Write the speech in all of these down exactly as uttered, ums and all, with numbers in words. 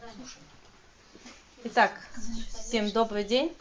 Итак, всем добрый день.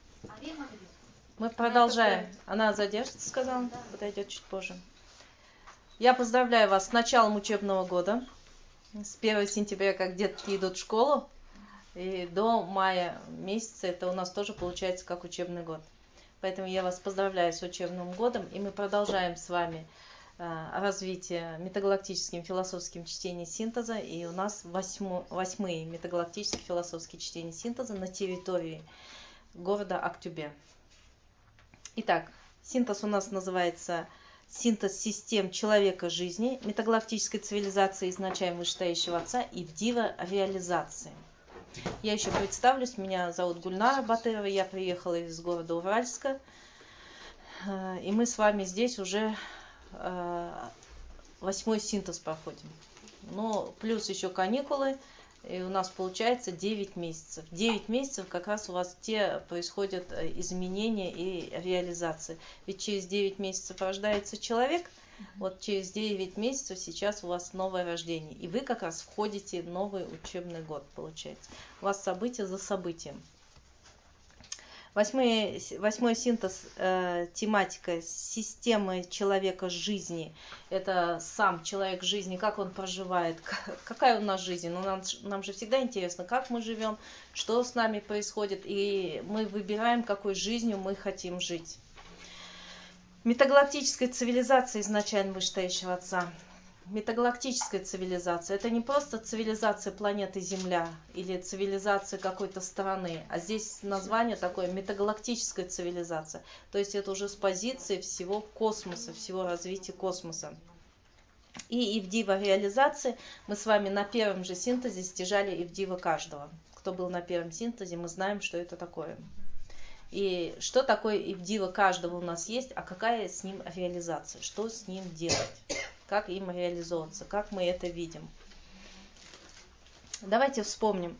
Мы продолжаем. Она задержится, сказала, подойдет чуть позже. Я поздравляю вас с началом учебного года. С первого сентября, как детки идут в школу, и до мая месяца это у нас тоже получается как учебный год. Поэтому я вас поздравляю с учебным годом, и мы продолжаем с вами развитие метагалактическим философским чтением синтеза, и у нас восьмо, восьмые метагалактические философские чтения синтеза на территории города Актюбе. Итак, синтез у нас называется синтез систем человека жизни, метагалактической цивилизации изначально вышестоящего Отца и вдива реализации. Я еще представлюсь, меня зовут Гульнара Батырова, я приехала из города Уральска, и мы с вами здесь уже восьмой синтез проходим. Но плюс еще каникулы, и у нас получается девять месяцев. девять месяцев как раз у вас те происходят изменения и реализации. Ведь через девять месяцев рождается человек, вот через девять месяцев сейчас у вас новое рождение. И вы как раз входите в новый учебный год, получается. У вас событие за событием. Восьмой, восьмой синтез, э, тематика системы человека жизни. Это сам человек жизни, как он проживает, какая у нас жизнь. Ну, нам, нам же всегда интересно, как мы живем, что с нами происходит. И мы выбираем, какой жизнью мы хотим жить. Метагалактическая цивилизация изначально вышестоящего Отца. Метагалактическая цивилизация – это не просто цивилизация планеты Земля или цивилизация какой-то страны, а здесь название такое – метагалактическая цивилизация. То есть это уже с позиции всего космоса, всего развития космоса. И ивдива реализации мы с вами на первом же синтезе стяжали ивдива каждого. Кто был на первом синтезе, мы знаем, что это такое. И что такое ивдива каждого у нас есть, а какая с ним реализация, что с ним делать. Как им реализовываться, как мы это видим. Давайте вспомним.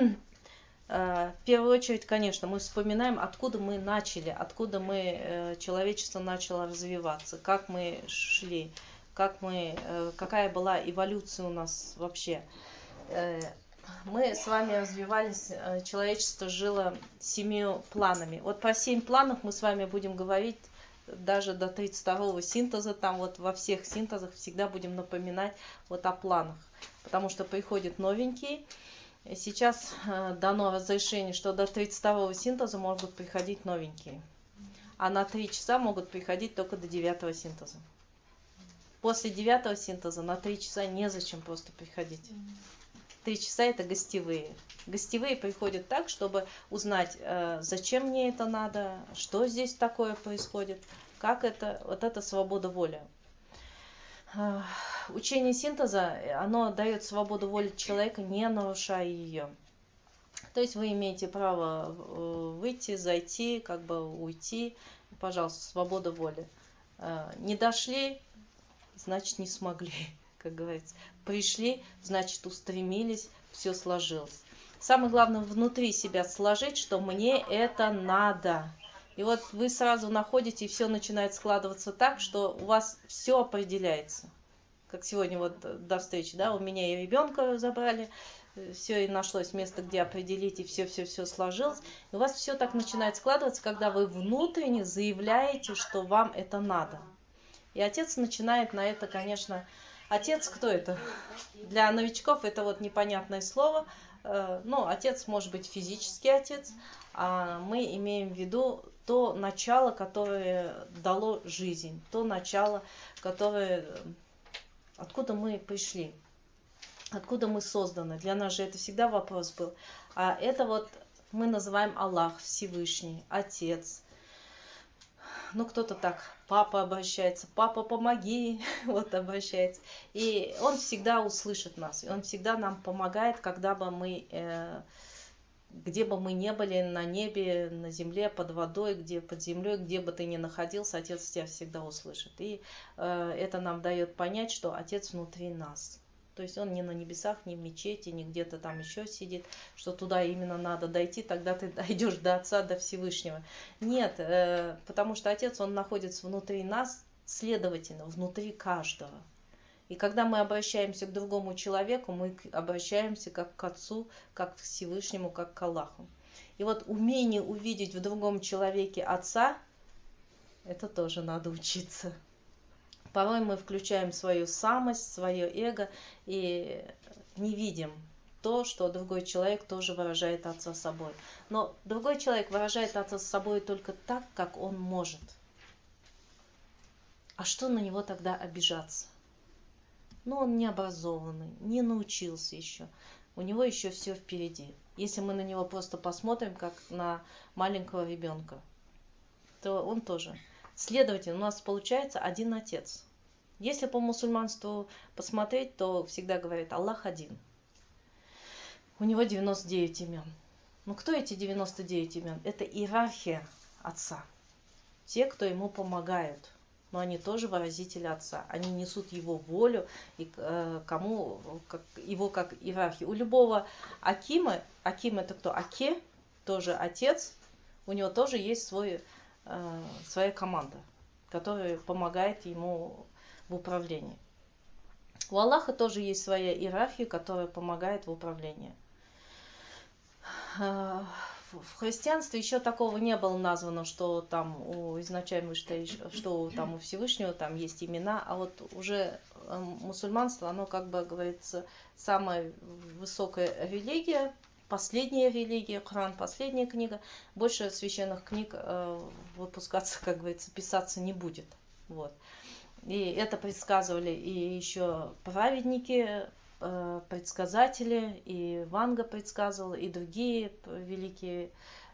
В первую очередь, конечно, мы вспоминаем, откуда мы начали, откуда мы, человечество начало развиваться, как мы шли, как мы, какая была эволюция у нас вообще. Мы с вами развивались, человечество жило семью планами. Вот про семь планов мы с вами будем говорить даже до тридцать второго синтеза, там вот во всех синтезах всегда будем напоминать вот о планах, потому что приходят новенькие. Сейчас дано разрешение, что до тридцать второго синтеза могут приходить новенькие, а на три часа могут приходить только до девятого синтеза. После девятого синтеза на три часа незачем просто приходить. Три часа это гостевые. Гостевые приходят так, чтобы узнать, зачем мне это надо, что здесь такое происходит, как это, вот это свобода воли. Учение синтеза, оно дает свободу воли человека, не нарушая ее. То есть вы имеете право выйти, зайти, как бы уйти, пожалуйста, свобода воли. Не дошли, значит не смогли. Как говорится, пришли, значит устремились, все сложилось. Самое главное внутри себя сложить, что мне это надо. И вот вы сразу находите, и все начинает складываться так, что у вас все определяется. Как сегодня вот до встречи, да, у меня и ребенка забрали, все и нашлось место, где определить, и все-все-все сложилось. И у вас все так начинает складываться, когда вы внутренне заявляете, что вам это надо. И Отец начинает на это, конечно... Отец кто это? Для новичков это вот непонятное слово. Ну, отец может быть физический отец, а мы имеем в виду то начало, которое дало жизнь, то начало, которое... Откуда мы пришли, откуда мы созданы. Для нас же это всегда вопрос был. А это вот мы называем Аллах, Всевышний, Отец. Ну, кто-то так, папа обращается, папа, помоги, вот обращается. И он всегда услышит нас, и он всегда нам помогает, когда бы мы, э, где бы мы ни были, на небе, на земле, под водой, где под землей, где бы ты ни находился, Отец тебя всегда услышит. И э, это нам дает понять, что Отец внутри нас. То есть он не на небесах, не в мечети, не где-то там еще сидит, что туда именно надо дойти, тогда ты дойдешь до Отца, до Всевышнего. Нет, потому что Отец, он находится внутри нас, следовательно, внутри каждого. И когда мы обращаемся к другому человеку, мы обращаемся как к Отцу, как к Всевышнему, как к Аллаху. И вот умение увидеть в другом человеке Отца, это тоже надо учиться. Порой мы включаем свою самость, свое эго и не видим то, что другой человек тоже выражает Отца собой. Но другой человек выражает Отца собой только так, как он может. А что на него тогда обижаться? Ну, он не образованный, не научился еще. У него еще все впереди. Если мы на него просто посмотрим, как на маленького ребенка, то он тоже. Следовательно, у нас получается один Отец. Если по мусульманству посмотреть, то всегда говорят Аллах один. У него девяносто девять имен. Но кто эти девяносто девять имен? Это иерархия Отца. Те, кто ему помогают. Но они тоже выразители Отца. Они несут его волю и э, кому как, его как иерархию. У любого Акима, Аким это кто? Аке, тоже Отец. У него тоже есть свой, э, своя команда, которая помогает ему в управлении. У Аллаха тоже есть своя иерархия, которая помогает в управлении. В христианстве еще такого не было названо, что там у изначально, что там у Всевышнего там есть имена, а вот уже мусульманство, оно, как бы говорится, самая высокая религия, последняя религия, Коран, последняя книга. Больше священных книг выпускаться, как говорится, писаться не будет. Вот. И это предсказывали и еще праведники, предсказатели, и Ванга предсказывал, и другие великие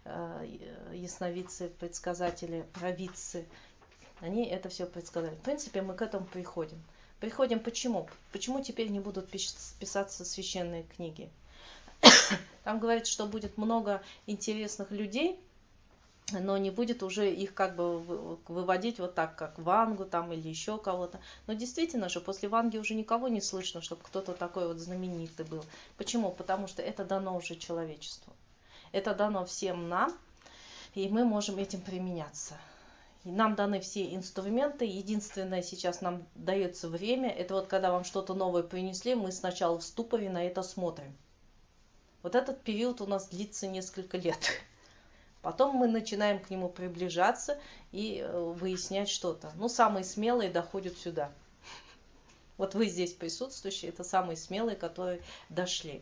ясновидцы, предсказатели, провидцы. Они это все предсказали. В принципе, мы к этому приходим. Приходим почему? Почему теперь не будут писаться священные книги? Там говорится, что будет много интересных людей, но не будет уже их как бы выводить вот так, как Вангу там или еще кого-то. Но действительно же, после Ванги уже никого не слышно, чтобы кто-то такой вот знаменитый был. Почему? Потому что это дано уже человечеству. Это дано всем нам, и мы можем этим применяться. И нам даны все инструменты. Единственное, сейчас нам дается время, это вот когда вам что-то новое принесли, мы сначала в ступоре на это смотрим. Вот этот период у нас длится несколько лет. Потом мы начинаем к нему приближаться и выяснять что-то. Ну, самые смелые доходят сюда. Вот вы здесь присутствующие, это самые смелые, которые дошли.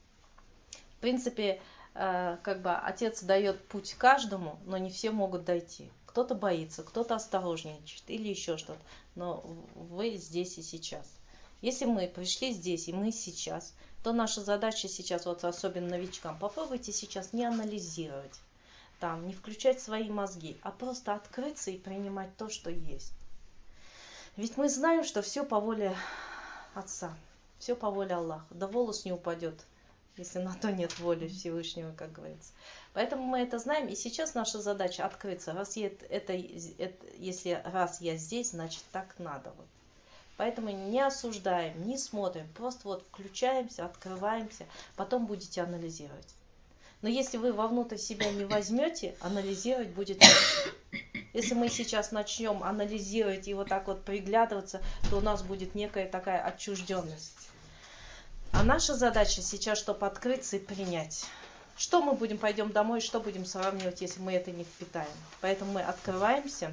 В принципе, как бы Отец дает путь каждому, но не все могут дойти. Кто-то боится, кто-то осторожничает или еще что-то. Но вы здесь и сейчас. Если мы пришли здесь и мы сейчас, то наша задача сейчас, вот особенно новичкам, попробуйте сейчас не анализировать. Там, не включать свои мозги, а просто открыться и принимать то, что есть. Ведь мы знаем, что все по воле Отца, все по воле Аллаха. Да волос не упадет, если на то нет воли Всевышнего, как говорится. Поэтому мы это знаем, и сейчас наша задача открыться. Раз я, это, это, если раз я здесь, значит так надо. Вот. Поэтому не осуждаем, не смотрим, просто вот включаемся, открываемся, потом будете анализировать. Но если вы вовнутрь себя не возьмете, анализировать будет легче. Если мы сейчас начнем анализировать и вот так вот приглядываться, то у нас будет некая такая отчужденность. А наша задача сейчас, чтобы открыться и принять. Что мы будем, пойдем домой, что будем сравнивать, если мы это не впитаем. Поэтому мы открываемся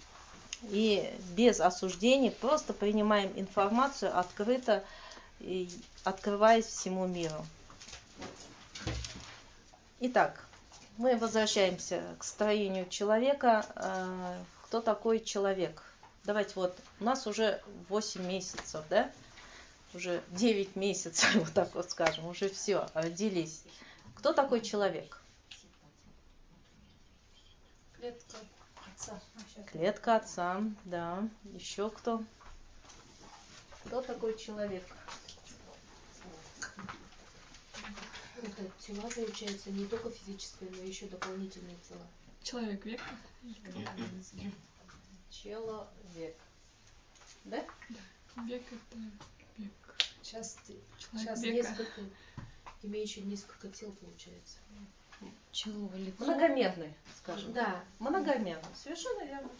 и без осуждений просто принимаем информацию открыто, и открываясь всему миру. Итак, мы возвращаемся к строению человека. Кто такой человек? Давайте вот, у нас уже восемь месяцев, да? Уже девять месяцев, вот так вот скажем, уже все, родились. Кто такой человек? Клетка Отца. Клетка Отца, да. Еще кто? Кто такой человек? Это тела, получается, не только физическое, но еще дополнительные тела. Человек век. Человек. Да? Да. Век это век. Сейчас, Человек сейчас века. несколько, имеющий несколько тел, получается. Человек. Многомерный, скажем. Да. Многомерный. Совершенно верно.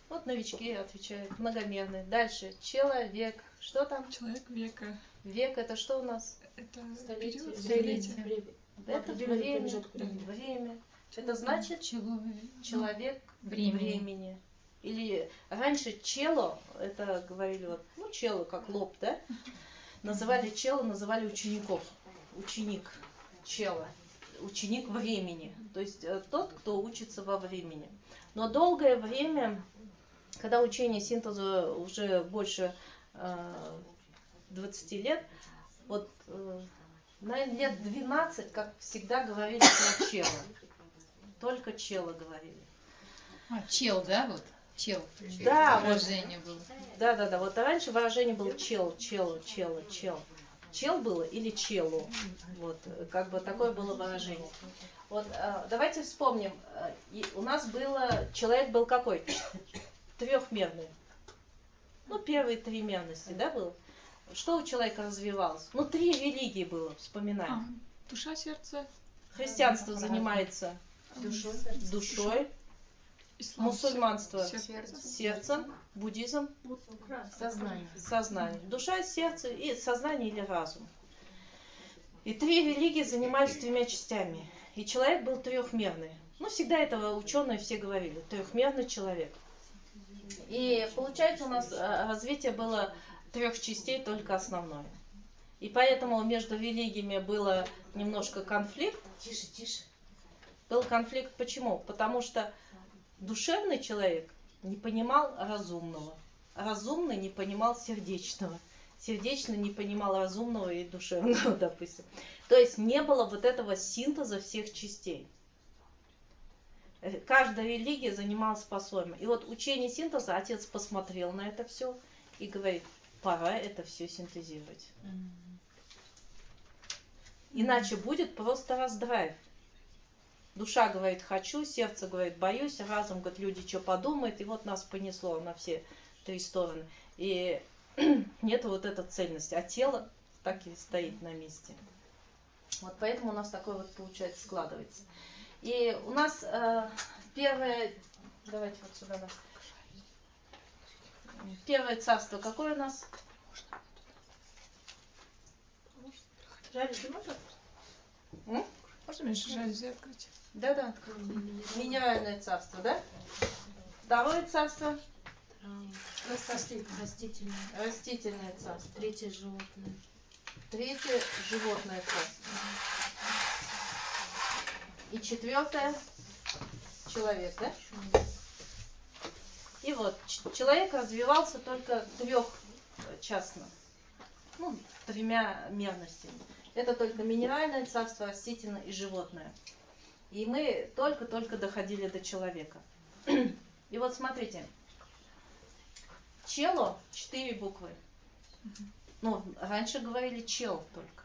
Вот новички отвечают. Многомерный. Дальше. Человек. Что там? Человек века. Век это что у нас? Это Столетие. период Столетие. столетия. Это Определенный время. промежуток времени. Время. Это значит Человек. человек Времени. времени. Или раньше чело, это говорили вот, ну чело как лоб, да? Называли чело, называли учеников. Ученик. Чело. Ученик времени. То есть э, тот, кто учится во времени. Но долгое время, когда учение синтеза уже больше э, двадцати лет, вот, э, наверное, лет двенадцать, как всегда, говорили про чело. Только чело говорили. А, чел, да, вот? Чел. Да, вот, Выражение было. да, да, да. Вот раньше выражение было чел, чело, чело, чел. Чел было или челу. Вот, как бы такое было выражение. Вот, э, давайте вспомним. Э, и у нас было, человек был какой? Трехмерный. Ну, первые три мерности, да, был? Что у человека развивалось? Ну, три религии было, А, вспоминаем. душа, сердце, Христианство занимается Душой. душой, ислам, мусульманство сердце. сердцем, буддизм Сознание. сознание. Душа, сердце и сознание или разум. И три религии занимались тремя частями. И человек был трехмерный. Ну, всегда этого ученые все говорили. Трехмерный человек. И получается у нас а, развитие было трех частей, только основное. И поэтому между религиями было немножко конфликт. Тише, тише. Был конфликт почему? Потому что душевный человек не понимал разумного. Разумный не понимал сердечного. Сердечный не понимал разумного и душевного, допустим. То есть не было вот этого синтеза всех частей. Каждая религия занималась по-своему. И вот учение синтеза, отец посмотрел на это все и говорит, пора это все синтезировать. Иначе будет просто раздрайв. Душа говорит хочу, сердце говорит боюсь, разум говорит люди что подумают, и вот нас понесло на все три стороны. И нет вот этой цельности, а тело так и стоит на месте. Вот поэтому у нас такое вот получается складывается. И у нас э, первое, давайте вот сюда, да. Первое царство какое у нас? Жаль, ты можешь? М? Можно меньше жалюзи открыть? Да-да. Минеральное царство, да? Второе царство? Растительное. Растительное царство. Третье животное. Третье животное царство. И четвертое человек, да? И вот человек развивался только трехчастно, ну, тремя мерностями. Это только минеральное царство, растительное и животное. И мы только-только доходили до человека. И вот смотрите, чело четыре буквы. Ну, раньше говорили чел только.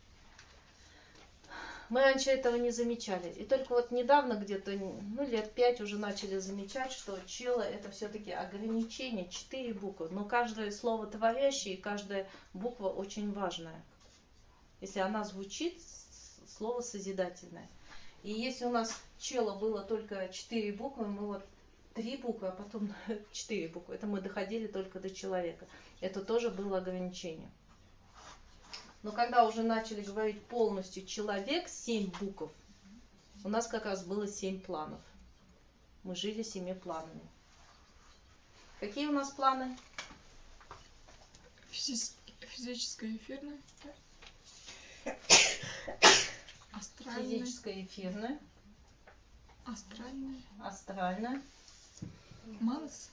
Мы раньше этого не замечали. И только вот недавно, где-то, ну, лет пять уже начали замечать, что чело это все-таки ограничение, четыре буквы. Но каждое слово творящее, и каждая буква очень важная. Если она звучит, слово созидательное. И если у нас чело было только четыре буквы, мы вот три буквы, а потом четыре буквы. Это мы доходили только до человека. Это тоже было ограничение. Но когда уже начали говорить полностью человек, семь букв, у нас как раз было семь планов. Мы жили семи планами. Какие у нас планы? Физис- Физическое, эфирное, да? Астральное, Физическое, эфирное, астральное, астральное, манас,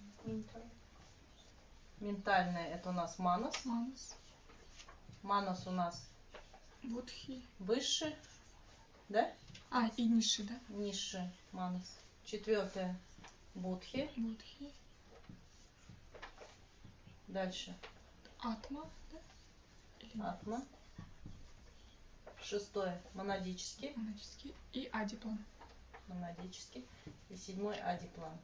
ментальное это у нас манас. манас, Манас у нас будхи. высший, да? А, и ниши, да? Низший манас. Четвертое будхи. Будхи. Дальше Атма, да? Или атма. Шестое монадический. монадический. И адиплан. Монадический. И седьмой адиплан.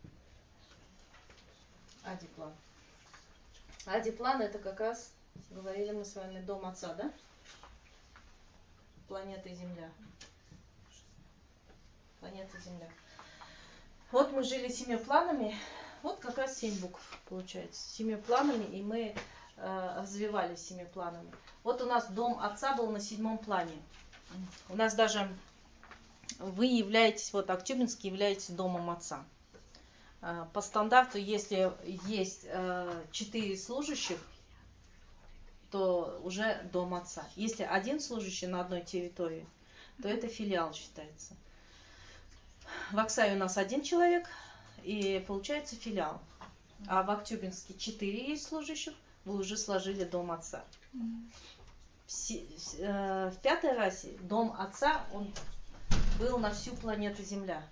Адиплан. Адиплан это как раз, говорили мы с вами, дом отца, да? Планета Земля. Планета Земля. Вот мы жили семью планами. Вот как раз семь букв получается, с семью планами, и мы э, развивались семью планами. Вот у нас дом отца был на седьмом плане. У нас даже вы являетесь, вот Актюбинск являетесь домом отца. Э, по стандарту, если есть э, четыре служащих, то уже дом отца. Если один служащий на одной территории, то это филиал считается. В Аксае у нас один человек, и получается филиал. А в Актюбинске четыре есть служащих, вы уже сложили дом отца. В, в пятой расе дом отца, он был на всю планету Земля.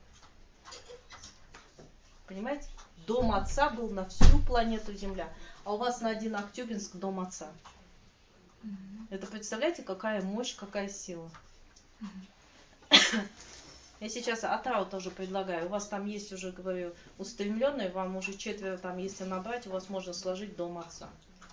Понимаете? Дом отца был на всю планету Земля. А у вас на один Актюбинск дом отца. Это представляете, какая мощь, какая сила. Я сейчас Атрау тоже предлагаю. У вас там есть уже, говорю, устремленные, вам уже четверо там, если набрать, у вас можно сложить дом отца.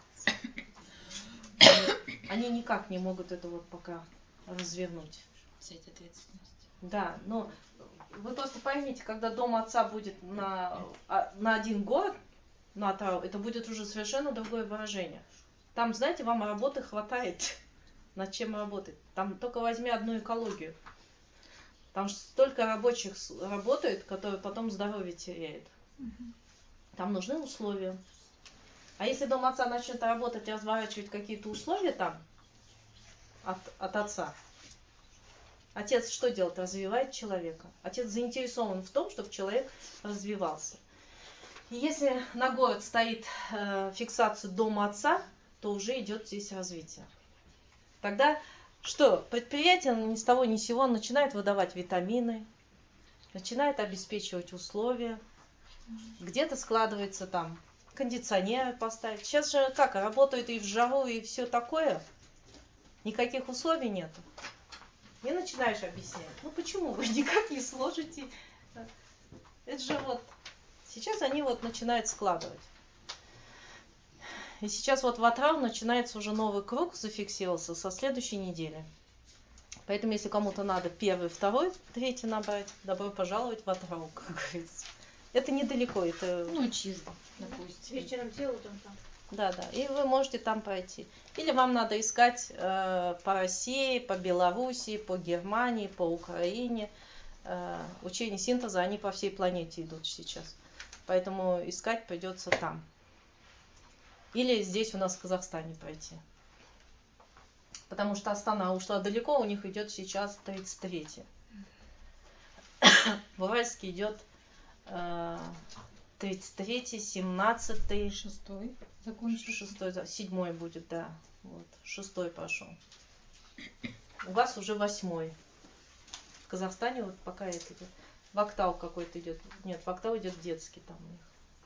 Они никак не могут это вот пока развернуть. Взять ответственность. Да, но вы просто поймите, когда дом отца будет на, на один год, на Атрау, это будет уже совершенно другое выражение. Там, знаете, вам работы хватает. Над чем работать? Там только возьми одну экологию. Там столько рабочих работает, которые потом здоровье теряют. Там нужны условия. А если дом отца начнет работать и разворачивать какие-то условия там от, от отца, отец что делает? Развивает человека. Отец заинтересован в том, чтобы человек развивался. И если на город стоит э, фиксация дома отца, то уже идет здесь развитие. Тогда что? Предприятие ни с того ни с сего начинает выдавать витамины, начинает обеспечивать условия. Где-то складывается там кондиционеры поставить. Сейчас же как, работают и в жару, и все такое. Никаких условий нету. И начинаешь объяснять. Ну почему вы никак не сложите? Это же вот... Сейчас они вот начинают складывать. И сейчас вот в Атрау начинается уже новый круг, зафиксировался со следующей недели. Поэтому, если кому-то надо первый, второй, третий набрать, добро пожаловать в Атрау, как говорится. Это недалеко, это... Ну, чисто, допустим. Вечером те, утром там. Да, да, и вы можете там пройти. Или вам надо искать э, по России, по Белоруссии, по Германии, по Украине. Э, учения синтеза, они по всей планете идут сейчас. Поэтому искать придется там. Или здесь у нас в Казахстане пройти. Потому что Астана ушла далеко, у них идет сейчас тридцать третий. В Уральске идет э, тридцать третий, семнадцатый. Шестой закончил. Шестой, седьмой будет, да. Вот, шестой пошел. У вас уже восьмой. В Казахстане вот пока это идет. В Актау какой-то идет. Нет, в Актау идет детский там у них.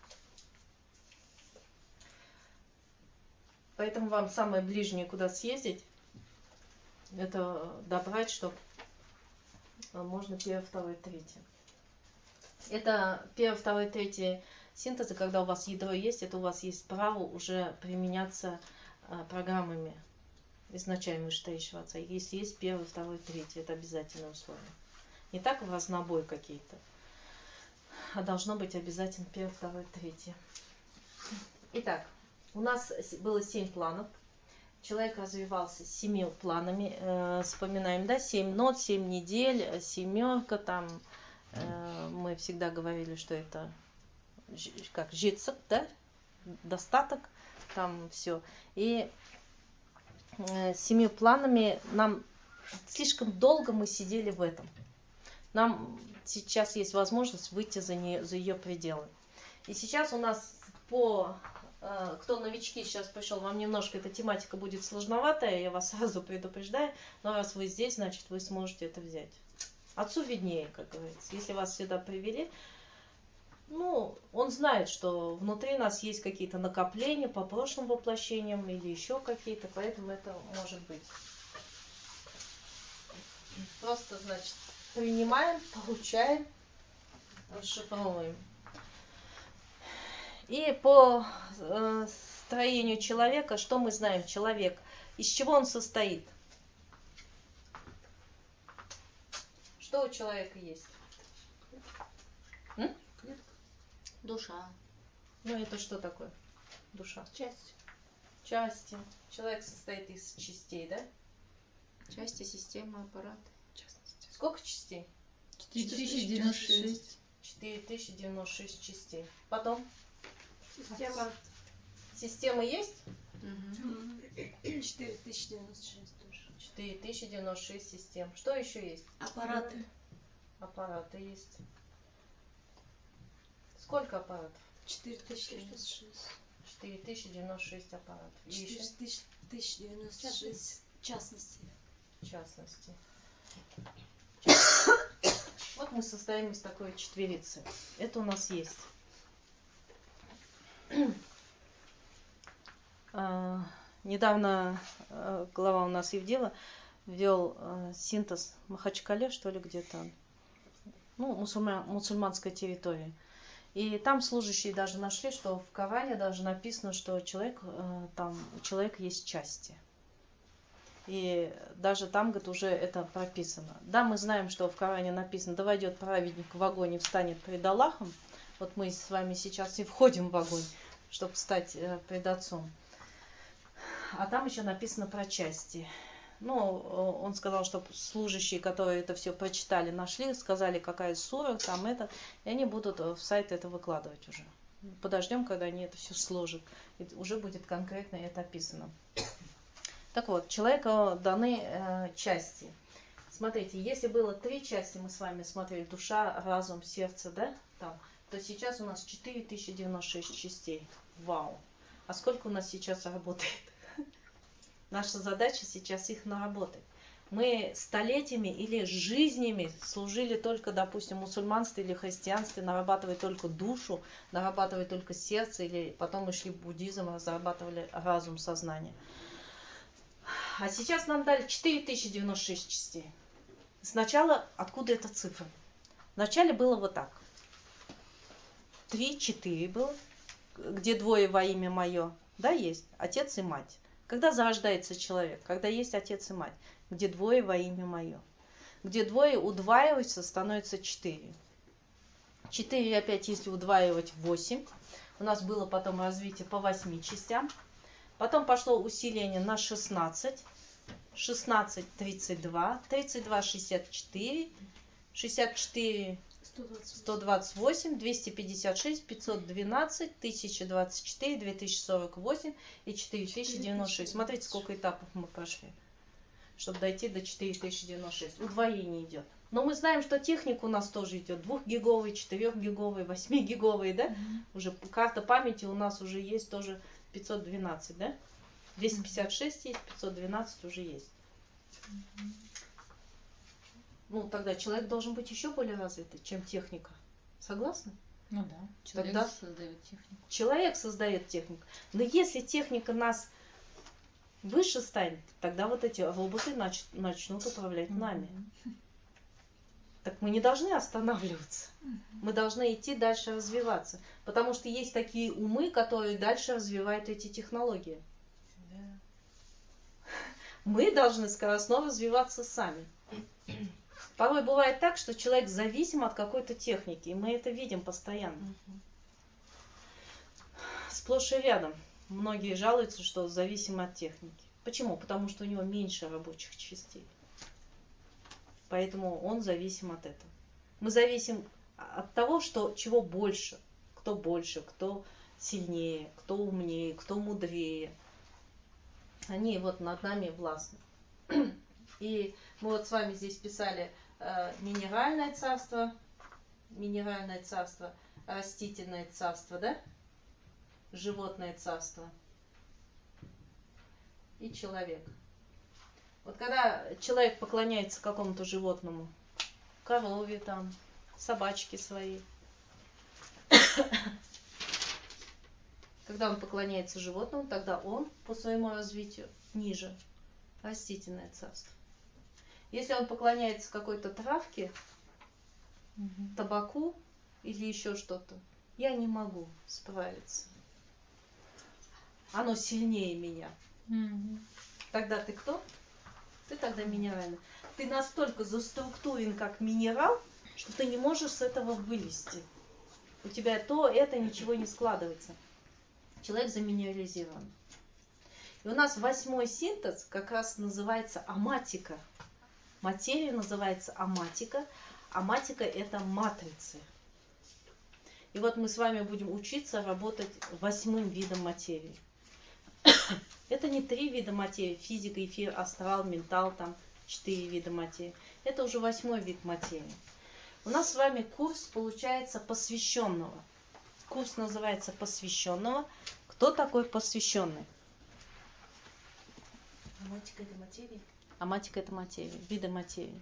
Поэтому вам самое ближнее, куда съездить, это добрать, чтобы можно первый, второй, третий. Это первый, второй, третий синтезы, когда у вас ядро есть, это у вас есть право уже применяться а, программами изначально вышестоящего отца. Если есть первый, второй, третий, это обязательное условие. Не так в разнобой какие-то, а должно быть обязательно первый, второй, третий. Итак, у нас было семь планов. Человек развивался семью планами. Э, вспоминаем, да, семь нот, семь недель, семерка там. Э, мы всегда говорили, что это как жицек, да, достаток, там все. И э, семью планами нам слишком долго мы сидели в этом. Нам сейчас есть возможность выйти за, нее, за ее пределы. И сейчас у нас по... Кто новички сейчас пришел, вам немножко эта тематика будет сложноватая, я вас сразу предупреждаю, но раз вы здесь, значит вы сможете это взять. Отцу виднее, как говорится. Если вас сюда привели, ну, он знает, что внутри нас есть какие-то накопления по прошлым воплощениям или еще какие-то, поэтому это может быть. Просто, значит, принимаем, получаем, расшифровываем. И по э, строению человека, что мы знаем? Человек, из чего он состоит? Что у человека есть? М? Душа. Ну это что такое? Душа. Часть. Части. Человек состоит из частей, да? Части, системы, аппараты. Сколько частей? четыре тысячи девяносто шесть. четыре тысячи девяносто шесть частей. Потом? Система. Системы есть? четыре тысячи девяносто шесть тоже. четыре тысячи девяносто шесть систем. Что еще есть? Аппараты. Аппараты есть. Сколько аппаратов? четыре тысячи девяносто шесть. четыре тысячи девяносто шесть аппаратов. И еще? четыре тысячи девяносто шесть частностей. В частности. Вот мы состоим из такой четверицы. Это у нас есть. А, недавно а, глава у нас Евдила ввел а, синтез Махачкале, что ли, где-то, ну, мусульма, мусульманской территории. И там служащие даже нашли, что в Коране даже написано, что человек, а, там, у человека есть части. И даже там, говорит, уже это прописано. Да, мы знаем, что в Коране написано: да войдет праведник в огонь и встанет пред Аллахом. Вот мы с вами сейчас и входим в огонь, чтобы стать э, пред Отцом. А там еще написано про части. Ну, он сказал, что служащие, которые это все прочитали, нашли, сказали, какая сура, там это, и они будут в сайт это выкладывать уже. Подождем, когда они это все сложат. И уже будет конкретно это описано. Так вот, человеку даны э, части. Смотрите, если было три части, мы с вами смотрели: душа, разум, сердце, да, там, то сейчас у нас четыре тысячи девяносто шесть частей. Вау! А сколько у нас сейчас работает? Наша задача сейчас их наработать. Мы столетиями или жизнями служили только, допустим, в мусульманстве или христианстве, нарабатывая только душу, нарабатывая только сердце, или потом мы шли в буддизм, разрабатывали разум, сознание. А сейчас нам дали четыре тысячи девяносто шесть частей. Сначала, откуда эта цифра? Вначале было вот так. три, четыре было, где двое во имя мое. Да, есть отец и мать. Когда зарождается человек, когда есть отец и мать, где двое во имя мое. Где двое удваиваются, становится четыре. четыре опять, если удваивать, восемь. У нас было потом развитие по восьми частям. Потом пошло усиление на шестнадцать. шестнадцать, тридцать два. тридцать два, шестьдесят четыре. шестьдесят четыре, сто двадцать восемь. двести пятьдесят шесть, пятьсот двенадцать. тысяча двадцать четыре, две тысячи сорок восемь и четыре тысячи девяносто шесть. Смотрите, сколько этапов мы прошли, чтобы дойти до четыре тысячи девяносто шесть. Удвоение идет. Но мы знаем, что техника у нас тоже идет. двухгиговый, четырехгиговый, восьмигиговый, да? Mm-hmm. Уже карта памяти у нас уже есть тоже пятьсот двенадцать, да? двести пятьдесят шесть есть, пятьсот двенадцать уже есть. Mm-hmm. Ну, тогда человек должен быть еще более развитый, чем техника. Согласны? Ну да. Человек тогда создает технику. Человек создает технику. Но если техника нас выше станет, тогда вот эти роботы нач- начнут управлять mm-hmm. нами. Так мы не должны останавливаться. Mm-hmm. Мы должны идти дальше развиваться. Потому что есть такие умы, которые дальше развивают эти технологии. Yeah. Мы должны скоростно развиваться сами. Порой бывает так, что человек зависим от какой-то техники. И мы это видим постоянно. Mm-hmm. Сплошь и рядом. Многие жалуются, что зависимы от техники. Почему? Потому что у него меньше рабочих частей. Поэтому он зависим от этого. Мы зависим от того, что чего больше. Кто больше, кто сильнее, кто умнее, кто мудрее. Они вот над нами властны. И мы вот с вами здесь писали э, минеральное царство, минеральное царство, растительное царство, да? Животное царство и человек. Вот когда человек поклоняется какому-то животному, корове там, собачке своей, когда он поклоняется животному, тогда он по своему развитию ниже, растительное царство. Если он поклоняется какой-то травке, угу. табаку или еще что-то, я не могу справиться. Оно сильнее меня. Угу. Тогда ты кто? Ты тогда минеральный. Ты настолько заструктурен как минерал, что ты не можешь с этого вылезти. у тебя то, это, ничего не складывается. Человек заминерализирован. И у нас восьмой синтез как раз называется аматика. Материя называется аматика. Аматика это матрицы. И вот мы с вами будем учиться работать восьмым видом материи. Это не три вида материи: физика, эфир, астрал, ментал, там четыре вида материи. Это уже восьмой вид материи. У нас с вами курс получается посвященного. Курс называется посвященного. Кто такой посвященный? Аматика это материя? Аматика это материя, виды материи.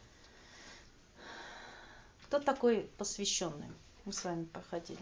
Кто такой посвященный? Мы с вами проходили.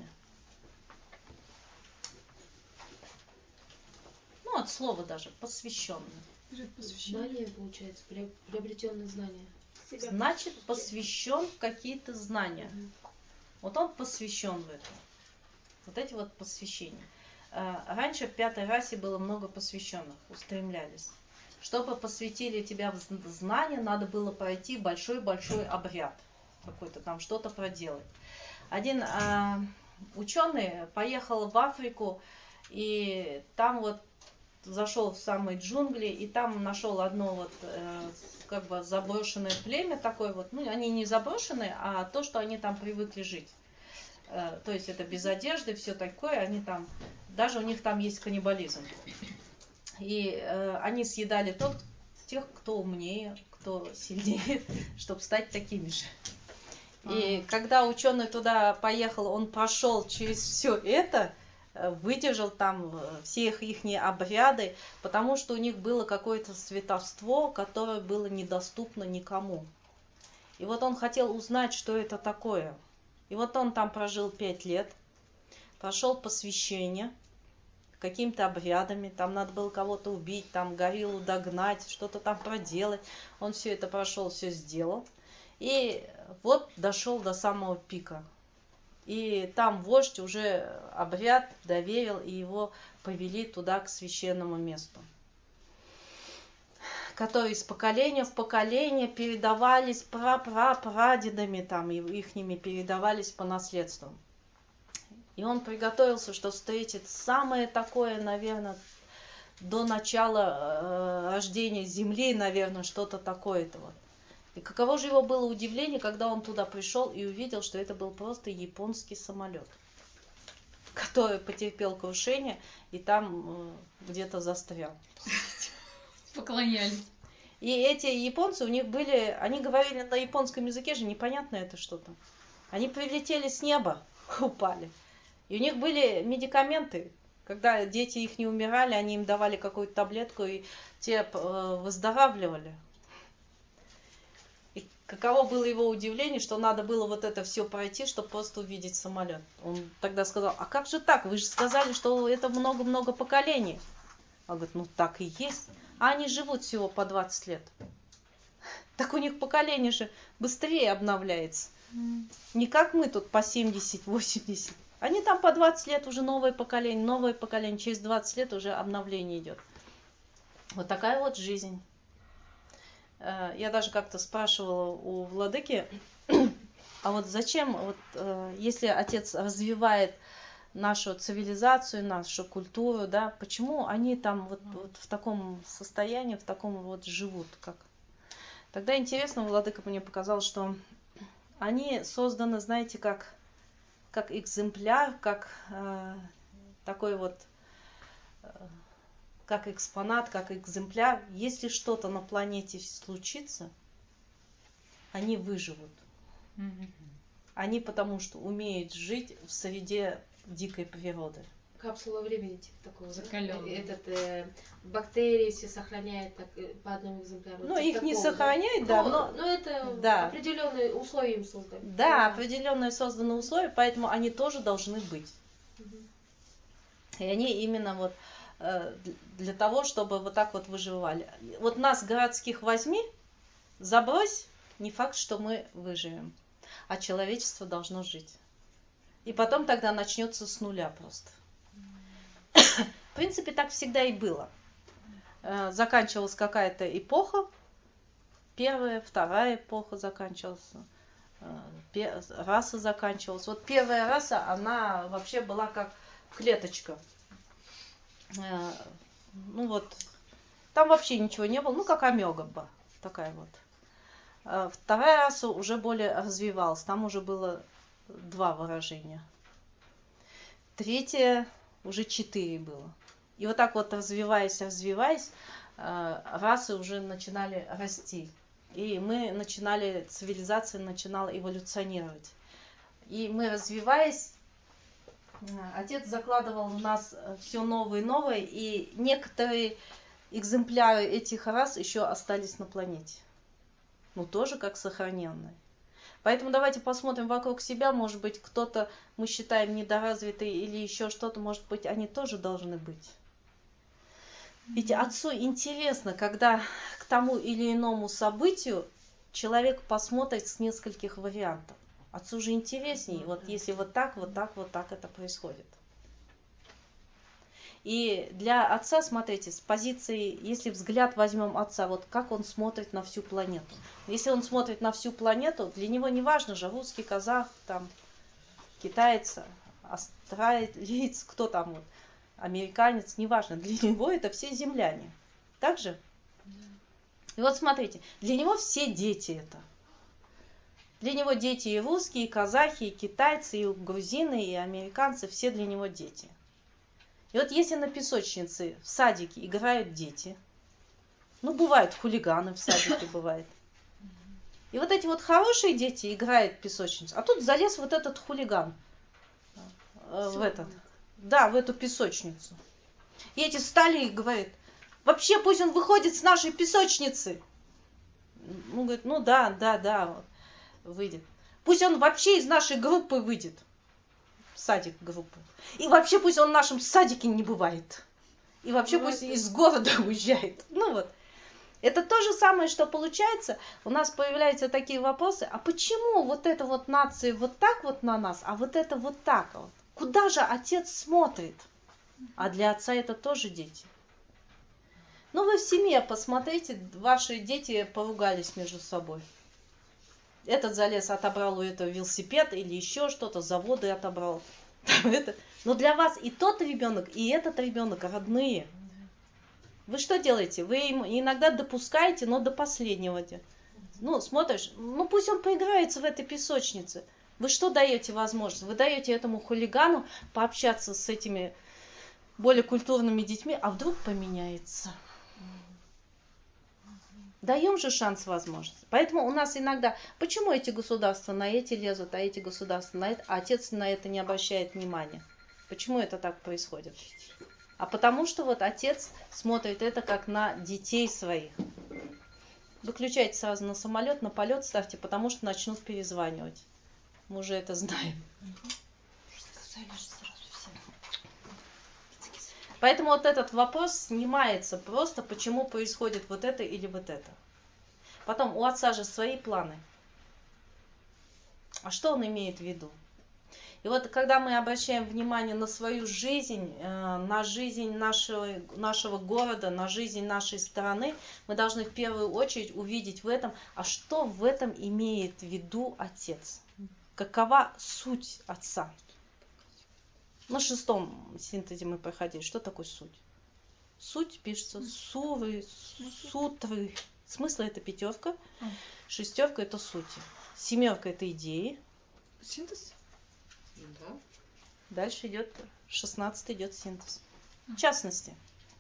Ну, от слова даже, посвященный. Знание, получается, приобретенное знание. Значит, посвящен в какие-то знания. Вот он посвящен в это. Вот эти вот посвящения. Раньше в пятой расе было много посвященных, устремлялись. Чтобы посвятили тебя в знание, надо было пройти большой-большой обряд. Какой-то там что-то проделать. Один э, ученый поехал в Африку, и там вот зашел в самые джунгли, и там нашел одно вот э, как бы заброшенное племя такое вот. Ну, они не заброшенные, а то, что они там привыкли жить. Э, то есть это без одежды, все такое, они там, даже у них там есть каннибализм. И э, они съедали тот, тех, кто умнее, кто сильнее, чтобы стать такими же. И когда ученый туда поехал, он прошел через все это, выдержал там все их ихние обряды, потому что у них было какое-то святовство, которое было недоступно никому. И вот он хотел узнать, что это такое. И вот он там прожил пять лет, прошел посвящение какими-то обрядами, там надо было кого-то убить, там гориллу догнать, что-то там проделать. Он все это прошел, все сделал. И вот дошел до самого пика. И там вождь уже обряд доверил, и его повели туда, к священному месту, которые из поколения в поколение передавались пра-пра-прадедами, там, и ихними передавались по наследству. И он приготовился, что встретит самое такое, наверное, до начала э, рождения Земли, наверное, что-то такое-то вот. И каково же его было удивление, когда он туда пришел и увидел, что это был просто японский самолет, который потерпел крушение и там э, где-то застрял. Поклонялись. И эти японцы, у них были, они говорили на японском языке же, непонятно это что-то. Они прилетели с неба, упали. И у них были медикаменты. Когда дети их не умирали, они им давали какую-то таблетку, и те э, выздоравливали. И каково было его удивление, что надо было вот это все пройти, чтобы просто увидеть самолет. Он тогда сказал: а как же так? Вы же сказали, что это много-много поколений. Он говорит: ну так и есть. А они живут всего по двадцать лет. Так у них поколение же быстрее обновляется. Не как мы тут по семьдесят-восемьдесят. Они там по двадцать лет уже новое поколение, новое поколение. Через двадцать лет уже обновление идет. Вот такая вот жизнь. Я даже как-то спрашивала у владыки, а вот зачем, вот, если отец развивает нашу цивилизацию, нашу культуру, да, почему они там вот, вот в таком состоянии, в таком вот живут, как? Тогда интересно, владыка мне показал, что они созданы, знаете, как, как экземпляр, как э, такой вот, э, как экспонат, как экземпляр. Если что-то на планете случится, они выживут. Mm-hmm. Они потому что умеют жить в среде дикой природы. Капсула времени типа такого, закаленная. Этот э, бактерии все сохраняют так, по одному экземпляру. Ну, типа их такого, не сохраняют, да, но, но, но это да. определенные условия им созданы. Да, да, определенные созданы условия, поэтому они тоже должны быть. Угу. И они именно вот э, для того, чтобы вот так вот выживали. Вот нас городских возьми, забрось, не факт, что мы выживем, а человечество должно жить. И потом тогда начнется с нуля просто. В принципе, так всегда и было. Заканчивалась какая-то эпоха, первая, вторая эпоха заканчивалась, раса заканчивалась. Вот первая раса, она вообще была как клеточка. Ну вот, там вообще ничего не было, ну как амеба такая вот. Вторая раса уже более развивалась, там уже было два выражения. Третья уже четыре было. И вот так вот развиваясь, развиваясь, расы уже начинали расти. И мы начинали, цивилизация начинала эволюционировать. И мы, развиваясь, отец закладывал в нас все новое и новое, и некоторые экземпляры этих рас еще остались на планете. Ну, тоже как сохраненные. Поэтому давайте посмотрим вокруг себя, может быть, кто-то, мы считаем, недоразвитый или еще что-то, может быть, они тоже должны быть. Ведь отцу интересно, когда к тому или иному событию человек посмотрит с нескольких вариантов. Отцу же интереснее, вот если вот так, вот так, вот так это происходит. И для отца, смотрите, с позиции, если взгляд возьмем отца, вот как он смотрит на всю планету. Если он смотрит на всю планету, для него не важно же, русский, казах, там, китаец, австралиец, кто там вот, американец, неважно, для него это все земляне. Так же? И вот смотрите, для него все дети это. Для него дети и русские, и казахи, и китайцы, и грузины, и американцы, все для него дети. И вот если на песочнице в садике играют дети, ну бывают хулиганы в садике, бывает. И вот эти вот хорошие дети играют в песочницу, а тут залез вот этот хулиган э, в этот. Да, в эту песочницу. И эти стали и говорят, вообще пусть он выходит с нашей песочницы. Ну, говорит, ну да, да, да, выйдет. Пусть он вообще из нашей группы выйдет. Садик группы. И вообще пусть он в нашем садике не бывает. И вообще ну, пусть это... из города уезжает. Ну вот. Это то же самое, что получается, у нас появляются такие вопросы, а почему вот эта вот нация вот так вот на нас, а вот это вот так вот? Куда же отец смотрит? А для отца это тоже дети. Ну вы в семье посмотрите, ваши дети поругались между собой. Этот залез, отобрал у этого велосипед или еще что-то, заводы отобрал. Но для вас и тот ребенок, и этот ребенок родные. Вы что делаете? Вы им иногда допускаете, но до последнего. Ну, смотришь, ну пусть он поиграется в этой песочнице. Вы что даете возможность? Вы даете этому хулигану пообщаться с этими более культурными детьми, а вдруг поменяется. Даем же шанс, возможность. Поэтому у нас иногда, почему эти государства на эти лезут, а эти государства на это, а отец на это не обращает внимания? Почему это так происходит? А потому что вот отец смотрит это как на детей своих. Выключайте сразу на самолет, на полет ставьте, потому что начнут перезванивать. Мы уже это знаем. Поэтому вот этот вопрос снимается просто, почему происходит вот это или вот это. Потом у отца же свои планы. А что он имеет в виду? И вот когда мы обращаем внимание на свою жизнь, на жизнь нашего, нашего города, на жизнь нашей страны, мы должны в первую очередь увидеть в этом, а что в этом имеет в виду отец. Какова суть отца? На шестом синтезе мы проходили. Что такое суть? Суть пишется суры, сутры. Смысл это пятерка. Шестерка это суть. Семерка это идеи. Синтез? Да. Дальше идет шестнадцатый идет синтез. В частности.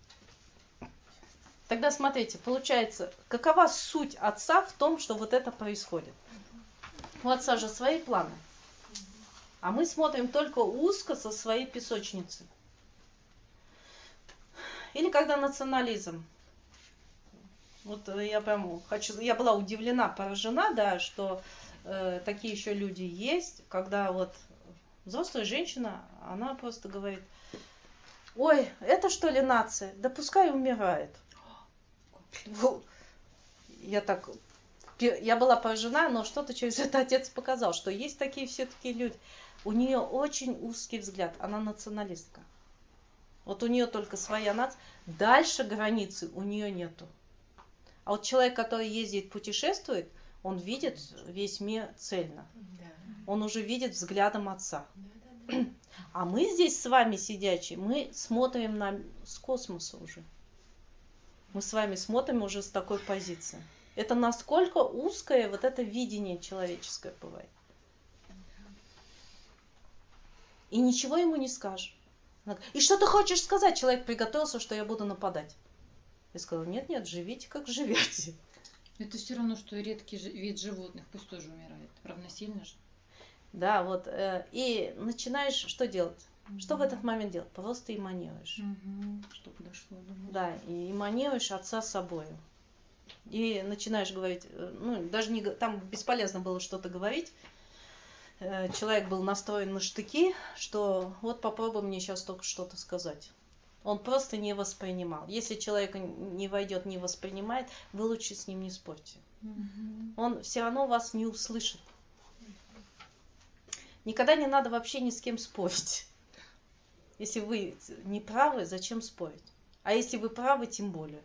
Тогда смотрите, получается, какова суть отца в том, что вот это происходит? У отца же свои планы. А мы смотрим только узко со своей песочницы. Или когда национализм. Вот я прям хочу, я была удивлена, поражена, да, что э, такие еще люди есть, когда вот взрослая женщина, она просто говорит, ой, это что ли нация? Да пускай умирает. Я так, я была поражена, но что-то через это отец показал, что есть такие все-таки люди. У нее очень узкий взгляд, она националистка. Вот у нее только своя нация, дальше границы у нее нету. А вот человек, который ездит, путешествует, Он видит весь мир цельно. Да. Он уже видит взглядом отца. Да, да, да. А мы здесь с вами сидячие, мы смотрим на, с космоса уже. Мы с вами смотрим уже с такой позиции. Это насколько узкое вот это видение человеческое бывает. И ничего ему не скажешь. И что ты хочешь сказать? Человек приготовился, что я буду нападать. Я сказала, нет, нет, живите, как живете. Это все равно, что редкий жи- вид животных, пусть тоже умирает. Равносильно же. Да, вот. э, И начинаешь что делать? Что в этот момент делать? Просто эманируешь. Угу. Чтобы дошло до нас. Да, и эманируешь отца с собой. И начинаешь говорить, э, ну, даже не, г- там бесполезно было что-то говорить. Э, Человек был настроен на штыки, что вот попробуй мне сейчас только что-то сказать. Он просто не воспринимал. Если человек не войдет, не воспринимает, вы лучше с ним не спорьте. Мгм. Он все равно вас не услышит. Никогда не надо вообще ни с кем спорить. Если вы не правы, зачем спорить? А если вы правы, тем более.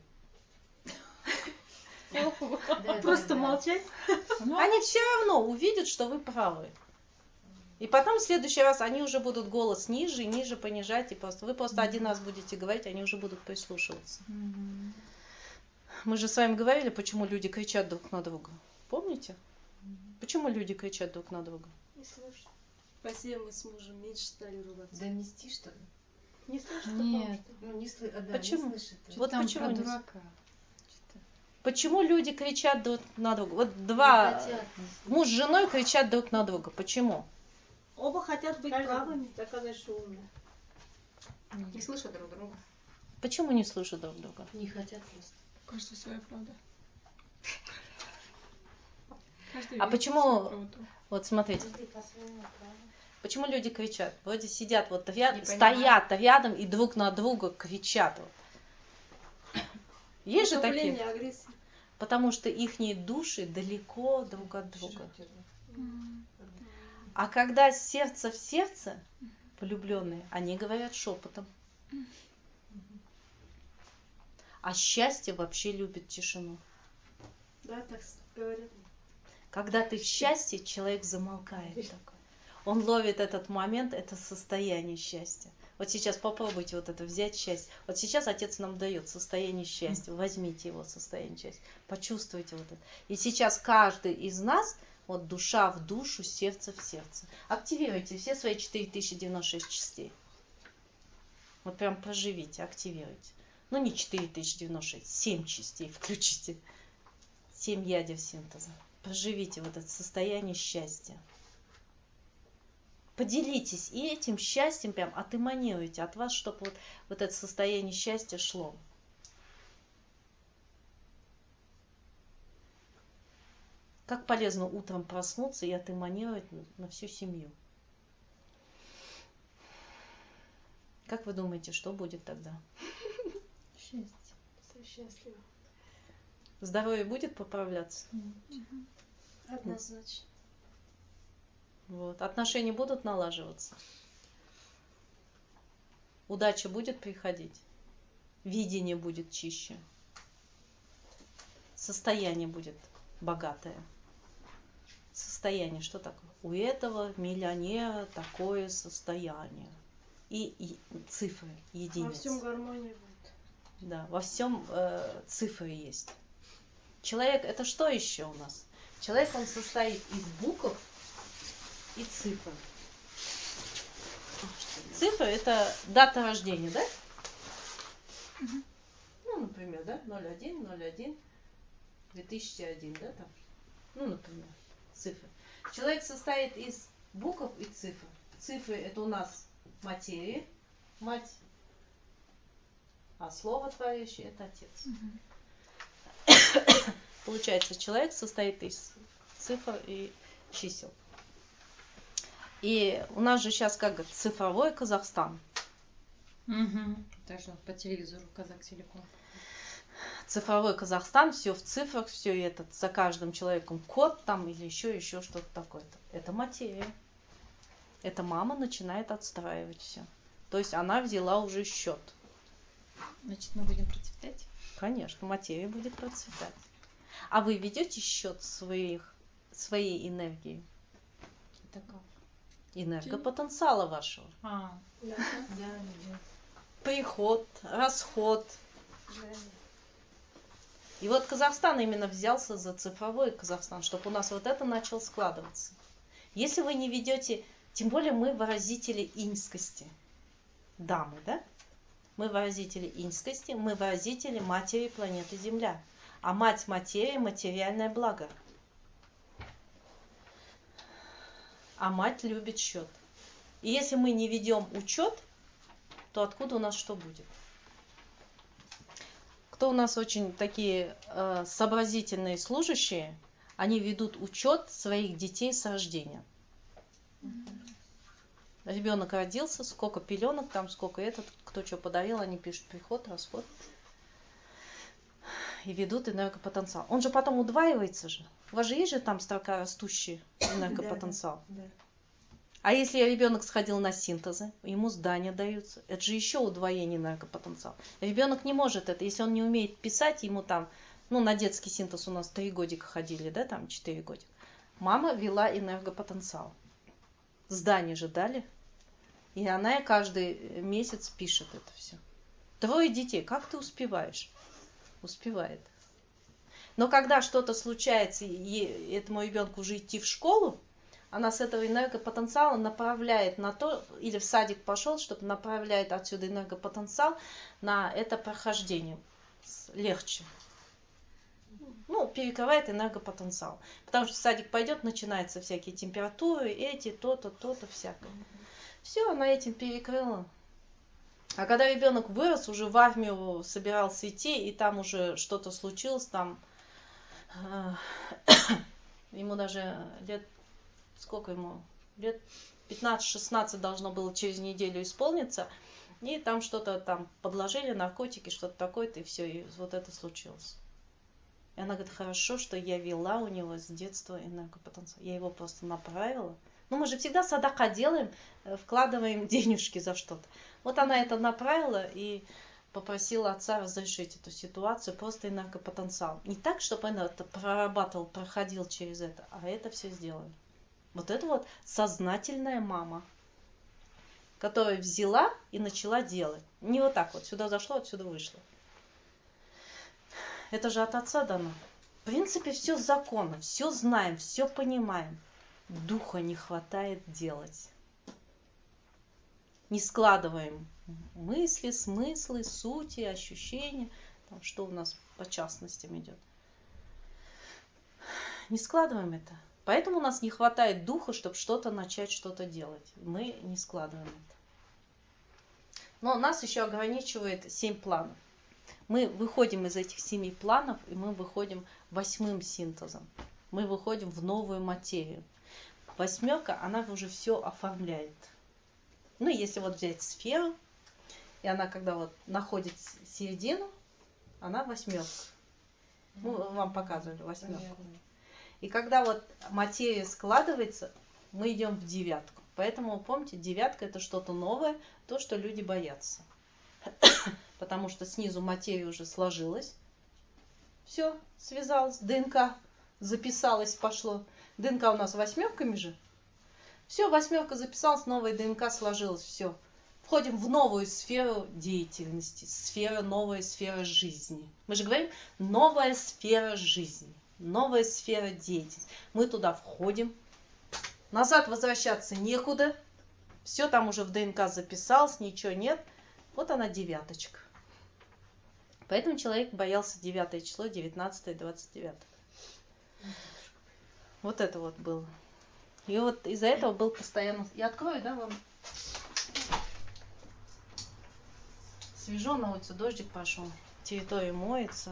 Да, Просто да, да. молчать. Они все равно увидят, что вы правы. И потом в следующий раз они уже будут голос ниже и ниже понижать. И просто, вы просто один раз будете говорить, они уже будут прислушиваться. Мгм. Мы же с вами говорили, почему люди кричат друг на друга. Помните? Почему люди кричат друг на друга? Не слышу. Спасибо, мы с мужем меньше стали ругаться. Донести, что ли? Не слышу, Нет. Ну, не слышит. Да, Почему? Не слышит. Вот Там почему про не- дурака. Что-то. Почему люди кричат друг на друга? Вот Не два хотят. муж с женой кричат друг на друга. Почему? Оба хотят быть Каждый- правыми, доказать, что умные. Не слышат друг друга. Почему не слышат друг друга? Не хотят просто. Каждый своя правда. Каждый А видит почему- свою правду. Вот смотрите, Каждый по-своему, правильно? почему люди кричат? Вроде сидят вот ряд, Не стоят рядом и друг на друга кричат. Вот. Есть же такие? Накопление агрессии. Потому что ихние души далеко друг от друга. М. А когда сердце в сердце, влюбленные, они говорят шепотом. А счастье вообще любит тишину. Да, так с- говорят. Когда ты в счастье, человек замолкает такой. Он ловит этот момент, это состояние счастья. Вот сейчас попробуйте вот это взять счастье. Вот сейчас Отец нам дает состояние счастья. Возьмите его состояние счастья. Почувствуйте вот это. И сейчас каждый из нас, вот душа в душу, сердце в сердце. Активируйте все свои четыре тысячи девяносто шесть частей. Вот прям проживите, активируйте. Ну не четыре тысячи девяносто шесть, семь частей включите. семь ядер синтеза. Проживите вот это состояние счастья. Поделитесь и этим счастьем прям отэманируйте от вас, чтобы вот, вот это состояние счастья шло. Как полезно утром проснуться и отэманировать на, на всю семью. Как вы думаете, что будет тогда? Счастье. Все счастливы. Здоровье будет поправляться? Однозначно. Вот. Отношения будут налаживаться? Удача будет приходить? Видение будет чище? Состояние будет богатое? Состояние что такое? У этого миллионера такое состояние. И, и цифры, Во единицы. всем гармония будет. Да, во всем э, цифры есть. Человек это что еще у нас? Человек он состоит из букв и цифр. Цифры это дата рождения, да? Ну, например, да, ноль один ноль один две тысячи один, да, там. Ну, например, цифры. Человек состоит из букв и цифр. Цифры это у нас материя, мать, а слово творящее это отец. Получается, человек состоит из цифр и чисел. И у нас же сейчас как говорят, цифровой Казахстан. Угу. Даже по телевизору Казак Телеком. Цифровой Казахстан, все в цифрах, все это за каждым человеком код там или еще еще что-то такое-то. Это материя. Это мама начинает отстраивать все. То есть она взяла уже счет. Значит, мы будем процветать. Конечно, материя будет процветать. А вы ведете счет своих, своей энергии? Это как? Энергопотенциала вашего. А, Да, да, да. Приход, расход. Да. И вот Казахстан именно взялся за цифровой Казахстан, чтобы у нас вот это начало складываться. Если вы не ведете, тем более мы выразители иньскости, дамы, да? Мы выразители иньскости, мы выразители матери планеты Земля. А мать материи – материальное благо. А мать любит счет. И если мы не ведем учет, то откуда у нас что будет? Кто у нас очень такие э, сообразительные служащие, они ведут учет своих детей с рождения. Ребенок родился, сколько пеленок, там сколько этот, кто что подарил, они пишут приход, расход. И ведут энергопотенциал. Он же потом удваивается же. У вас же есть же там строка растущий энергопотенциал. Да, да. А если ребенок сходил на синтезы, ему здания даются, это же еще удвоение энергопотенциала. Ребенок не может это, если он не умеет писать, ему там, ну на детский синтез у нас три годика ходили, да, там четыре годика. Мама вела энергопотенциал. Здание же дали. И она каждый месяц пишет это все. Трое детей, как ты успеваешь? Успевает. Но когда что-то случается, и этому ребенку уже идти в школу, она с этого энергопотенциала направляет на то, или в садик пошел, чтобы направляет отсюда энергопотенциал на это прохождение. Легче. Ну, перекрывает энергопотенциал. Потому что в садик пойдет, начинаются всякие температуры, эти, то-то, то-то, всякое. Все, она этим перекрыла. А когда ребенок вырос, уже в армию собирался идти, и там уже что-то случилось, там э, ему даже лет, сколько ему, лет пятнадцать-шестнадцать должно было через неделю исполниться, и там что-то там подложили, наркотики, что-то такое-то, и все, и вот это случилось. И она говорит, хорошо, что я вела у него с детства энергопотенциал. Я его просто направила. Ну, мы же всегда садака делаем, вкладываем денежки за что-то. Вот она это направила и попросила отца разрешить эту ситуацию, просто энергопотенциал. Не так, чтобы он это прорабатывал, проходил через это, а это все сделали. Вот это вот сознательная мама, которая взяла и начала делать. Не вот так вот, сюда зашло, отсюда вышло. Это же от отца дано. В принципе, все законно, все знаем, все понимаем. Духа не хватает делать. Не складываем мысли, смыслы, сути, ощущения, там, что у нас по частностям идет. Не складываем это. Поэтому у нас не хватает духа, чтобы что-то начать, что-то делать. Мы не складываем это. Но нас еще ограничивает семь планов. Мы выходим из этих семи планов, и мы выходим восьмым синтезом. Мы выходим в новую материю. Восьмерка, она уже все оформляет. Ну, если вот взять сферу, и она когда вот находит середину, она восьмерка. Мы вам показывали восьмерку. И когда вот материя складывается, мы идем в девятку. Поэтому, помните, девятка это что-то новое, то, что люди боятся. Потому что снизу материя уже сложилась. Все, связалось, ДНК записалось, пошло. ДНК у нас восьмерками же. Все, восьмерка записалась, новая ДНК сложилась, все. Входим в новую сферу деятельности, сфера, новая сфера жизни. Мы же говорим, новая сфера жизни, новая сфера деятельности. Мы туда входим, назад возвращаться некуда, все там уже в ДНК записалось, ничего нет. Вот она девяточка. Поэтому человек боялся девятое число, девятнадцатое, двадцать девятое. Вот это вот было. И вот из-за этого был постоянно... Я открою, да, вам? Свежо, на улице дождик пошел. Территория моется.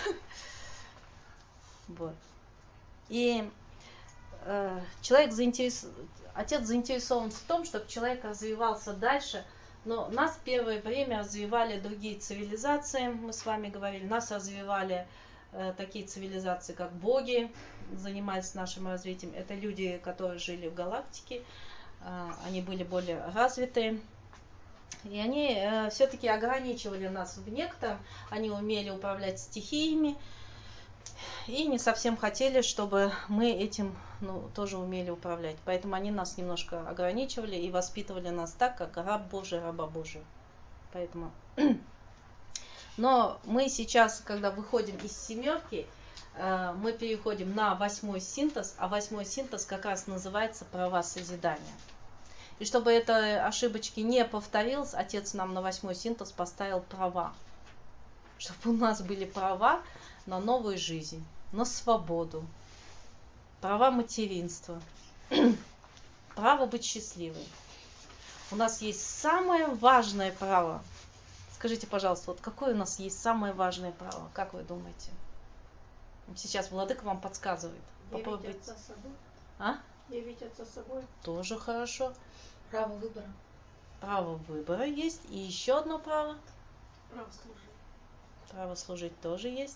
Вот. И э, человек заинтересован... Отец заинтересован в том, чтобы человек развивался дальше. Но нас первое время развивали другие цивилизации. Мы с вами говорили. Нас развивали э, такие цивилизации, как боги. Занимались нашим развитием. Это люди, которые жили в галактике. Они были более развитые. И они все-таки ограничивали нас в некотором. Они умели управлять стихиями. И не совсем хотели, чтобы мы этим ну, тоже умели управлять. Поэтому они нас немножко ограничивали и воспитывали нас так, как раб Божий, раба Божия. Поэтому... Но мы сейчас, когда выходим из семерки, мы переходим на восьмой синтез, а восьмой синтез как раз называется права созидания. И чтобы это ошибочки не повторилось, Отец нам на восьмой синтез поставил права. Чтобы у нас были права на новую жизнь, на свободу, права материнства, право быть счастливой. У нас есть самое важное право. Скажите, пожалуйста, вот какое у нас есть самое важное право? Как вы думаете? Сейчас Владыка вам подсказывает. Попробуйте. Явить отца собой. А? Явить отца собой. Тоже хорошо. Право выбора. Право выбора есть. И еще одно право. Право служить. Право служить тоже есть.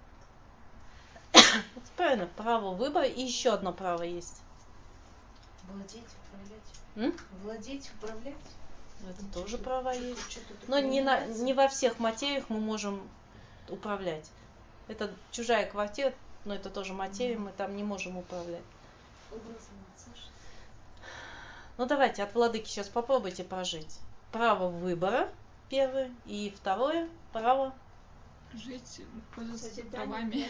Правильно, право выбора и еще одно право есть. Владеть, управлять. М? Владеть, управлять. Это ну, тоже права есть. Что-то Но не, на, не во всех материях мы можем управлять. Это чужая квартира, но это тоже материя, мы там не можем управлять. Ну давайте от Владыки сейчас попробуйте прожить. Право выбора первое и второе право жить, пользоваться правами.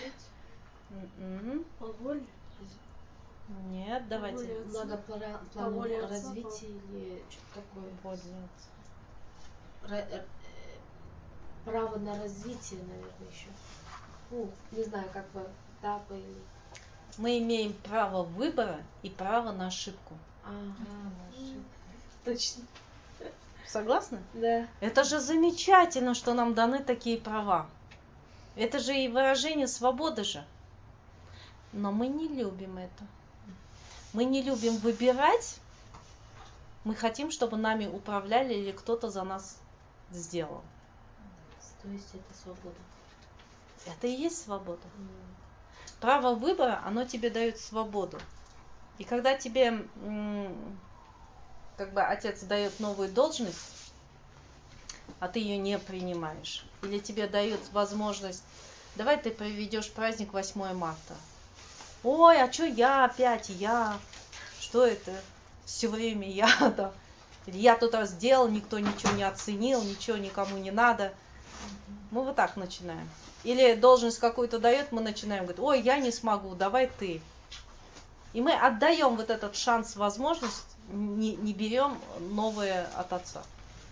Волю. Нет, давайте. Благоплановое развитие или что-то такое. Ра- право на развитие, наверное, еще. Ну, не знаю, как бы этапы или... Мы имеем право выбора и право на ошибку. Ага, на ошибку. Точно. Согласны? Да. Это же замечательно, что нам даны такие права. Это же и выражение свободы же. Но мы не любим это. Мы не любим выбирать. Мы хотим, чтобы нами управляли или кто-то за нас сделал. То есть это свобода. Это и есть свобода. Mm. Право выбора, оно тебе дает свободу. И когда тебе как бы отец дает новую должность, а ты ее не принимаешь, или тебе дают возможность, давай ты проведешь праздник восьмое марта. Ой, а что я опять, я? Что это? Все время я там. Я тут раз сделал, никто ничего не оценил, ничего никому не надо. Мы вот так начинаем. Или должность какую-то дает, мы начинаем говорить, ой, я не смогу, давай ты. И мы отдаем вот этот шанс, возможность, не, не берем новое от отца.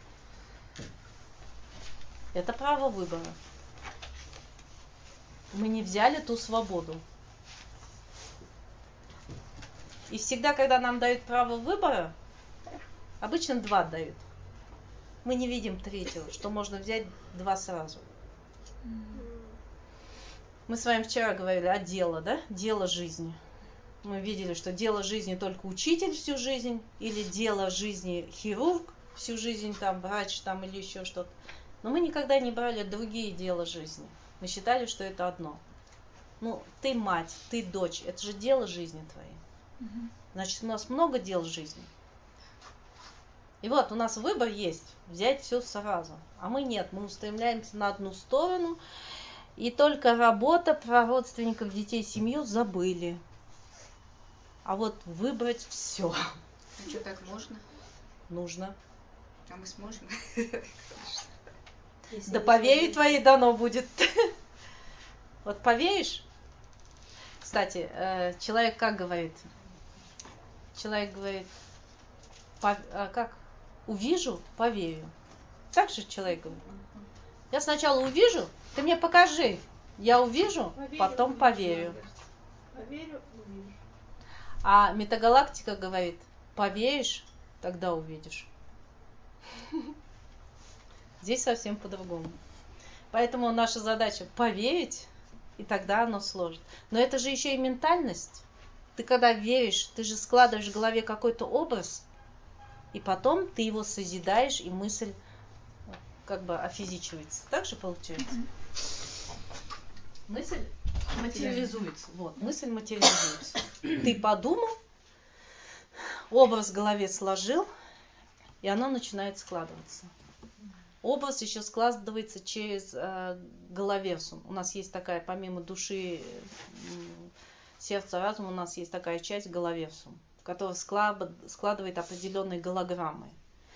Это право выбора. Мы не взяли ту свободу. И всегда, когда нам дают право выбора, обычно два дают. Мы не видим третьего, что можно взять два сразу. Мы с вами вчера говорили о дело, да? Дело жизни. Мы видели, что дело жизни только учитель всю жизнь, или дело жизни хирург всю жизнь, там, врач там, или еще что-то. Но мы никогда не брали другие дела жизни. Мы считали, что это одно. Ну, ты мать, ты дочь, это же дело жизни твоей. Значит, у нас много дел жизни. И вот у нас выбор есть, взять все сразу. А мы нет, мы устремляемся на одну сторону. И только работа, про родственников, детей, семью забыли. А вот выбрать все. Ну что, так можно? Нужно. А мы сможем? Да по вере твоей дано будет. Вот поверишь? Кстати, человек как говорит? Человек говорит, как? Увижу, поверю. Так же человек говорит. Я сначала увижу, ты мне покажи. Я увижу, поверю, потом поверю. Поверю, увижу. А метагалактика говорит, поверишь, тогда увидишь. Здесь совсем по-другому. Поэтому наша задача поверить, и тогда оно сложит. Но это же еще и ментальность. Ты когда веришь, ты же складываешь в голове какой-то образ, и потом ты его созидаешь, и мысль как бы офизичивается. Так же получается? Мысль материализуется. Вот, мысль материализуется. Ты подумал, образ в голове сложил, и оно начинает складываться. образ еще складывается через э, головерсум. У нас есть такая, помимо души, сердца, разума, у нас есть такая часть головерсум, которая складывает определенные голограммы.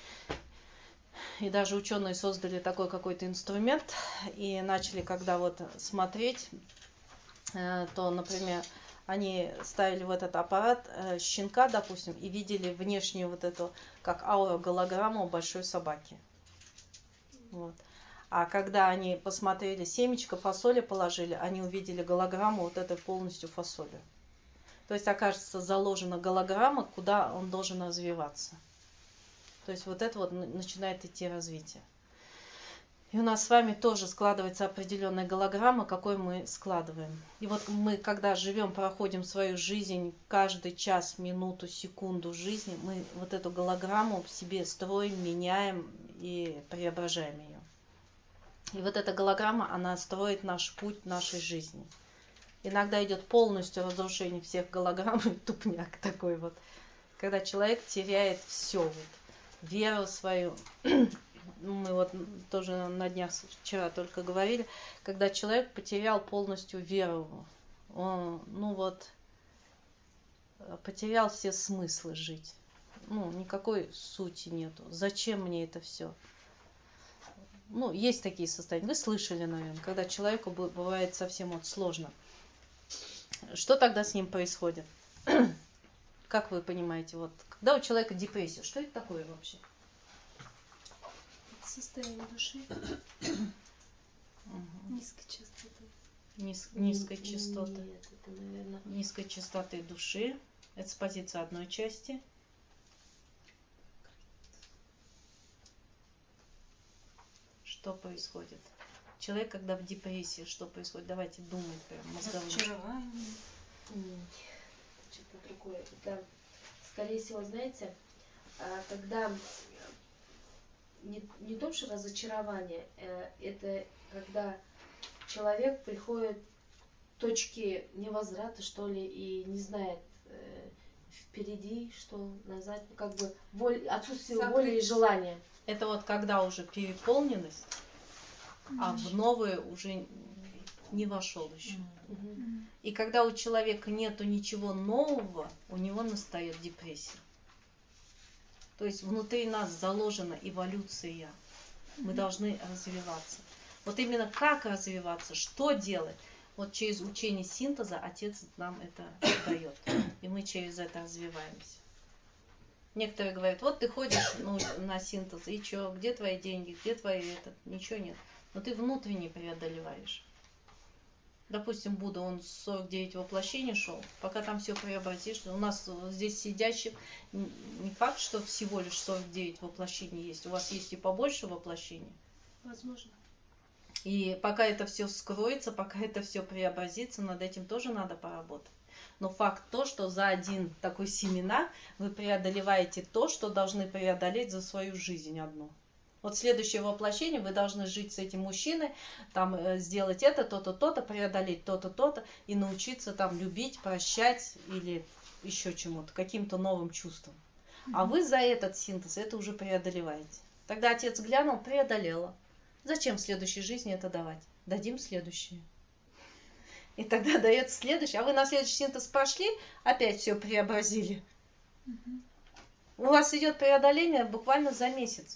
И даже ученые создали такой какой-то инструмент и начали, когда вот смотреть, э, то, например, они ставили в этот аппарат э, щенка, допустим, и видели внешнюю вот эту, как аура голограмму большой собаки. Вот. А когда они посмотрели семечко, фасоли положили, они увидели голограмму вот этой полностью фасоли. То есть, окажется, заложена голограмма, куда он должен развиваться. То есть вот это вот начинает идти развитие. И у нас с вами тоже складывается определенная голограмма, какой мы складываем. И вот мы, когда живем, проходим свою жизнь, каждый час, минуту, секунду жизни, мы вот эту голограмму в себе строим, меняем и преображаем ее. И вот эта голограмма, она строит наш путь нашей жизни. Иногда идет полностью разрушение всех голограмм, тупняк такой вот. Когда человек теряет все, вот, веру свою. Мы вот тоже на днях вчера только говорили, когда человек потерял полностью веру, он, ну вот, потерял все смыслы жить. Ну, никакой сути нету. Зачем мне это все? Ну, есть такие состояния. Вы слышали, наверное, когда человеку бывает совсем вот сложно. Что тогда с ним происходит? Как вы понимаете, вот, когда у человека депрессия, что это такое вообще? Состояние души низкой частоты. Низ, низкой частоты. Нет, это, наверное... Низкой частоты души. Это с позиции одной части. Что происходит? Человек, когда в депрессии, что происходит? Давайте думать прям мозговым. Разочарование. Что-то другое. Это, скорее всего, знаете, когда не, не то, что разочарование, это когда человек приходит к точке невозврата, что ли, и не знает впереди, что назад, как бы воль, отсутствие Закрыть. воли и желания. Это вот когда уже переполненность, mm-hmm. а в новое уже не вошел еще. Mm-hmm. И когда у человека нету ничего нового, у него настает депрессия. То есть внутри нас заложена эволюция. Mm-hmm. Мы должны развиваться. Вот именно как развиваться, что делать, вот через учение синтеза Отец нам это дает. И мы через это развиваемся. Некоторые говорят, вот ты ходишь ну, на синтез, и что, где твои деньги, где твои этот, ничего нет. Но ты внутренне преодолеваешь. Допустим, Будда, он сорок девять воплощений шел, пока там все преобразишь. У нас здесь сидящих не факт, что всего лишь сорок девять воплощений есть. У вас есть и побольше воплощений. Возможно. И пока это все скроется, пока это все преобразится, над этим тоже надо поработать. Но факт то, что за один такой семинар вы преодолеваете то, что должны преодолеть за свою жизнь одну. Вот следующее воплощение вы должны жить с этим мужчиной, там сделать это, то-то, то-то, преодолеть то-то, то-то и научиться там любить, прощать или еще чему-то, каким-то новым чувствам. Mm-hmm. А вы за этот синтез это уже преодолеваете. Тогда Отец глянул, преодолела. Зачем в следующей жизни это давать? Дадим следующее. И тогда дается следующее. А вы на следующий синтез пошли, опять все преобразили. Mm-hmm. У вас идет преодоление буквально за месяц.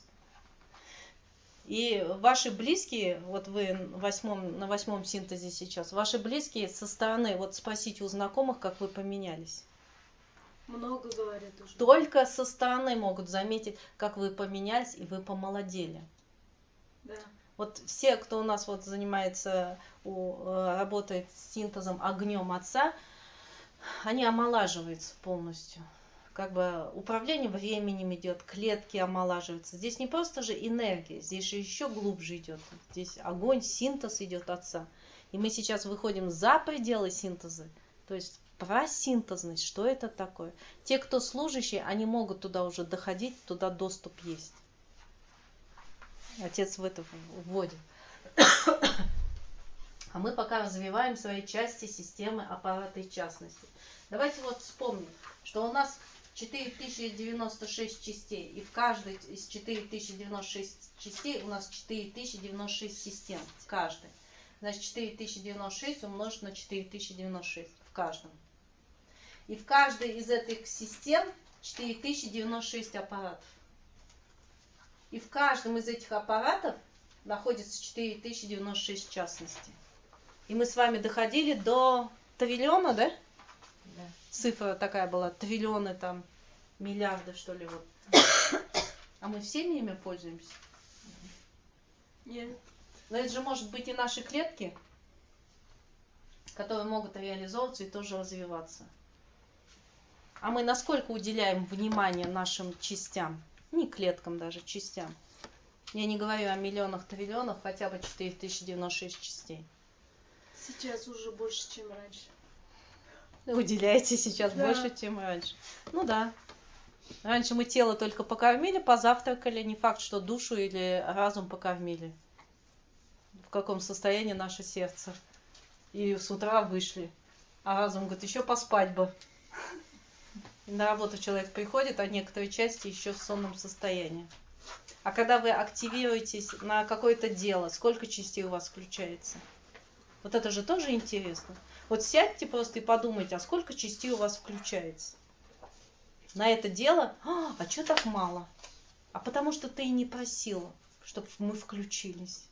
И ваши близкие, вот вы в восьмом, на восьмом синтезе сейчас, ваши близкие со стороны, вот спросите у знакомых, как вы поменялись. Много говорят уже. Только со стороны могут заметить, как вы поменялись и вы помолодели. Да. Вот все, кто у нас вот занимается, у, работает с синтезом огнем Отца, они омолаживаются полностью. Как бы управление временем идет, клетки омолаживаются. Здесь не просто же энергия, здесь же еще глубже идет. Здесь огонь, синтез идет Отца. И мы сейчас выходим за пределы синтеза. То есть про синтезность, что это такое. Те, кто служащие, они могут туда уже доходить, туда доступ есть. Отец в это вводит. А мы пока развиваем свои части, системы, аппараты и частности. Давайте вот вспомним, что у нас четыре тысячи девяносто шесть частей. И в каждой из четыре тысячи девяносто шесть частей у нас четыре тысячи девяносто шесть систем. В каждой. Значит, четыре тысячи девяносто шесть умножить на четыре тысячи девяносто шесть в каждом. И в каждой из этих систем четыре тысячи девяносто шесть аппаратов. И в каждом из этих аппаратов находится четыре тысячи девяносто шесть частностей. И мы с вами доходили до триллиона, да? Да. Цифра такая была, триллионы там, миллиарды, что ли, вот. А мы всеми ими пользуемся? Нет. Но это же может быть и наши клетки, которые могут реализовываться и тоже развиваться. А мы насколько уделяем внимание нашим частям? Не клеткам даже, частям. Я не говорю о миллионах, триллионах, хотя бы четыре тысячи девяносто шесть частей. Сейчас уже больше, чем раньше. Уделяете сейчас Да. больше, чем раньше. Ну да. Раньше мы тело только покормили, позавтракали. Не факт, что душу или разум покормили. В каком состоянии наше сердце. И с утра вышли. А разум говорит, еще поспать бы. И на работу человек приходит, а некоторые части еще в сонном состоянии. А когда вы активируетесь на какое-то дело, сколько частей у вас включается? Вот это же тоже интересно. Вот сядьте просто и подумайте, а сколько частей у вас включается? На это дело, а, а что так мало? А потому что ты и не просила, чтобы мы включились.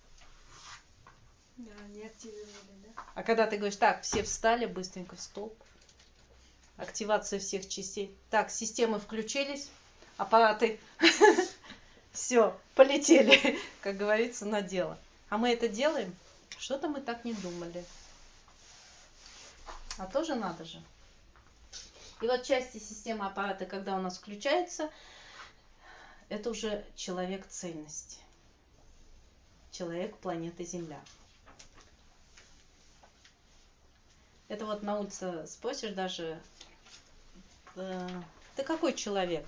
Да, не активировали, да? А когда ты говоришь, так, все встали, быстренько в столб. Активация всех частей. Так, системы включились, аппараты, все, полетели, как говорится, на дело. А мы это делаем? Что-то мы так не думали. А тоже надо же. И вот части системы аппарата, когда у нас включается, это уже человек цельности. Человек планеты Земля. Это вот на улице спросишь даже, э, ты какой человек?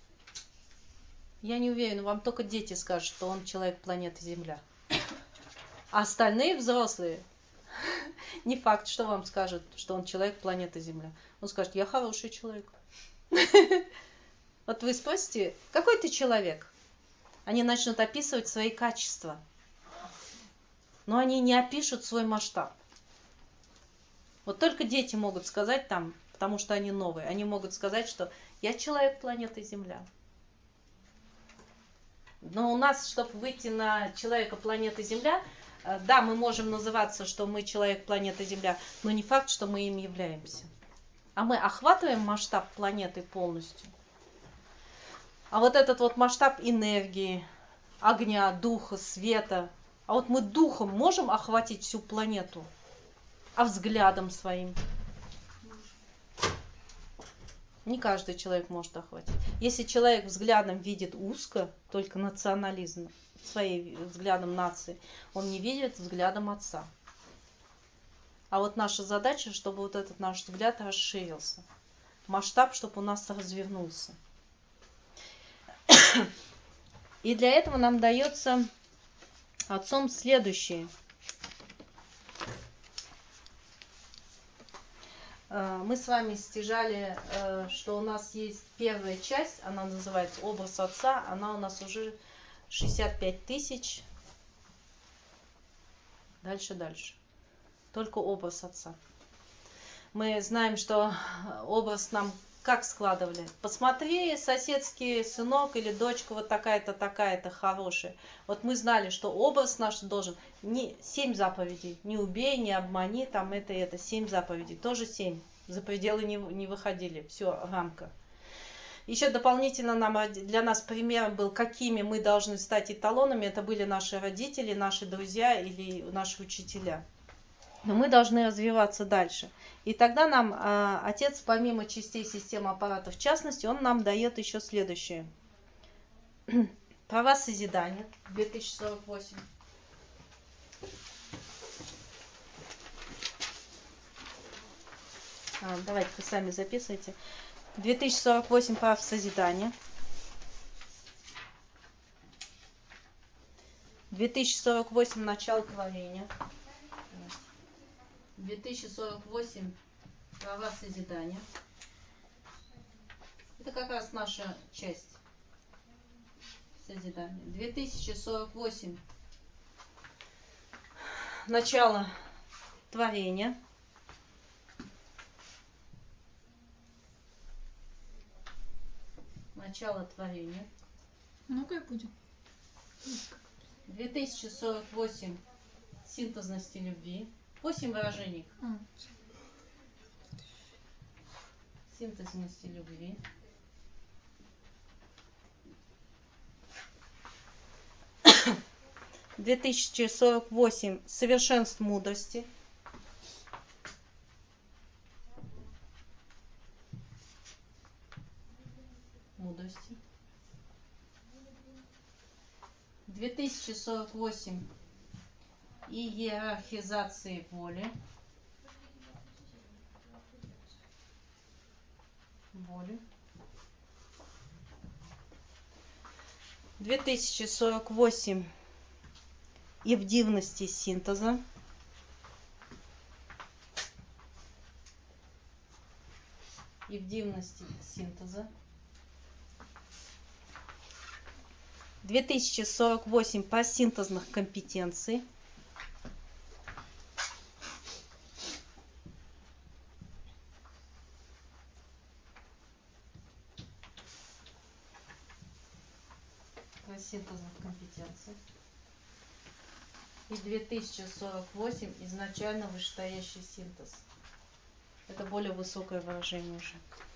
Я не уверена, вам только дети скажут, что он человек планеты Земля. А остальные взрослые, не факт, что вам скажут, что он человек планеты Земля. Он скажет, я хороший человек. Вот вы спросите, какой ты человек? Они начнут описывать свои качества. Но они не опишут свой масштаб. Вот только дети могут сказать там, потому что они новые, они могут сказать, что я человек планеты Земля. Но у нас, чтобы выйти на человека планеты Земля, да, мы можем называться, что мы человек планеты Земля, но не факт, что мы им являемся. А мы охватываем масштаб планеты полностью. А вот этот вот масштаб энергии, огня, духа, света. А вот мы духом можем охватить всю планету, а взглядом своим? Не каждый человек может охватить. Если человек взглядом видит узко, только национализм, своим взглядом нации, он не видит взглядом отца. А вот наша задача, чтобы вот этот наш взгляд расширился. Масштаб, чтобы у нас развернулся. И для этого нам дается отцом следующее. Мы с вами стяжали, что у нас есть первая часть, она называется образ отца, она у нас уже шестьдесят пять тысяч. Дальше, дальше. Только образ отца. Мы знаем, что образ нам как складывали. Посмотри, соседский сынок или дочка вот такая-то, такая-то хорошая. Вот мы знали, что образ наш должен не семь заповедей. Не убей, не обмани, там это и это. Семь заповедей. Тоже семь. За пределы не, не выходили. Все, рамка. Еще дополнительно нам, для нас примером был, какими мы должны стать эталонами. Это были наши родители, наши друзья или наши учителя. Но мы должны развиваться дальше. И тогда нам э, Отец, помимо частей системы аппарата, в частности, он нам дает еще следующее. Права созидания, две тысячи сорок восемь. А, давайте вы сами записывайте. две тысячи сорок восемь прав созидания. две тысячи сорок восемь начало творения. две тысячи сорок восемь права созидания. Это как раз наша часть созидания. две тысячи сорок восемь. Начало творения. Начало творения. Многое будет. две тысячи сорок восемь. Синтезности любви. восемь выражений. А, Синтезности любви. две тысячи сорок восемь. Совершенств мудрости. Мудрости. две тысячи сорок восемь. Иерархизации воли. Воли. две тысячи сорок восемь. Евдивности синтеза. Евдивности синтеза. две тысячи сорок восемь по синтезных компетенций. По синтезных компетенций. И две тысячи сорок восемь изначально вышестоящий синтез. Это более высокое выражение уже.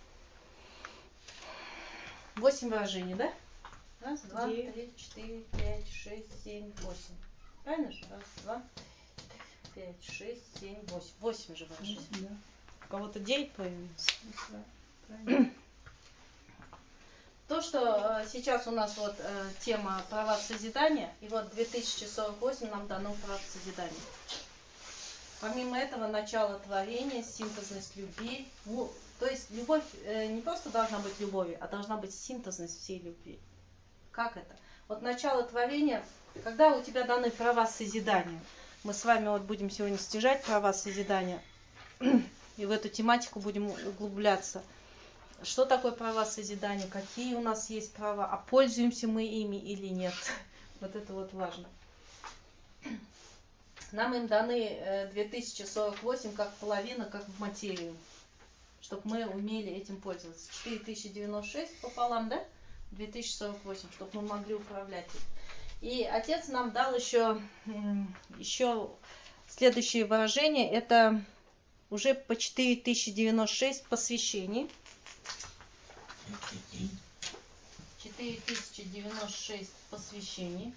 Восемь выражений, да? Раз, два, Девять. три, четыре, пять, шесть, семь, восемь. Правильно же? Раз, два, пять, шесть, семь, восемь. Восемь же выражений. Да. У кого-то девять появилось. Да, правильно. То, что э, сейчас у нас вот э, тема права созидания, и вот две тысячи сорок восемь нам дано право созидания. Помимо этого, начало творения, синтезность любви. Ну, то есть любовь э, не просто должна быть любовью, а должна быть синтезность всей любви. Как это? Вот начало творения, когда у тебя даны права созидания, мы с вами вот будем сегодня стяжать права созидания, и в эту тематику будем углубляться. Что такое права созидания, какие у нас есть права, а пользуемся мы ими или нет. Вот это вот важно. Нам им даны две тысячи сорок восемь как половина, как в материю, чтобы мы умели этим пользоваться. четыре тысячи девяносто шесть пополам, да? две тысячи сорок восемь, чтобы мы могли управлять им. И Отец нам дал еще, еще следующее выражение, это уже по четыре тысячи девяносто шесть посвящений. четыре тысячи девяносто шесть посвящений.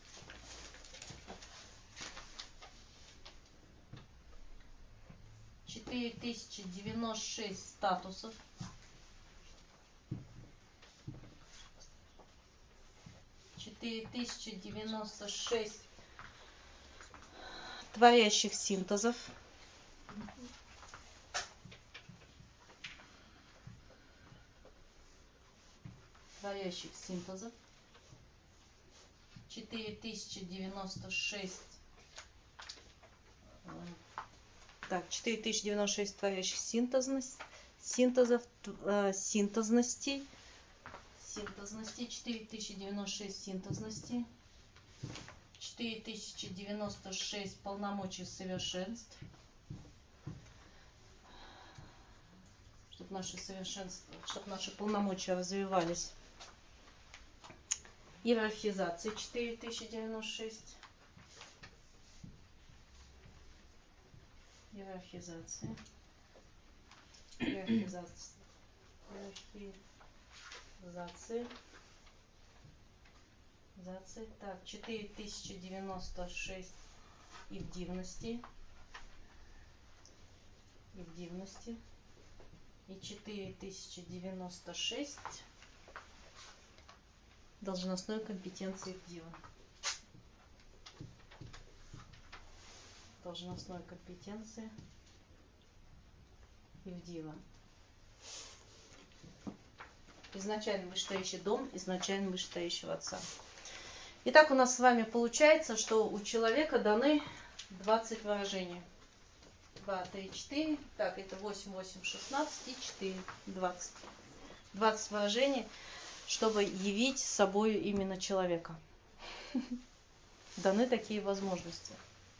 четыре тысячи девяносто шесть статусов. четыре тысячи девяносто шесть творящих синтезов. Творящих синтезов. четыре тысячи девяносто шесть. Так, четыре тысячи девяносто шесть творящих синтезность, синтезов, э, синтезностей. Синтезности. четыре тысячи девяносто шесть синтезностей. четыре тысячи девяносто шесть полномочий совершенств. Чтобы наши совершенства, чтобы наши полномочия развивались. Иерархизация четыре тысячи девяносто шесть. Иерархизация. Иерархизация. Иерархизация. Зация. Так, четыре тысячи девяносто шесть евдивности. Евдивности. И четыре тысячи девяносто шесть должностной компетенции Евдива. Должностной компетенции Евдива. Изначально вышестоящий дом, изначально вышестоящего отца. Итак, у нас с вами получается, что у человека даны двадцать выражений. два, три, четыре. Так, это восемь, восемь, шестнадцать и четыре, двадцать. двадцать выражений, чтобы явить собой именно человека. Даны такие возможности.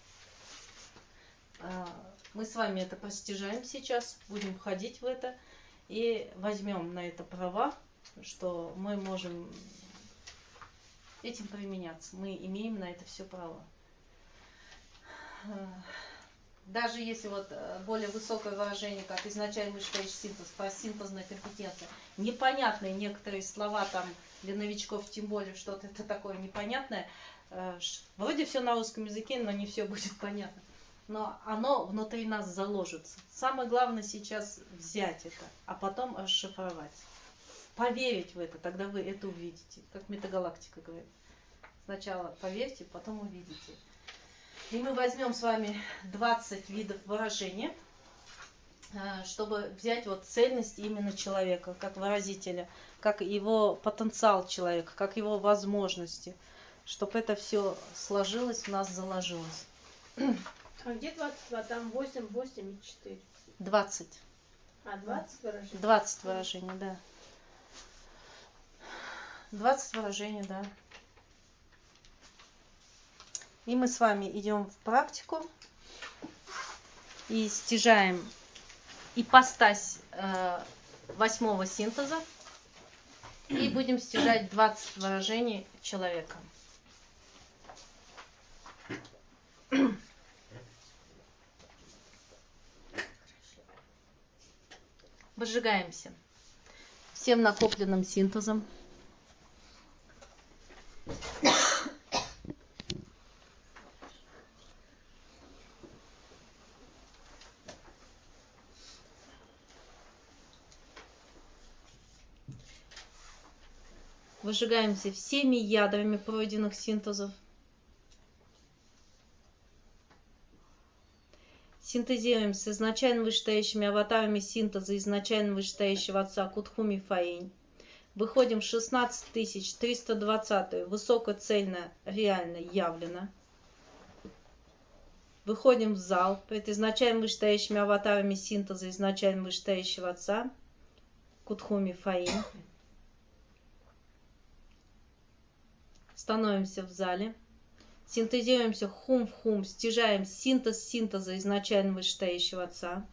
Мы с вами это постижаем сейчас, будем входить в это и возьмем на это права, что мы можем этим применяться. Мы имеем на это все право. Даже если вот более высокое выражение, как изначально вышестоящий синтез, по синтезной компетенции, непонятные некоторые слова там для новичков, тем более что-то это такое непонятное, вроде все на русском языке, но не все будет понятно. Но оно внутри нас заложится. Самое главное сейчас взять это, а потом расшифровать. Поверить в это, тогда вы это увидите. Как метагалактика говорит. Сначала поверьте, потом увидите. И мы возьмем с вами двадцать видов выражения, чтобы взять вот цельность именно человека, как выразителя, как его потенциал человека, как его возможности, чтобы это все сложилось, в нас заложилось. А где двадцать два? Там восемь, восемь и четыре. двадцать. А, двадцать выражений? двадцать выражений, да. двадцать выражений, да. И мы с вами идем в практику и стяжаем ипостась э, восьмого синтеза и будем стяжать двадцать выражений человека. Выжигаемся всем накопленным синтезом. Выжигаемся всеми ядрами пройденных синтезов. Синтезируем с изначально вышестоящими аватарами синтеза изначально вышестоящего отца Кутхуми Фаинь. Выходим в шестнадцать тысяч триста двадцать высокоцельно реально явлено. Выходим в зал перед изначально вышестоящими аватарами синтеза изначально вышестоящего отца Кутхуми Фаинь. Становимся в зале. Синтезируемся хум в хум, стяжаем синтез синтеза изначально вышестоящего отца.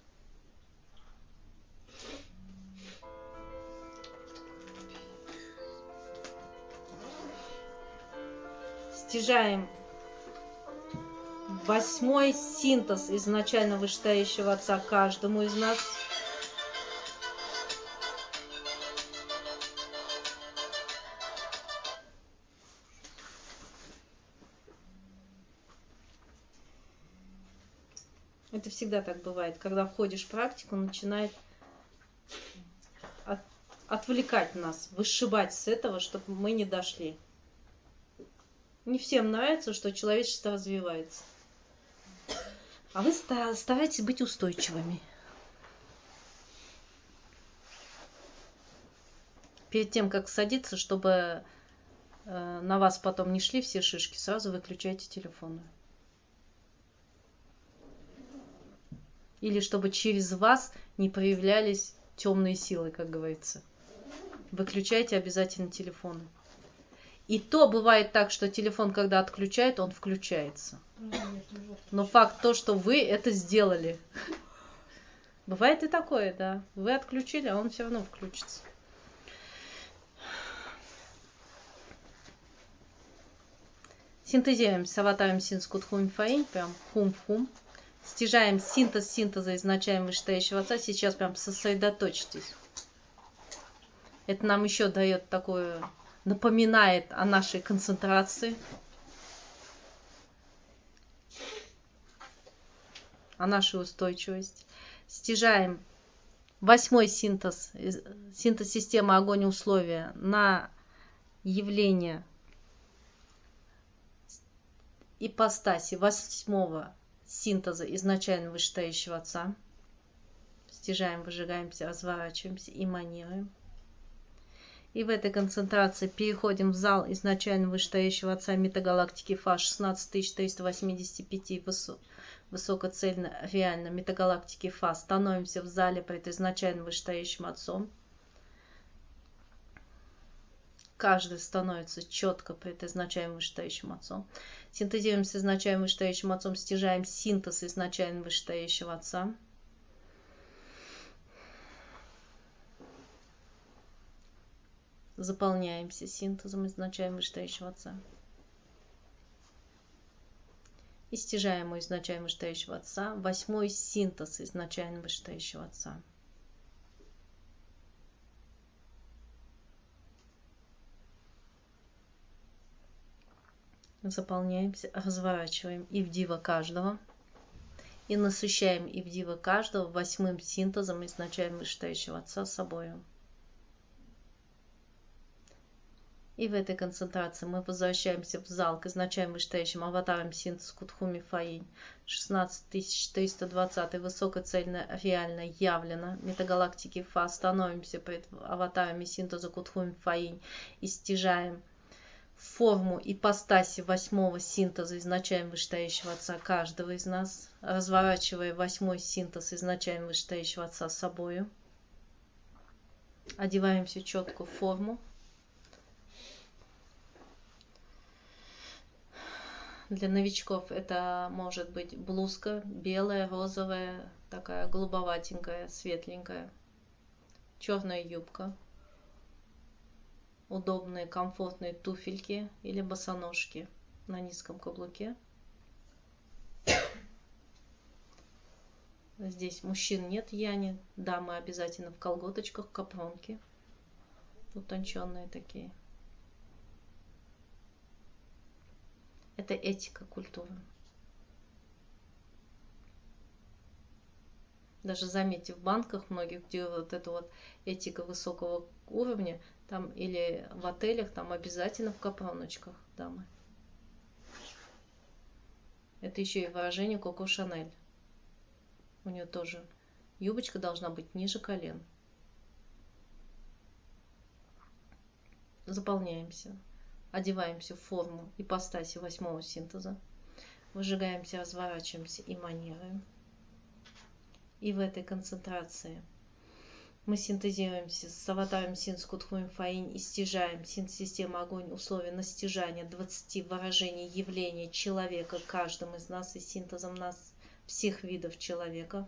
Стяжаем восьмой синтез изначально вышестоящего отца каждому из нас. Это всегда так бывает, когда входишь в практику, начинает от, отвлекать нас, вышибать с этого, чтобы мы не дошли. Не всем нравится, что человечество развивается. А вы старайтесь быть устойчивыми. Перед тем, как садиться, чтобы э, на вас потом не шли все шишки, сразу выключайте телефоны. Или чтобы через вас не проявлялись темные силы, как говорится. Выключайте обязательно телефоны. И то бывает так, что телефон, когда отключает, он включается. Но факт то, что вы это сделали. Бывает и такое, да. Вы отключили, а он все равно включится. Синтезируем с аватаром синтез Кутхуми Фаинь, прям хум в хум. Стяжаем синтез синтеза изначально вышестоящего отца. Сейчас прям сосредоточьтесь. Это нам еще дает такое, напоминает о нашей концентрации, о нашей устойчивости. Стяжаем восьмой синтез, синтез системы огонь условия на явление ипостаси восьмого синтеза изначально вышестоящего отца. Стяжаем, выжигаемся, разворачиваемся, эманируем. И в этой концентрации переходим в зал изначально вышестоящего отца метагалактики Фа шестнадцать тысяч триста восемьдесят пять высо- высокоцельно реально метагалактики Фа. Становимся в зале пред изначально вышестоящим отцом. каждый становится четко предназначаем вышестоящим отцом. Синтезируем с изначаем вышестоящим отцом, стяжаем синтез изначально вышестоящего отца. Заполняемся синтезом изначаем вышестоящего отца. И стяжаем изначаем вышестоящего отца. Восьмой синтез изначально вышестоящего отца. Заполняемся, разворачиваем ивдива каждого и насыщаем ивдива каждого восьмым синтезом изначаем вышестоящего отца собою. И в этой концентрации мы возвращаемся в зал к изначаем вышестоящим аватарам синтез Кутхуми Фаинь. шестнадцать тысяч триста двадцать высокоцельно реально явлено. Метагалактики Фа. Становимся перед аватарами синтеза Кутхуми Фаинь и стяжаем форму ипостаси восьмого синтеза изначаем вышестоящего отца каждого из нас, разворачивая восьмой синтез изначаем вышестоящего отца собою. Одеваемся в четкую форму. Для новичков это может быть блузка белая, розовая, такая голубоватенькая, светленькая, черная юбка, удобные комфортные туфельки или босоножки на низком каблуке. Здесь мужчин нет яни, дамы обязательно в колготочках, капронки, утонченные такие. Это этика культуры. Даже заметьте, в банках многих, где вот эта вот этика высокого уровня, там или в отелях, там обязательно в капроночках дамы. Это еще и выражение Коко Шанель. У нее тоже юбочка должна быть ниже колен. Заполняемся. Одеваемся в форму ипостаси восьмого синтеза. Выжигаемся, разворачиваемся и манируем. И в этой концентрации мы синтезируемся с аватаром синтез Кутхуми Фаинь и стяжаем синтез системы огонь условия на стяжание двадцати выражений явления человека каждым из нас и синтезом нас всех видов человека.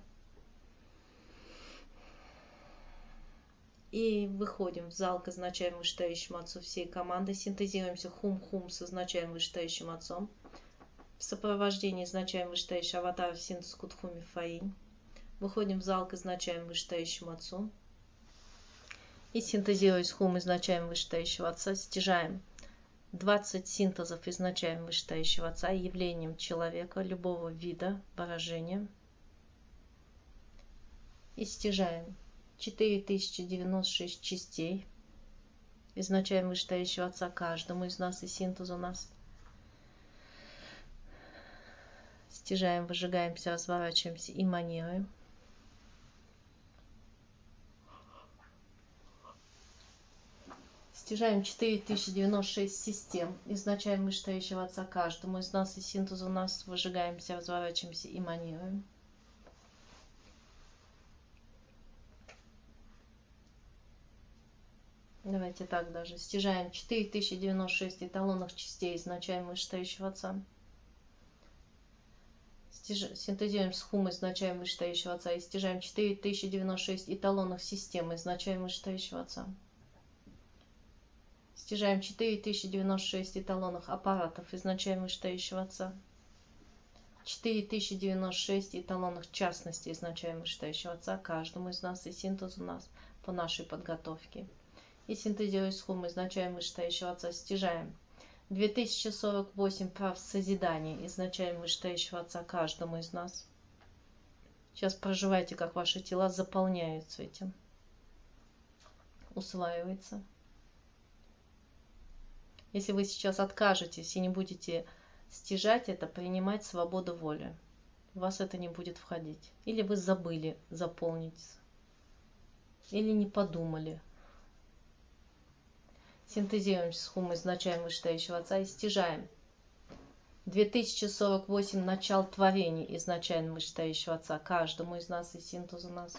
И выходим в зал к изначаем вышестоящему отцу всей команды. Синтезируемся хум-хум с изначаем вышестоящим отцом. В сопровождении изначаем вышестоящего аватара синтез Кутхуми Фаинь. Выходим в зал к изначаем вышестоящему отцу. И синтезируясь хум изначаем вышестоящего отца, стяжаем двадцать синтезов изначаем вышестоящего отца явлением человека любого вида выражения. И стяжаем четыре тысячи девяносто шесть частей изначаем вышестоящего отца каждому из нас и синтезу нас. Стяжаем, выжигаемся, разворачиваемся и манируем. Стяжаем четыре тысячи девяносто шесть систем изначаем вышестоящего отца каждому из нас и синтезу нас. Выжигаемся, разворачиваемся и манируем. Давайте так даже. Стяжаем четыре тысячи девяносто шесть эталонных частей изначаем вышестоящего отца. Стяж... Синтезируем с хум изначаем вышестоящего отца и стяжаем четыре тысячи девяносто шесть эталонных систем изначаем вышестоящего отца. Стяжаем четыре тысячи девяносто шесть эталонных аппаратов изначаем вышестоящего отца. четыре тысячи девяносто шесть эталонных частностей изначаем вышестоящего отца каждому из нас и синтезу нас по нашей подготовке. И синтезируя с хум изначаем вышестоящего отца, стяжаем две тысячи сорок восемь прав созидания изначаем вышестоящего отца каждому из нас. Сейчас проживайте, как ваши тела заполняются этим. Усваивается. Если вы сейчас откажетесь и не будете стяжать это, принимать свободу воли, у вас это не будет входить. Или вы забыли заполнить, или не подумали. Синтезируем с хум изначаем вышестоящего отца и стяжаем две тысячи сорок восемь начал творений изначально вышестоящего отца каждому из нас и синтезу нас.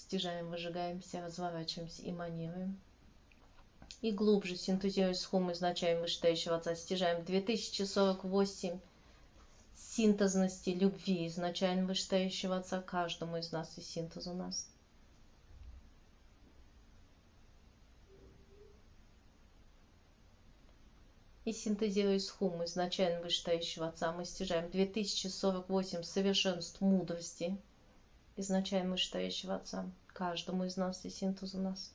Стяжаем, выжигаемся, разворачиваемся, эманируем. И глубже, синтезируя с хум, изначаем вышестоящего Отца, стяжаем две тысячи сорок восемь синтезности любви, изначально вышестоящего Отца, каждому из нас и синтез у нас. И синтезируя с хум, изначально вышестоящего Отца, мы стяжаем две тысячи сорок восемь совершенств мудрости, изначально вышестоящего Отца, каждому из нас и синтез у нас.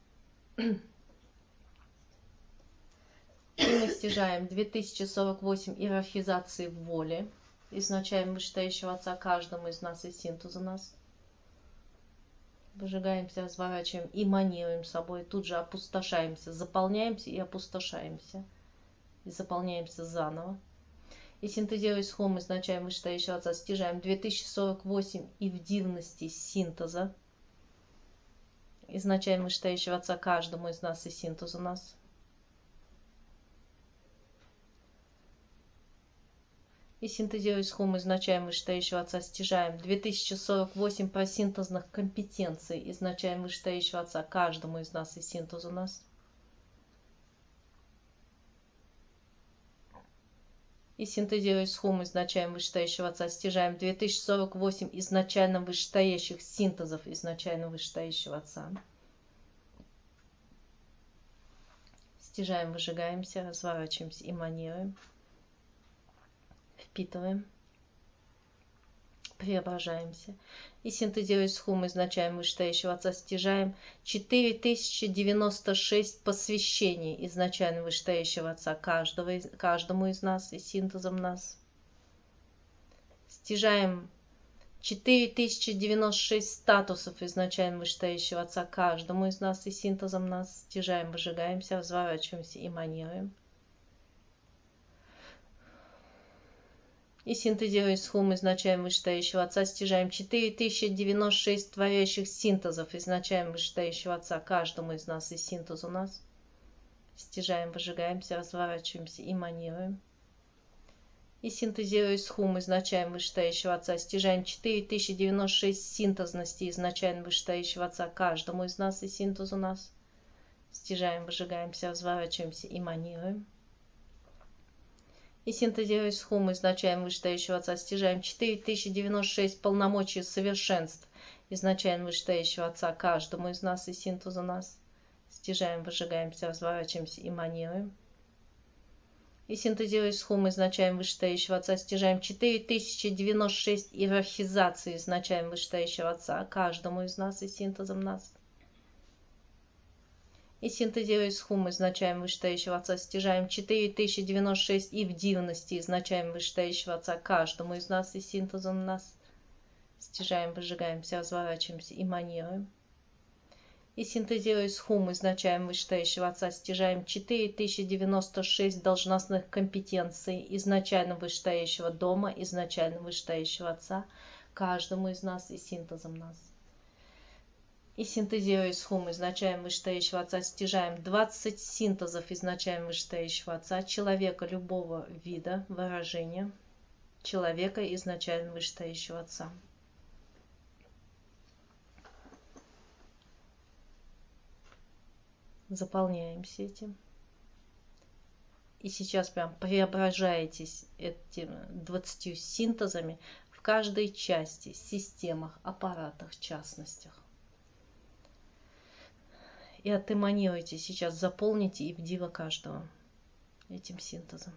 И мы стяжаем две тысячи сорок восемь иерархизации в воле, изначально вышестоящего Отца, каждому из нас и синтез у нас. Выжигаемся, разворачиваем и манируем собой, тут же опустошаемся, заполняемся и опустошаемся. И заполняемся заново. И синтезируя с хум, изначаем вышестоящего Отца, стяжаем две тысячи сорок восемь и в дивности синтеза, изначаем вышестоящего Отца, каждому из нас и синтез у нас. И синтезируя с хум, изначаем вышестоящего Отца, стяжаем две тысячи сорок восемь просинтезных компетенций, изначаем вышестоящего Отца, каждому из нас и синтез у нас. И синтезируя с хум, изначаем вышестоящего Отца, стяжаем две тысячи сорок восемь изначально вышестоящих синтезов изначально вышестоящего Отца. Стяжаем, выжигаемся, разворачиваемся, эманируем, впитываем, преображаемся. И синтезируя с хум, изначаем вышестоящего Отца, стяжаем четыре тысячи девяносто шесть посвящений изначально вышестоящего Отца, каждого, каждому из нас и синтезом нас. Стяжаем четыре тысячи девяносто шесть статусов изначально вышестоящего Отца, каждому из нас и синтезом нас. Стяжаем, выжигаемся, разворачиваемся, эманируем. И синтезируя с хум, изначаем вышестоящего Отца, стяжаем четыре тысячи девяносто шесть творящих синтезов, изначаем вышестоящего Отца, каждому из нас и синтез у нас. Стяжаем, выжигаемся, разворачиваемся, эманируем. И синтезируя с хум, изначаем вышестоящего Отца, стяжаем четыре тысячи девяносто шесть синтезностей, изначально вышестоящего Отца, каждому из нас и синтез у нас. Стяжаем, выжигаемся, разворачиваемся, эманируем. И синтезируя с хум, изначаем вышестоящего Отца, стяжаем четыре тысячи девяносто шесть полномочий совершенств, изначаем вышестоящего Отца, каждому из нас и синтез у нас. Стяжаем, выжигаемся, разворачиваемся, эманируем. И синтезируя с хум, изначаем вышестоящего Отца, стяжаем четыре тысячи девяносто шесть иерархизаций, изначаем вышестоящего Отца, каждому из нас и синтезом нас. И синтезируя с хум, изначаем вышестоящего Отца, стяжаем четыре тысячи девяносто шесть и в дивности, изначаем вышестоящего Отца, каждому из нас и синтезом нас. Стяжаем, выжигаемся, разворачиваемся, эманируем. И синтезируя с хум, изначаем вышестоящего Отца, стяжаем четыре тысячи девяносто шесть должностных компетенций изначально вышестоящего дома, изначально вышестоящего Отца, каждому из нас и синтезом нас. И синтезируя с хум, изначаем вышестоящего Отца, стяжаем двадцать синтезов, изначаем вышестоящего Отца, человека любого вида, выражения, человека, изначально вышестоящего Отца. Заполняемся этим. И сейчас прям преображаетесь этими двадцатью синтезами в каждой части, системах, аппаратах, частностях. И отэманируйте сейчас, заполните и в диво каждого этим синтезом.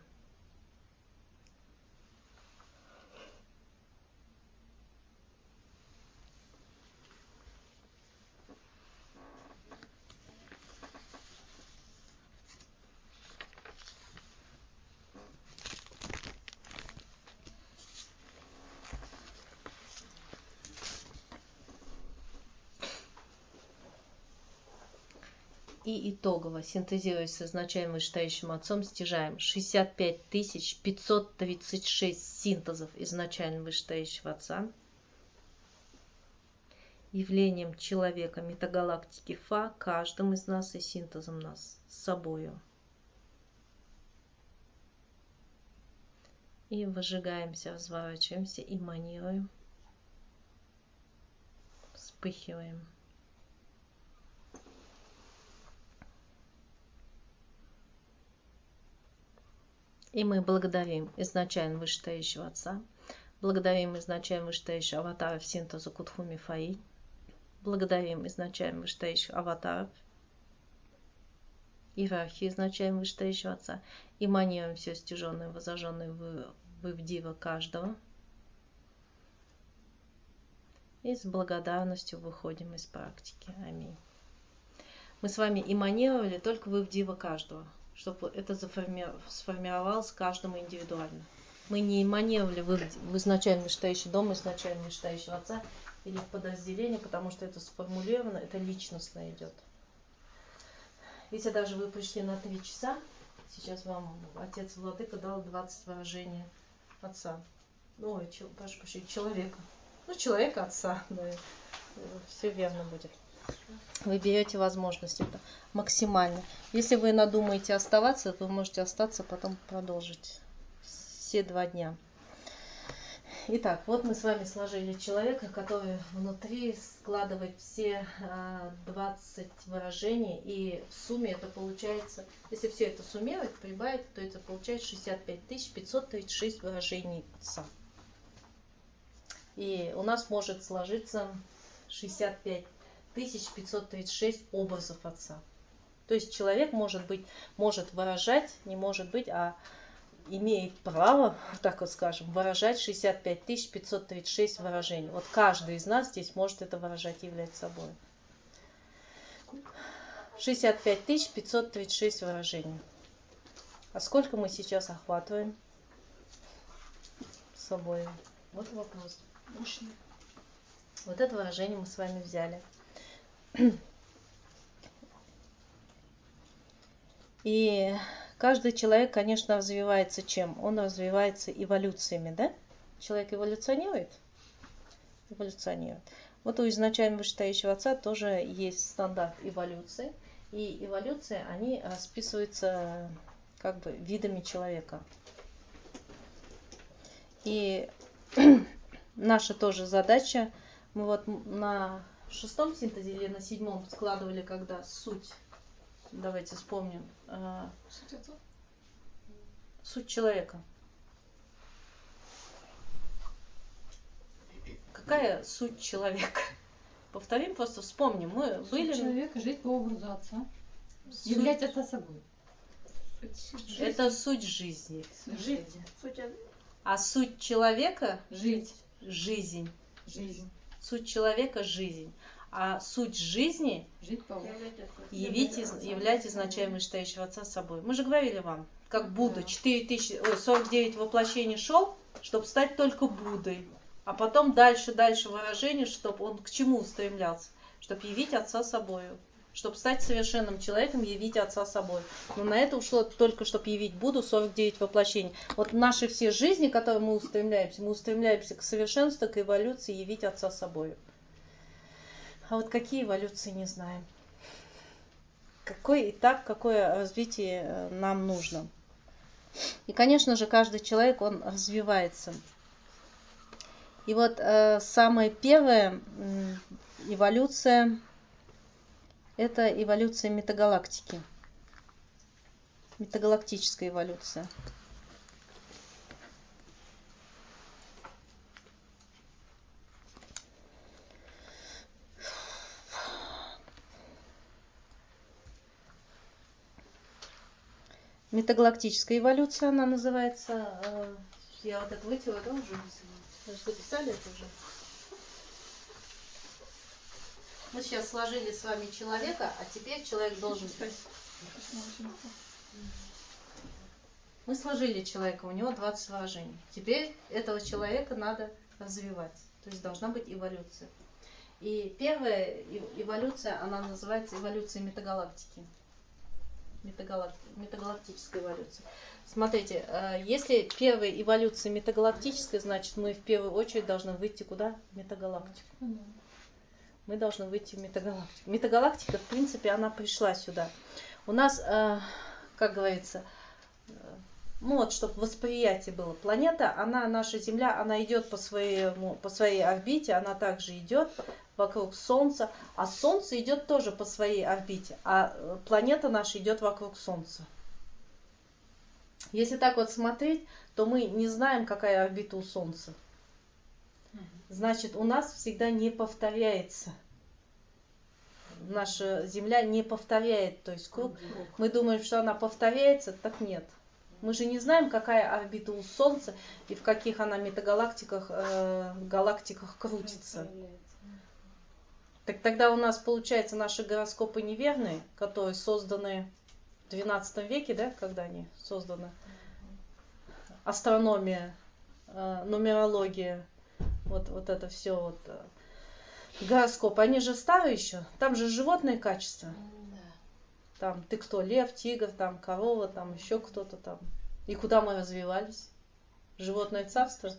И итогово, синтезируясь с изначально вышестоящим Отцом, стяжаем шестьдесят пять тысяч пятьсот тридцать шесть синтезов изначально вышестоящего Отца, явлением человека метагалактики Фа, каждым из нас и синтезом нас с собою. И выжигаемся, разворачиваемся, эманируем, вспыхиваем. И мы благодарим изначально вышестоящего Отца, благодарим изначально вышестоящего аватара в синтезу Кудхуми Фаи, благодарим изначально вышестоящих аватаров, иерархии изначально вышестоящего Отца, и манируем все стяженное, возожженное в, в Ивдива каждого. И с благодарностью выходим из практики. Аминь. Мы с вами эманировали только в Ивдива каждого, чтобы это сформировалось каждому индивидуально. Мы не эманировали в, в изначально вышестоящий дом, изначально вышестоящего Отца или в подразделение, потому что это сформулировано, это личностно идет. Если даже вы пришли на три часа, сейчас вам Отец Владыка дал двадцать выражений Отца. Ой, прошу прощения, человека. Ну, человека Отца, да, все верно будет. Вы берете возможность это максимально. Если вы надумаете оставаться, то вы можете остаться, потом продолжить все два дня. Итак, вот мы с вами сложили человека, который внутри складывает все двадцать выражений, и в сумме это получается, если все это суммировать, прибавить, то это получается шестьдесят пять тысяч пятьсот тридцать шесть выражений Отца. И у нас может сложиться шестьдесят пять тысяч пятьсот тридцать шесть образов Отца. То есть человек может быть, может выражать, не может быть, а имеет право, так вот скажем, выражать шестьдесят пять тысяч пятьсот тридцать шесть выражений. Вот каждый из нас здесь может это выражать, являть собой. шестьдесят пять тысяч пятьсот тридцать шесть выражений. А сколько мы сейчас охватываем с собой? Вот вопрос. Вот это выражение мы с вами взяли. И каждый человек, конечно, развивается чем? Он развивается эволюциями, да? Человек эволюционирует? Эволюционирует. Вот у изначально вышестоящего Отца тоже есть стандарт эволюции. И эволюции, они расписываются как бы видами человека. И наша тоже задача, мы вот на шестом синтезе или на седьмом складывали, когда суть, давайте вспомним, э, Суть Отца? Суть человека. Какая суть человека? Повторим, просто вспомним. Мы Суть были... человека жить по образу Отца, Суть... являть Отца собой. Суть Это суть жизни. Жить. А суть человека Жить. жизнь. Жизнь. Суть человека жизнь. А суть жизни Жить по образу. явить, являть изначально вышестоящего Отца собой. Мы же говорили вам, как Будда, четыре тысячи, ой, сорок девять воплощений шел, чтобы стать только Буддой. А потом дальше, дальше выражение, чтобы он к чему устремлялся? Чтобы явить Отца собою. Чтобы стать совершенным человеком, явить Отца собой. Но на это ушло только, чтобы явить Будду, сорок девять воплощений. Вот наши все жизни, к которым мы устремляемся, мы устремляемся к совершенству, к эволюции, явить Отца собою. А вот какие эволюции, не знаем. Какой этап, какое развитие нам нужно. И, конечно же, каждый человек, он развивается. И вот э, самая первая э, эволюция, это эволюция метагалактики. Метагалактическая эволюция. Метагалактическая эволюция, она называется. Э, я вот это вытянула, да, уже? Вы что, писали это уже? Мы сейчас сложили с вами человека, а теперь человек должен... Мы сложили человека, у него двадцать выражений. Теперь этого человека надо развивать. То есть должна быть эволюция. И первая эволюция, она называется эволюцией метагалактики. Метагалакти... Метагалактическая эволюция. Смотрите, если первая эволюция метагалактическая, значит мы в первую очередь должны выйти куда? В метагалактику. Мы должны выйти в метагалактику. Метагалактика, в принципе, она пришла сюда. У нас, как говорится, ну вот, чтобы восприятие было. Планета, она, наша Земля, она идет по, своему, по своей орбите, она также идет вокруг Солнца, а Солнце идет тоже по своей орбите, а планета наша идет вокруг Солнца. Если так вот смотреть, то мы не знаем, какая орбита у Солнца. Значит, у нас всегда не повторяется. Наша Земля не повторяет, то есть круг. Мы думаем, что она повторяется, так нет. Мы же не знаем, какая орбита у Солнца и в каких она метагалактиках, э, галактиках крутится. Так тогда у нас, получается, наши гороскопы неверные, которые созданы в двенадцатом веке, да, когда они созданы. Астрономия, э, нумерология, вот, вот это все вот. Э, гороскопы, они же старые еще, там же животные качества. Там ты кто, лев, тигр, там корова, там еще кто-то там. И куда мы развивались? Животное царство.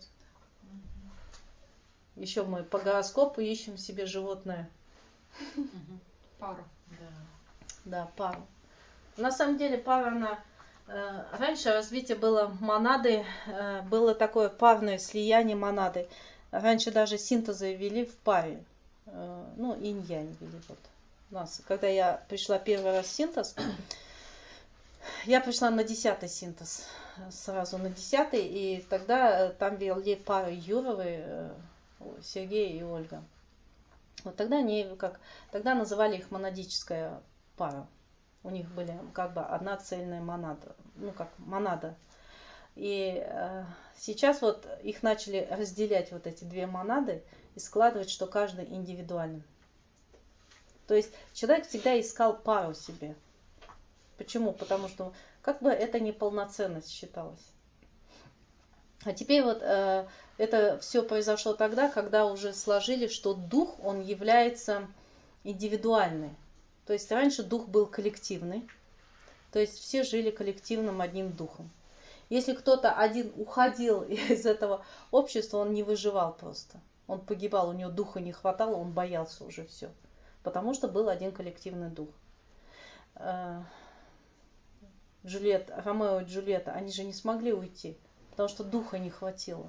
Еще мы по гороскопу ищем себе животное. Пару. Да, да, пару. На самом деле пара, она... Э, раньше развитие было монады, э, было такое парное слияние монады. Раньше даже синтезы вели в паре. Э, ну, инь-янь вели вот. У нас, когда я пришла первый раз в синтез, я пришла на десятый синтез, сразу на десятый, и тогда там вели пары Юровы, Сергей и Ольга. Вот тогда они как, тогда называли их монадическая пара. У них были как бы одна цельная монада, ну как монада. И э, сейчас вот их начали разделять вот эти две монады и складывать, что каждый индивидуальный. То есть человек всегда искал пару себе. Почему? Потому что как бы это неполноценность считалось. А теперь вот э, это все произошло тогда, когда уже сложили, что дух, он является индивидуальный. То есть раньше дух был коллективный. То есть все жили коллективным одним духом. Если кто-то один уходил из этого общества, он не выживал просто. Он погибал, у него духа не хватало, он боялся уже все. Потому что был один коллективный дух. Джульетта, Ромео и Джульетта, они же не смогли уйти, потому что духа не хватило.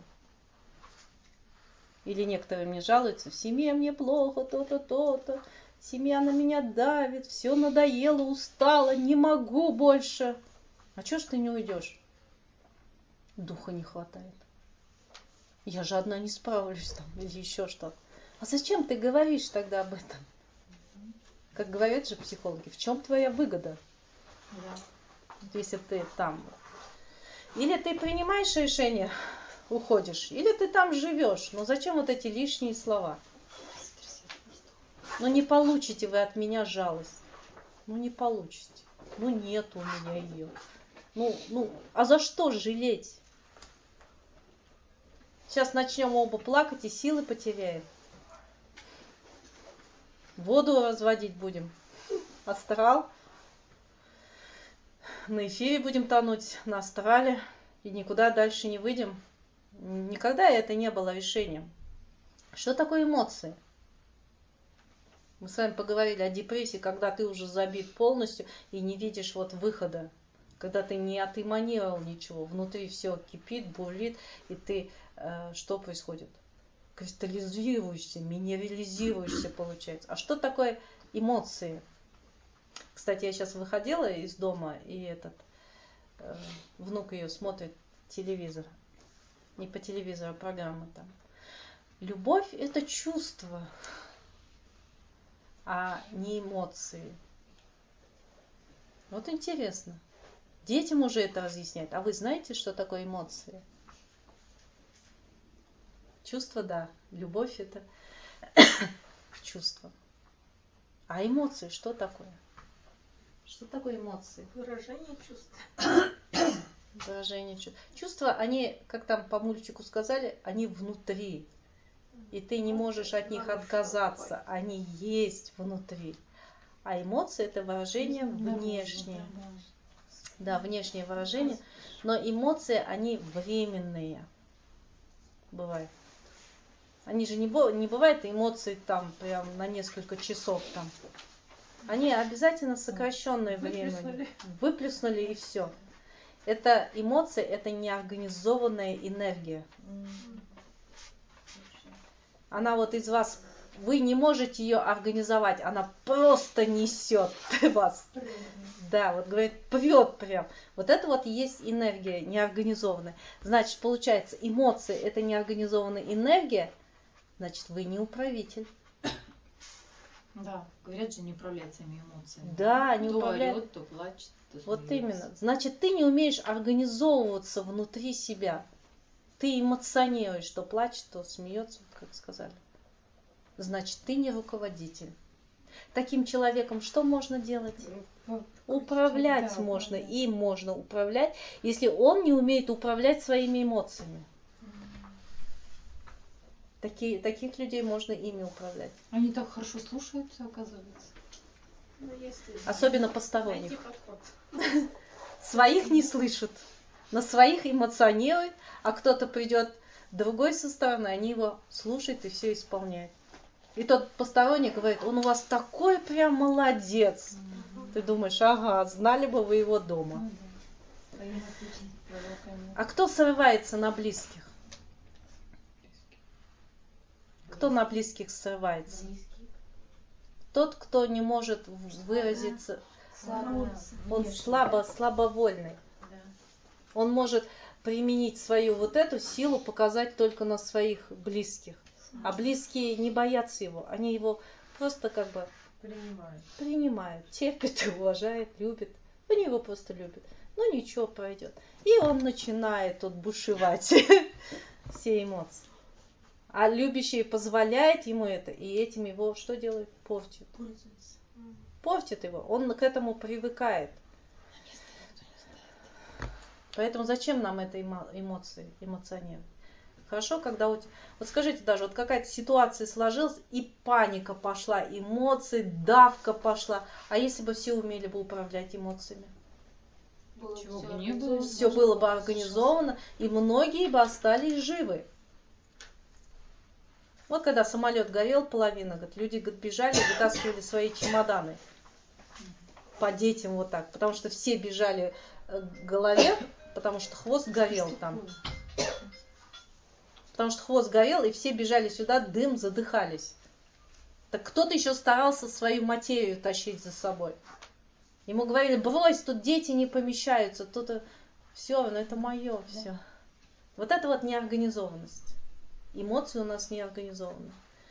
Или некоторые мне жалуются, в семье мне плохо, то-то, то-то, семья на меня давит, все надоело, устала, не могу больше. А чё ж ты не уйдешь? Духа не хватает. Я же одна не справлюсь там, или еще что-то. А зачем ты говоришь тогда об этом? Как говорят же психологи, в чем твоя выгода? Да. Если ты там. Или ты принимаешь решение, уходишь, или ты там живешь. Но зачем вот эти лишние слова? Ну не получите вы от меня жалость. Ну не получите. Ну нет у меня ее. Ну, ну, а за что жалеть? Сейчас начнем оба плакать и силы потеряем. Воду разводить будем. Астрал. На эфире будем тонуть, на астрале. И никуда дальше не выйдем. Никогда это не было решением. Что такое эмоции? Мы с вами поговорили о депрессии, когда ты уже забит полностью и не видишь вот выхода. Когда ты не отэманировал ничего. Внутри все кипит, бурлит. И ты... Э, что происходит? Кристаллизируешься, минерализируешься, получается. А что такое эмоции? Кстати, я сейчас выходила из дома, и этот э, внук ее смотрит телевизор. Не по телевизору, а программа там. Любовь – это чувство, а не эмоции. Вот интересно. Детям уже это разъясняют. А вы знаете, что такое эмоции? Чувство, да. Любовь – это чувство. А эмоции что такое? Что такое эмоции? Выражение чувств. Выражение чувств. Чувства, они, как там по мультику сказали, они внутри. И ты не можешь от них отказаться. Они есть внутри. А эмоции – это выражение внешнее. Да, внешнее выражение. Но эмоции, они временные. Бывает. Они же не, не бывают эмоции там прям на несколько часов там. Они обязательно сокращенное время. Выплеснули и все. Это эмоции, это неорганизованная энергия. Она вот из вас вы не можете ее организовать, она просто несет вас. Да, вот говорит, прет прям. Вот это вот и есть энергия неорганизованная. Значит, получается, эмоции это неорганизованная энергия, значит, вы не управитель. Да, говорят же, не управлять своими эмоциями. Да, не то управлять. орет, то плачет, то Вот смеется. именно. Значит, ты не умеешь организовываться внутри себя. Ты эмоционируешь, что плачет, то смеется, как сказали. Значит, ты не руководитель. Таким человеком что можно делать? Управлять Да, можно. управлять. Им можно управлять, если он не умеет управлять своими эмоциями. Такие, таких людей можно ими управлять. Они так хорошо слушаются, оказывается. Ну, если Особенно найти посторонних. подход. Своих не слышат. На своих эмоционируют, а кто-то придет другой со стороны, они его слушают и все исполняют. И тот посторонний говорит, он у вас такой прям молодец. Ты думаешь, ага, знали бы вы его дома. Ну да. А я отлично пророками. А кто срывается на близких? Кто на близких срывается? Тот, кто не может выразиться, он слабо, слабовольный. Он может применить свою вот эту силу, показать только на своих близких. А близкие не боятся его, они его просто как бы Принимают. принимают, терпят, уважают, любят. Они его просто любят. Ну ничего, пройдет. И он начинает тут бушевать все эмоции. А любящий позволяет ему это, и этим его что делает? Портит. Пользуется. Портит его, он к этому привыкает. Поэтому зачем нам это эмо- эмоции, эмоционировать? Хорошо, когда у тебя... Вот скажите даже, вот какая-то ситуация сложилась, и паника пошла, эмоции, давка пошла. А если бы все умели бы управлять эмоциями? Было Чего всё бы не было. организовано, Все можно было бы было организовано, и многие бы остались живы. Вот когда самолет горел, половина, говорит, люди говорит, бежали, вытаскивали свои чемоданы по детям вот так, потому что все бежали к голове, потому что хвост горел там. Потому что хвост горел, и все бежали сюда, дым, задыхались. Так кто-то еще старался свою материю тащить за собой. Ему говорили, брось, тут дети не помещаются, тут все, ну это мое, все. Вот это вот неорганизованность. Эмоции у нас не организованы.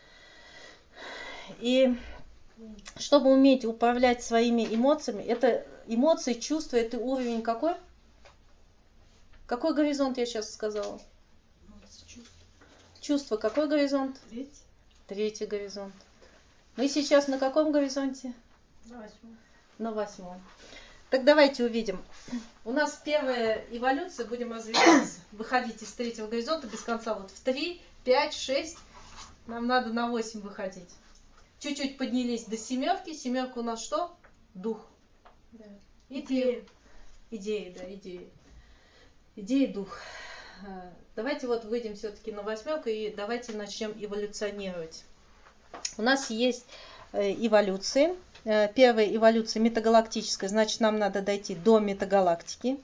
И чтобы уметь управлять своими эмоциями, это эмоции, чувства, это уровень какой? Какой горизонт я сейчас сказала? Чувство, какой горизонт? Третий. Третий горизонт. Мы сейчас на каком горизонте? На восьмом. На восьмом. Так давайте увидим. У нас первая эволюция, будем развиваться. Выходить из третьего горизонта без конца. Вот в три, пять, шесть. Нам надо на восемь выходить. Чуть-чуть поднялись до семерки. Семерка у нас что? Дух. Да. Идеи. Идеи, да, идеи. Идеи, дух. Давайте вот выйдем все-таки на восьмерку и давайте начнем эволюционировать. У нас есть эволюции. Первая эволюция метагалактическая, значит, нам надо дойти до метагалактики.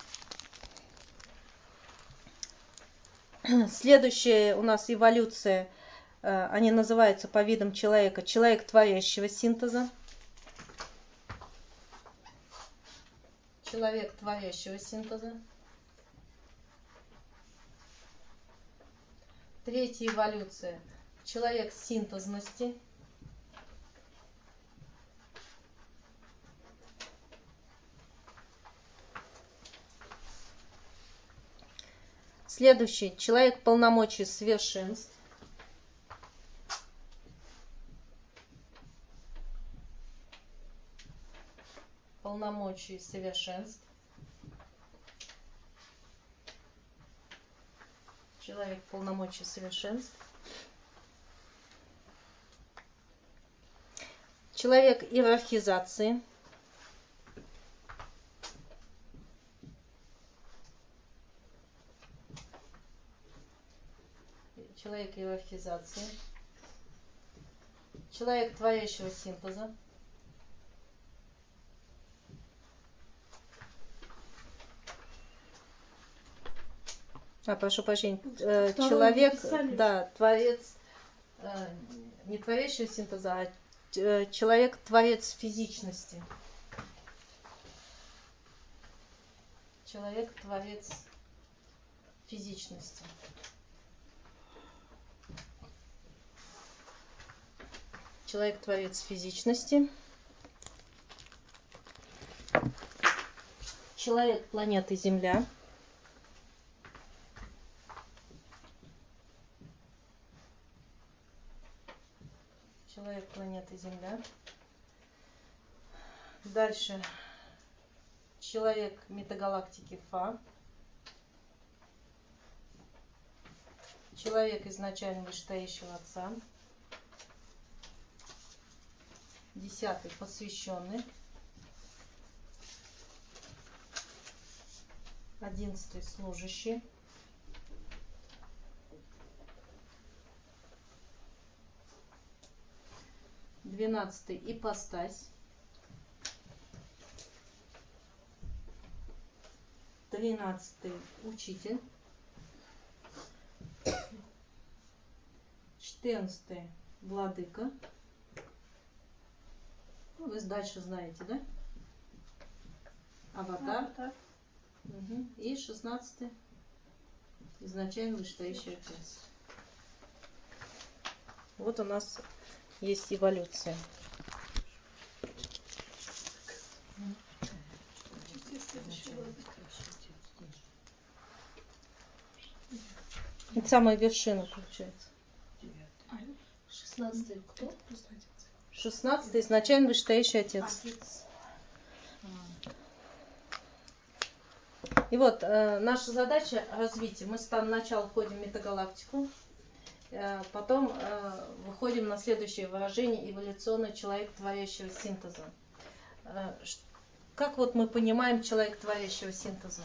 Следующая у нас эволюция, они называются по видам человека, человек творящего синтеза. Человек творящего синтеза. Третья эволюция, человек синтезности. Следующий, человек полномочий совершенств. Полномочий совершенств. Человек полномочий совершенств. Человек иерархизации. Человек иерархизации. Человек творящего синтеза. А, прошу прощения. Второй человек, да, творец, э, не творящего синтеза, а э, человек-творец физичности. Человек-творец физичности. Человек-творец физичности. Человек планеты Земля. Человек планеты Земля. Дальше. Человек метагалактики Фа. Человек изначально вышестоящего Отца. Десятый посвященный. Одиннадцатый служащий. Двенадцатый ипостась. Тринадцатый учитель. Четырнадцатый владыка. Ну, вы дальше знаете, да? Аватар. Аватар. Угу. И шестнадцатый изначально вышестоящий Отец. Вот у нас есть эволюция. Это самая вершина получается. Шестнадцатый кто? Шестнадцатый изначально вышестоящий Отец. Отец. И вот э, наша задача развития. Мы с самого начала входим в метагалактику, э, потом э, выходим на следующее выражение: эволюционный человек творящего синтеза. Э, как вот мы понимаем человек творящего синтеза?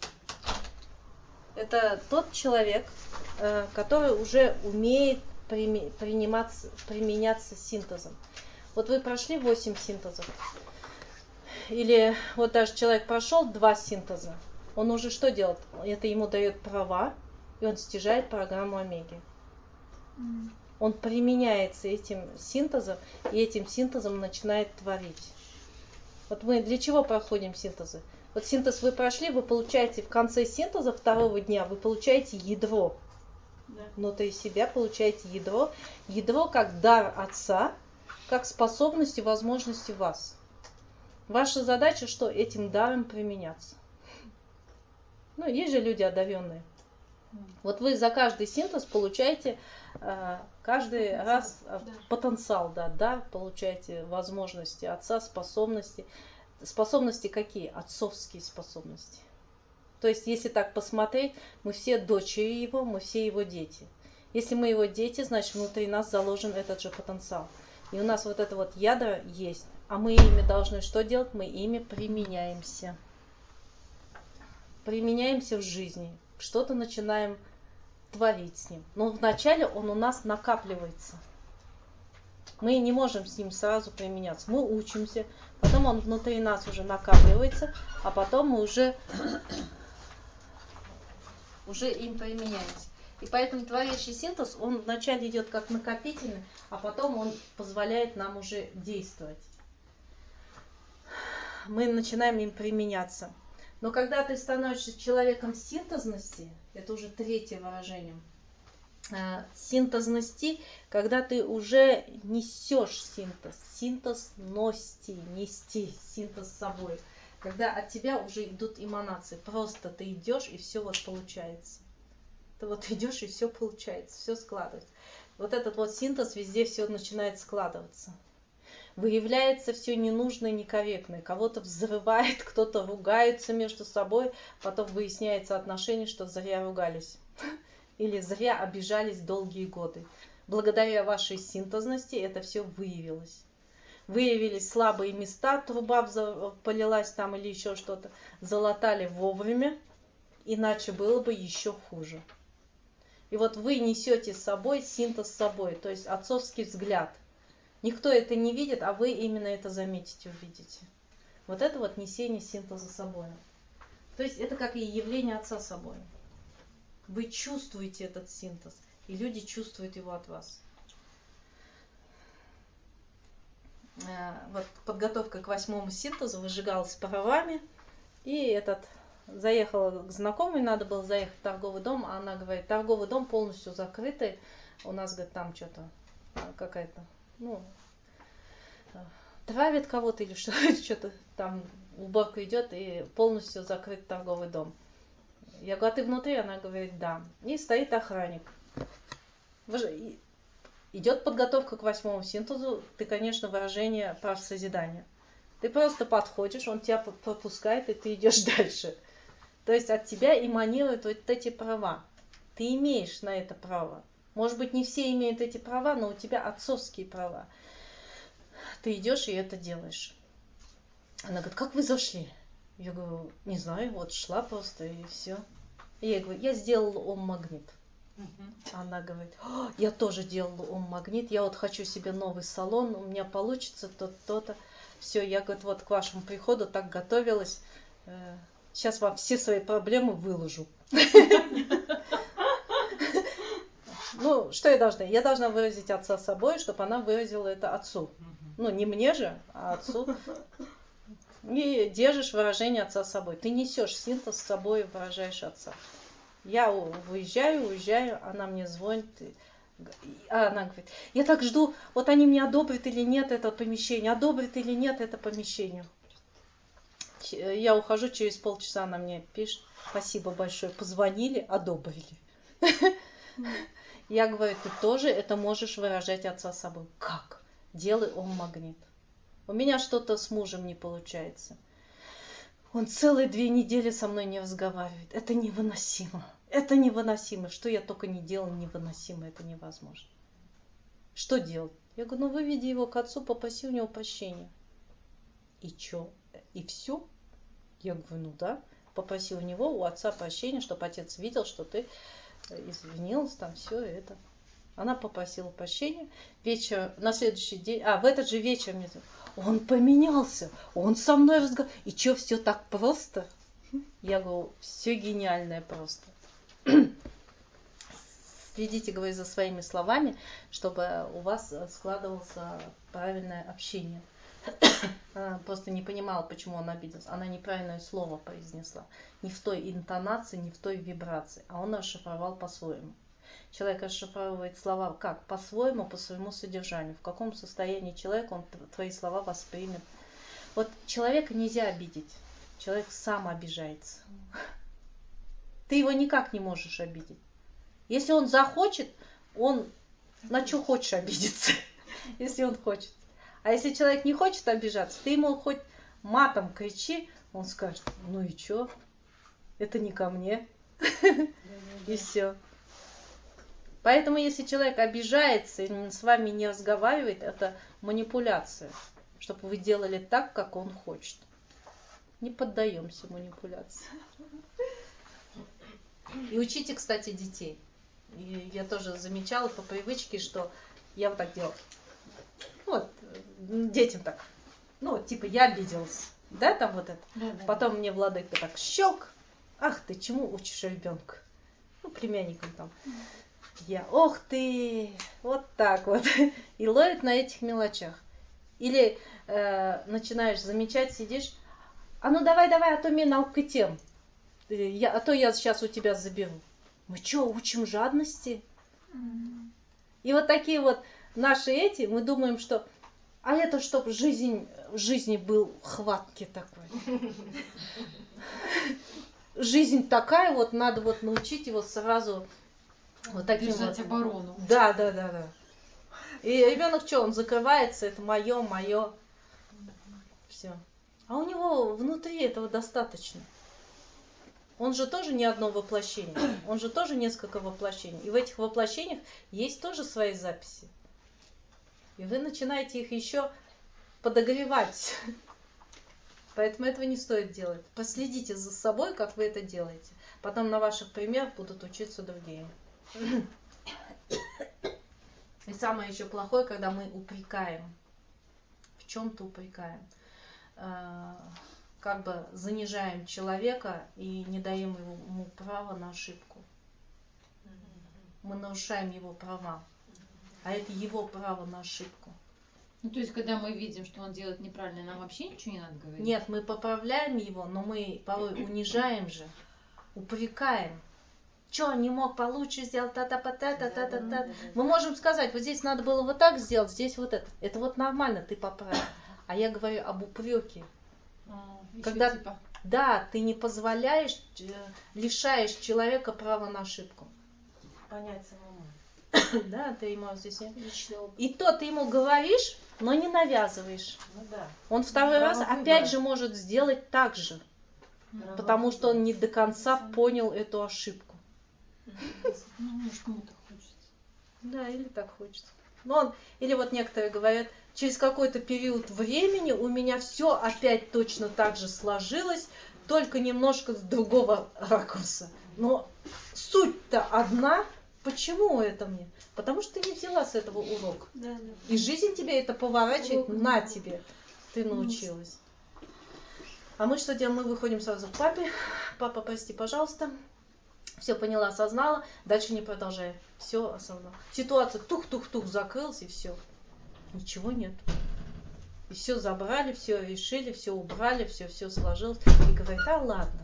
Это тот человек, э, который уже умеет прими, приниматься, применяться синтезом. Вот вы прошли восемь синтезов, или вот даже человек прошел два синтеза. Он уже что делает? Это ему дает права, и он стяжает программу Омеги. Mm. Он применяется этим синтезом, и этим синтезом начинает творить. Вот мы для чего проходим синтезы? Вот синтез вы прошли, вы получаете в конце синтеза второго дня, вы получаете ядро. Yeah. Внутри себя получаете ядро. Ядро как дар Отца, как способность и возможности вас. Ваша задача, что этим даром применяться. Ну, есть же люди одаренные. Вот вы за каждый синтез получаете э, каждый потенциал, раз э, да. потенциал, да, да, получаете возможности Отца, способности. Способности какие? Отцовские способности. То есть, если так посмотреть, мы все дочери Его, мы все Его дети. Если мы Его дети, значит, внутри нас заложен этот же потенциал. И у нас вот это вот ядро есть. А мы ими должны что делать? Мы ими применяемся. Применяемся в жизни. Что-то начинаем творить с ним. Но вначале он у нас накапливается. Мы не можем с ним сразу применяться. Мы учимся, потом он внутри нас уже накапливается, а потом мы уже, уже им применяемся. И поэтому творящий синтез, он вначале идет как накопительный, а потом он позволяет нам уже действовать. Мы начинаем им применяться. Но когда ты становишься человеком синтезности, это уже третье выражение, синтезности, когда ты уже несешь синтез, синтез ности, нести, синтез с собой, когда от тебя уже идут эманации, просто ты идешь и все вот получается. Ты вот идешь и все получается, все складывается. Вот этот вот синтез, везде все начинает складываться. Выявляется все ненужное, некорректное. Кого-то взрывает, кто-то ругается между собой, потом выясняется отношения, что зря ругались. Или зря обижались долгие годы. Благодаря вашей синтезности это все выявилось. Выявились слабые места, труба полилась там или еще что-то. Залатали вовремя, иначе было бы еще хуже. И вот вы несете с собой синтез с собой, то есть отцовский взгляд. Никто это не видит, а вы именно это заметите, увидите. Вот это вот несение синтеза с собой. То есть это как и явление Отца с собой. Вы чувствуете этот синтез, и люди чувствуют его от вас. вот подготовка к восьмому синтезу выжигалась правами. И этот заехала к знакомой, надо было заехать в торговый дом, а она говорит, торговый дом полностью закрытый. У нас, говорит, там что-то какая-то, ну, травит кого-то или что, что-то там уборка идет и полностью закрыт торговый дом. Я говорю, а ты внутри? Она говорит, да. И стоит охранник. Идет подготовка к восьмому синтезу, ты, конечно, выражение прав созидания. Ты просто подходишь, он тебя пропускает, и ты идешь дальше. То есть от тебя эманируют вот эти права. Ты имеешь на это право. Может быть, не все имеют эти права, но у тебя отцовские права. Ты идешь и это делаешь. Она говорит, как вы зашли? Я говорю, не знаю, вот шла просто и все. И я говорю, я сделала ом-магнит. Она говорит, я тоже делала ом-магнит, я вот хочу себе новый салон, у меня получится то-то, то-то. Все, я, говорит, вот к вашему приходу так готовилась. Сейчас вам все свои проблемы выложу. Ну, что я должна? Я должна выразить отца собой, чтобы она выразила это отцу. Ну, не мне же, а отцу. И держишь выражение отца собой. Ты несешь синтез с собой и выражаешь отца. Я уезжаю, уезжаю, она мне звонит. А она говорит, я так жду, вот они мне одобрят или нет это помещение, одобрят или нет это помещение. Я ухожу, через полчаса она мне пишет, спасибо большое, позвонили, одобрили. Я говорю, ты тоже это можешь выражать отца собой. Как? Делай ом-магнит. У меня что-то с мужем не получается. Он целые две недели со мной не разговаривает. Это невыносимо. Это невыносимо. Что я только не делала, невыносимо. Это невозможно. Что делать? Я говорю, ну выведи его к отцу, попроси у него прощения. И что? И все? Я говорю, ну да. Попроси у него, у отца прощения, чтобы отец видел, что ты извинилась, там все это. Она попросила прощения. Вечер, на следующий день, а в этот же вечер мне он поменялся, он со мной разговаривал. И что, все так просто? Я говорю, все гениальное просто. Следите, говорю, за своими словами, чтобы у вас складывалось правильное общение. Она просто не понимала, почему он обиделся. Она неправильное слово произнесла. Не в той интонации, не в той вибрации. А он расшифровал по-своему. Человек расшифровывает слова как? По-своему, по своему содержанию. В каком состоянии человек, он твои слова воспримет. Вот человека нельзя обидеть. Человек сам обижается. Ты его никак не можешь обидеть. Если он захочет, он на что хочешь обидеться. Если он хочет. А если человек не хочет обижаться, ты ему хоть матом кричи, он скажет, ну и что? Это не ко мне. И все. Поэтому, если человек обижается и с вами не разговаривает, это манипуляция, чтобы вы делали так, как он хочет. Не поддаемся манипуляции. И учите, кстати, детей. И я тоже замечала по привычке, что я вот так делала. Вот, детям так. Ну, типа, я обиделась. Да, там вот это. Да, да. Потом мне владыка так щелк. Ах ты, чему учишь ребенка? Ну, племянникам там. Я, ох ты, вот так вот. И ловит на этих мелочах. Или э, начинаешь замечать, сидишь, а ну давай, давай, а то мне наука тем. Я, а то я сейчас у тебя заберу. Мы что, учим жадности? Mm-hmm. И вот такие вот наши эти, мы думаем, что, а это чтобы жизнь, в жизни был хватки такой. Жизнь такая вот, надо вот научить его сразу вот таким держать вот. Оборону. Да, да, да, да. И ребенок что, он закрывается, это мое, мое. Все. А у него внутри этого достаточно. Он же тоже не одно воплощение. Он же тоже несколько воплощений. И в этих воплощениях есть тоже свои записи. И вы начинаете их еще подогревать. Поэтому этого не стоит делать. Последите за собой, как вы это делаете. Потом на ваших примерах будут учиться другие. И самое еще плохое, когда мы упрекаем. В чем-то упрекаем. Как бы занижаем человека и не даем ему права на ошибку. Мы нарушаем его права. А это его право на ошибку. Ну, то есть, когда мы видим, что он делает неправильно, нам вообще ничего не надо говорить? Нет, мы поправляем его, но мы порой унижаем же, упрекаем. Че, не мог получше сделать, та-та-та-та-та-та-та. Мы можем сказать, вот здесь надо было вот так сделать, здесь вот это. Это вот нормально, ты поправил. А я говорю об упреке. А, Когда, еще типа... да, ты не позволяешь, лишаешь человека права на ошибку. Понять самому. Да, ты ему здесь... Личный опыт. И то ты ему говоришь, но не навязываешь. Ну да. Он второй раз Право опять выбора. же может сделать так же, Право потому что он выбора. не до конца понял эту ошибку. Ну, может, кому-то хочется. Да, или так хочется. Но он, или вот некоторые говорят, через какой-то период времени у меня все опять точно так же сложилось, только немножко с другого ракурса. Но суть-то одна. Почему это мне? Потому что ты не взяла с этого урок. Да, да. И жизнь тебе это поворачивает Урок. на тебе. Ты научилась. А мы что делаем? Мы выходим сразу к папе. Папа, прости, пожалуйста. Все поняла, осознала. Дальше не продолжай. Все осознала. Ситуация тух-тух-тух закрылась и все. Ничего нет. И все забрали, все решили, все убрали, все, все сложилось. И говорит, а ладно.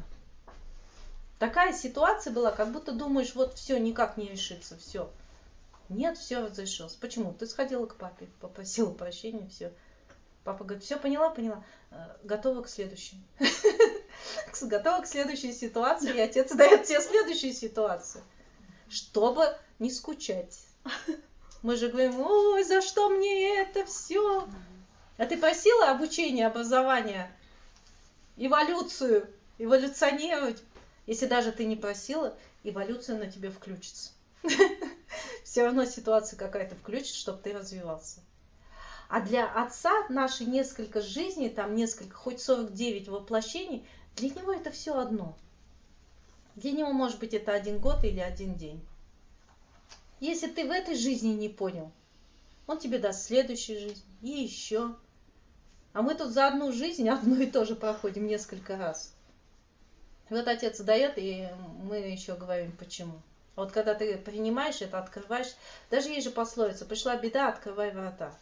Такая ситуация была, как будто думаешь, вот все, никак не решится, все. Нет, все разрешилось. Почему? Ты сходила к папе, попросила прощения, все. Папа говорит, все поняла, поняла. Готова к следующей. Готова к следующей ситуации, и отец дает тебе следующую ситуацию. Чтобы не скучать. Мы же говорим, ой, за что мне это все? А ты просила обучение, образование, эволюцию, эволюционировать? Если даже ты не просила, эволюция на тебе включится. Все равно ситуация какая-то включит, чтобы ты развивался. А для отца наши несколько жизней, там несколько, хоть сорок девять воплощений, для него это все одно. Для него, может быть, это один год или один день. Если ты в этой жизни не понял, он тебе даст следующую жизнь и еще. А мы тут за одну жизнь одно и то же проходим несколько раз. Вот отец дает, и мы еще говорим, почему. Вот когда ты принимаешь это, открываешь, даже есть же пословица, пришла беда, открывай врата.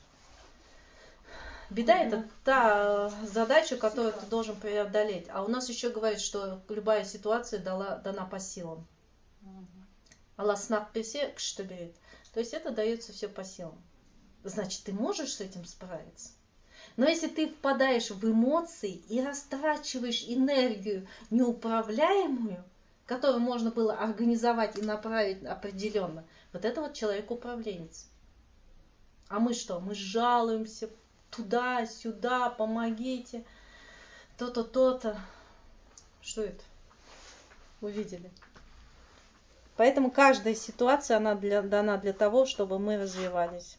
Беда mm-hmm. это та задача, которую ты должен преодолеть. А у нас еще говорит, что любая ситуация дала, дана по силам. Аллах снак песе, что берет. То есть это дается все по силам. Значит, ты можешь с этим справиться. Но если ты впадаешь в эмоции и растрачиваешь энергию неуправляемую, которую можно было организовать и направить определенно, вот это вот человек-управленец. А мы что? Мы жалуемся туда-сюда, помогите, то-то, то-то. Что это? Увидели. Поэтому каждая ситуация, она для, дана для того, чтобы мы развивались.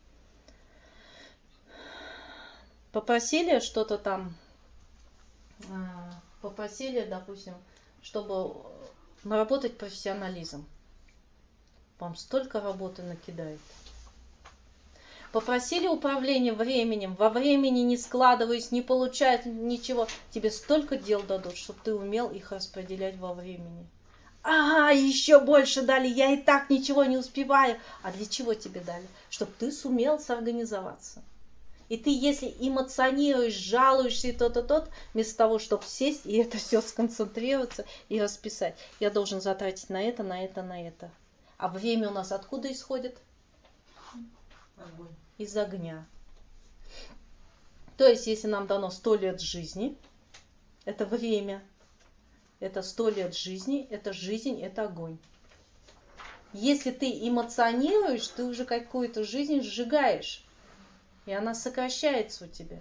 Попросили что-то там, попросили, допустим, чтобы наработать профессионализм. Вам столько работы накидает. Попросили управление временем, во времени не складываясь, не получая ничего, тебе столько дел дадут, чтобы ты умел их распределять во времени. А, еще больше дали, я и так ничего не успеваю. А для чего тебе дали? Чтобы ты сумел сорганизоваться. И ты, если эмоционируешь, жалуешься и то-то, тот, вместо того, чтобы сесть и это все сконцентрироваться и расписать, я должен затратить на это, на это, на это. А время у нас откуда исходит? Огонь. Из огня. То есть, если нам дано сто лет жизни, это время, это сто лет жизни, это жизнь, это огонь. Если ты эмоционируешь, ты уже какую-то жизнь сжигаешь. И она сокращается у тебя.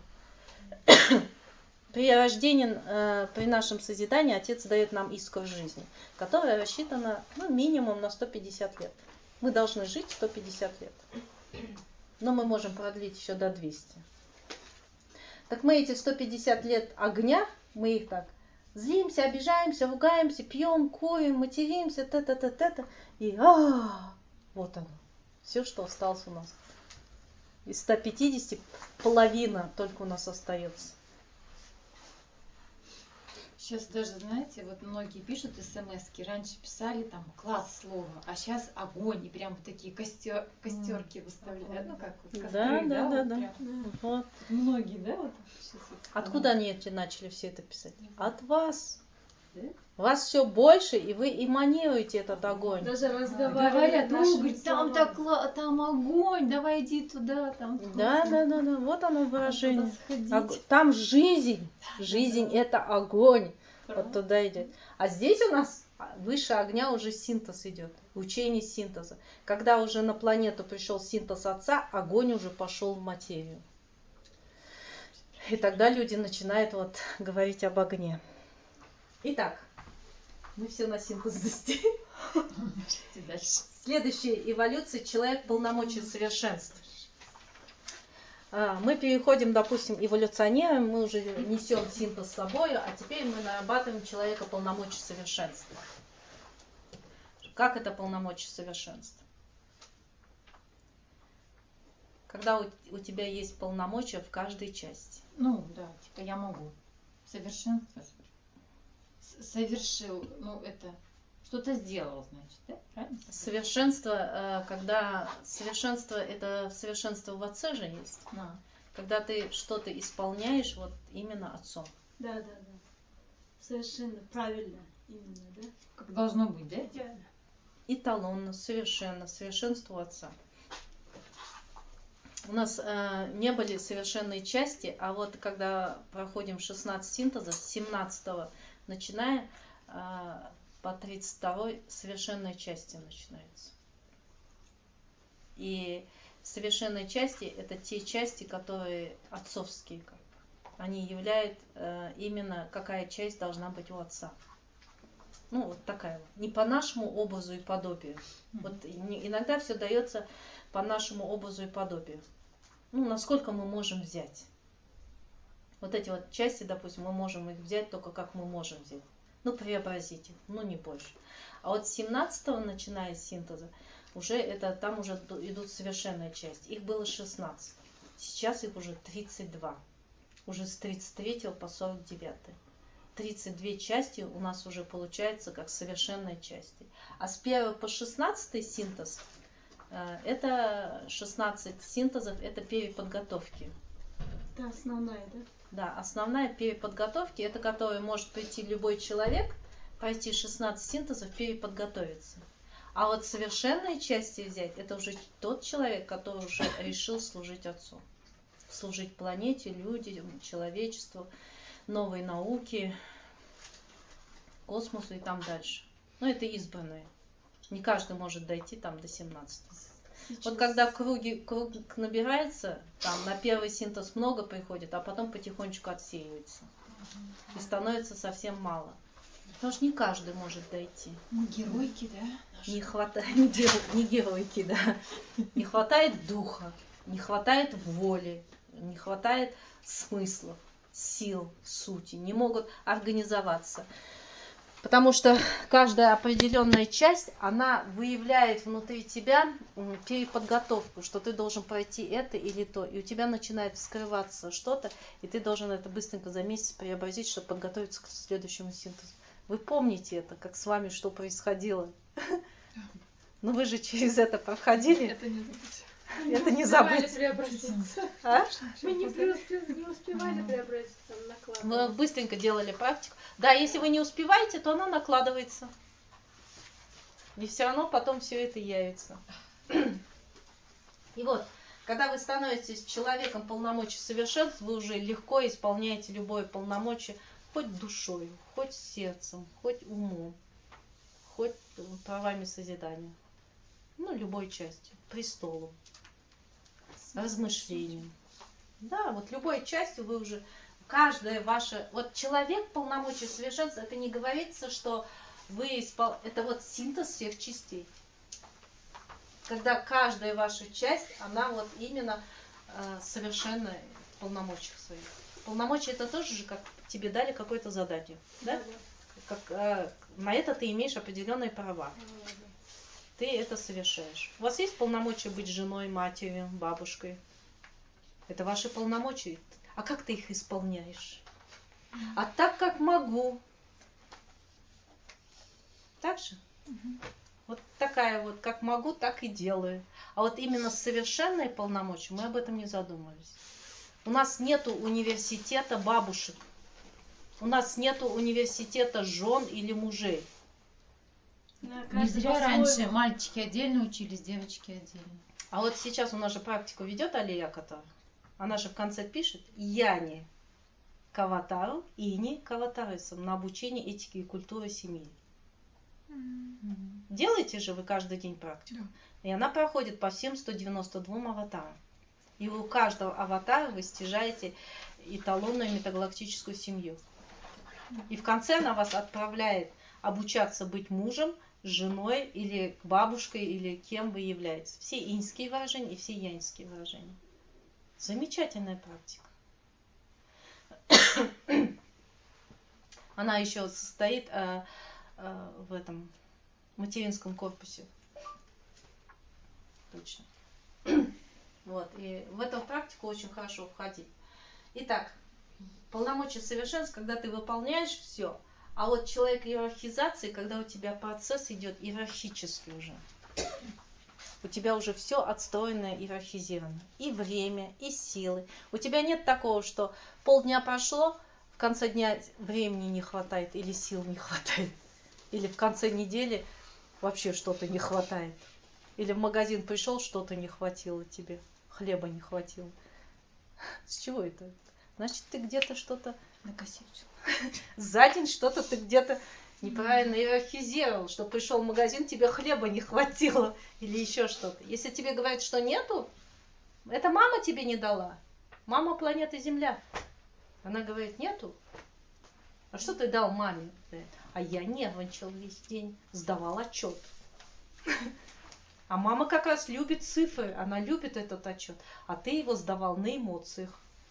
При рождении, э, при нашем созидании Отец дает нам искру жизни, которая рассчитана ну, минимум на сто пятьдесят лет. Мы должны жить сто пятьдесят лет. Но мы можем продлить еще до двухсот. Так мы эти сто пятьдесят лет огня, мы их так злимся, обижаемся, ругаемся, пьем, курим, материмся, та-та-та-та-та. И а, вот оно. Все, что осталось у нас. Из ста пятидесяти половина только у нас остается. Сейчас даже, знаете, вот многие пишут смс-ки. Раньше писали там класс слова, а сейчас огонь. И прям вот такие костер, костерки выставляют. Ну, как вот костры, Да, да, да, вот да. прям. Вот. Многие, да, вот сейчас вот. Откуда они эти начали все это писать? От вас. Да? Вас все больше, и вы эманируете этот огонь. Даже Говорят, разговаривать «Ой, нашими говорит, там, словами. так, ла- там огонь, давай иди туда, там Да, вкусно, да, да, да. Вот оно туда выражение. сходить». Ог- Там жизнь. Жизнь это огонь. Вот туда идет. А здесь у нас выше огня уже синтез идет. Учение синтеза. Когда уже на планету пришел синтез Отца, огонь уже пошел в материю. И тогда люди начинают вот говорить об огне. Итак, мы все на синтез достигли. Можете дальше. Следующая эволюция — человек полномочий совершенства. А, Мы переходим, допустим, эволюционируем, мы уже несем синтез с собой, а теперь мы нарабатываем человека полномочий совершенства. Как это полномочия совершенства? Когда у, у тебя есть полномочия в каждой части. Ну, да, типа я могу. Совершенство. С- Совершил, ну, это, что-то сделал, значит, да? Правильно? Совершенство, э, когда совершенство, это совершенство в Отце же есть. А, Когда ты что-то исполняешь вот именно Отцом. Да, да, да. Совершенно правильно именно, да? как должно быть, да? Идеально. Эталонно, совершенно, совершенство Отца. У нас э, не были совершенные части, а вот когда проходим шестнадцать синтезов, с семнадцатого начиная, э, по тридцать второй совершенные части начинаются. И совершенные части — это те части, которые отцовские. как бы. Они являют э, именно, какая часть должна быть у Отца. Ну, вот такая вот. Не по нашему образу и подобию. Вот не- иногда все дается по нашему образу и подобию. Ну, насколько мы можем взять. Вот эти вот части, допустим, мы можем их взять только как мы можем взять. Ну, преобразить их, ну, не больше. А вот с семнадцатого, начиная с синтеза, уже это, там уже д- идут совершенные части. Их было шестнадцать. Сейчас их уже тридцать два. Уже с тридцать третьего по сорок девятый. тридцать две части у нас уже получается как совершенные части. А с первого по шестнадцатый синтез, э, это шестнадцать синтезов, это переподготовки. Это основная, да? Да, основная переподготовки, это которой может прийти любой человек, пройти шестнадцать синтезов, переподготовиться. А вот совершенные части взять, это уже тот человек, который уже решил служить Отцу. Служить планете, людям, человечеству, новой науке, космосу и там дальше. Но это избранные. Не каждый может дойти там до семнадцатого. Сейчас. Вот когда круги, круг набирается, там на первый синтез много приходит, а потом потихонечку отсеивается. И становится совсем мало. Потому что не каждый может дойти. Ну, геройки, да? наши? Не хватает, не, геро- не геройки, да. Не хватает духа, не хватает воли, не хватает смыслов, сил, сути. Не могут организоваться. Потому что каждая определенная часть, она выявляет внутри тебя м, переподготовку, что ты должен пройти это или то. И у тебя начинает вскрываться что-то, и ты должен это быстренько за месяц преобразить, чтобы подготовиться к следующему синтезу. Вы помните это, как с вами что происходило? Ну вы же через это проходили. Это не забыть. Это не успевали забыть. преобразиться. А? Мы не, преуспе- не успевали преобразиться, Вы накладывать. быстренько делали практику. Да, если вы не успеваете, то она накладывается. И все равно потом все это явится. И вот, когда вы становитесь человеком полномочий совершенства, вы уже легко исполняете любое полномочие, хоть душой, хоть сердцем, хоть умом, хоть правами созидания. Ну, любой частью, престолом, размышлением. Да, вот любой частью вы уже, каждая ваша, вот человек полномочий совершенства, это не говорится, что вы испол... это вот синтез всех частей. Когда каждая ваша часть, она вот именно э, совершенная в полномочиях своих. Полномочия это тоже же, как тебе дали какое-то задание, да? Как, э, на это ты имеешь определенные права. Ты это совершаешь. У вас есть полномочия быть женой, матерью, бабушкой? Это ваши полномочия. А как ты их исполняешь? А так как могу. Так же? Вот такая вот, как могу, так и делаю. А вот именно совершенные полномочия, мы об этом не задумывались. У нас нету университета бабушек. У нас нету университета жен или мужей. Не зря раньше мальчики отдельно учились, девочки отдельно. А вот сейчас у нас же практику ведет Алия Катар. Она же в конце пишет «Яни Каватару, Ини Каватарысам» на обучение этики и культуры семьи. Mm-hmm. Делаете же вы каждый день практику. Yeah. И она проходит по всем ста девяноста двум аватарам. И вы у каждого аватара вы стяжаете эталонную метагалактическую семью. И в конце она вас отправляет обучаться быть мужем, женой или бабушкой, или кем вы являетесь. Все иньские выражения и все яньские выражения. Замечательная практика. Она еще состоит э, э, в этом материнском корпусе. Точно. Вот. И в эту практику очень хорошо входить. Итак, полномочия совершенства, когда ты выполняешь все, а вот человек иерархизации, когда у тебя процесс идет иерархический уже. У тебя уже все отстроено, иерархизировано. И время, и силы. У тебя нет такого, что полдня прошло, в конце дня времени не хватает, или сил не хватает. Или в конце недели вообще что-то не хватает. Или в магазин пришел, что-то не хватило тебе. Хлеба не хватило. С чего это? Значит, ты где-то что-то накосячил. За день что-то ты где-то неправильно иерархизировал, что пришел в магазин, тебе хлеба не хватило или еще что-то. Если тебе говорят, что нету, это мама тебе не дала. Мама планеты Земля. Она говорит, нету. А что ты дал маме? А я нервничал весь день, сдавал отчет. А мама как раз любит цифры, она любит этот отчет. А ты его сдавал на эмоциях.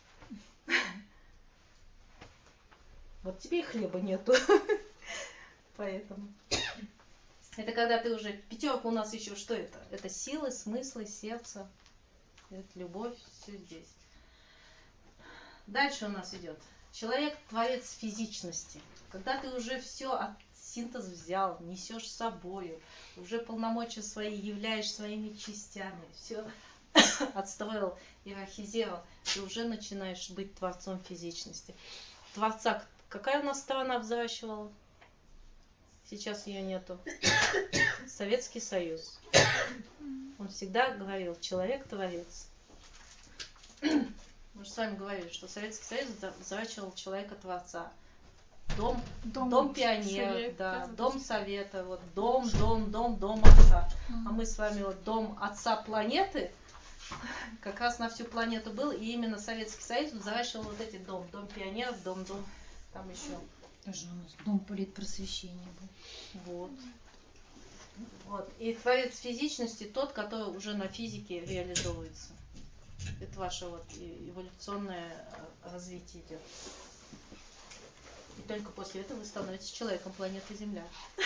Вот тебе и хлеба нету. Поэтому. Это когда ты уже... Пятерка у нас еще что это? Это силы, смыслы, сердце. Это любовь. Все здесь. Дальше у нас идет. Человек творец физичности. Когда ты уже все от синтез взял, несешь с собою, уже полномочия свои являешь своими частями, все отстроил, иерархизировал, ты уже начинаешь быть творцом физичности. Творца, какая у нас страна взращивала? Сейчас ее нету. Советский Союз. Он всегда говорил, человек творец. Мы же с вами говорили, что Советский Союз взращивал человека-творца. Дом, дом, дом пионера, да, дом совета, вот, дом, дом, дом, дом отца. Mm-hmm. А мы с вами вот дом отца планеты, как раз на всю планету был, и именно Советский Союз взращивал вот эти дом, дом пионеров, дом, дом, там еще. Даже у нас дом политпросвещения был. Вот. Вот. И творец физичности тот, который уже на физике реализовывается. Это ваше вот эволюционное развитие идет. И только после этого вы становитесь человеком планеты Земля.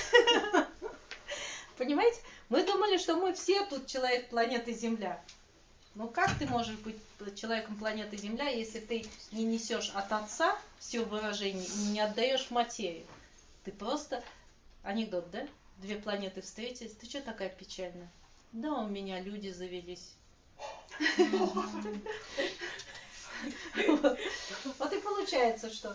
Понимаете? Мы думали, что мы все тут человек планеты Земля. Но как ты можешь быть человеком планеты Земля, если ты не несешь от отца все выражение и не отдаешь материю? Ты просто... Анекдот, да? Две планеты встретились. Ты что такая печальная? Да, у меня люди завелись. Вот и получается, что...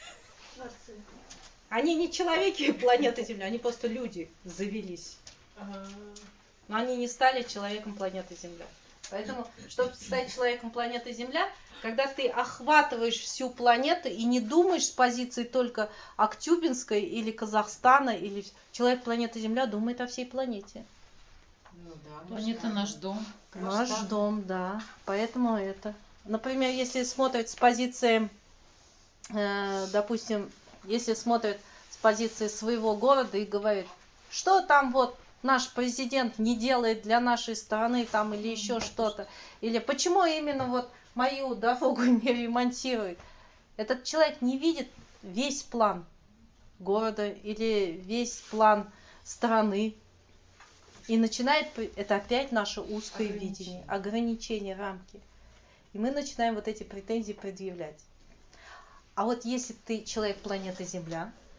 Они не человеки планеты Земля, они просто люди завелись. Но они не стали человеком планеты Земля. Поэтому, чтобы стать человеком планеты Земля, когда ты охватываешь всю планету и не думаешь с позиции только Актюбинской или Казахстана, или человек планеты Земля думает о всей планете. Ну да, планета наш дом. Наш дом, да. Поэтому это. Например, если смотреть с позиции, э, допустим, если смотрят с позиции своего города и говорит, что там вот наш президент не делает для нашей страны там или еще что-то, или почему именно вот мою дорогу не ремонтирует. Этот человек не видит весь план города или весь план страны. И начинает, это опять наше узкое видение, ограничения, рамки. И мы начинаем вот эти претензии предъявлять. А вот если ты человек планеты Земля,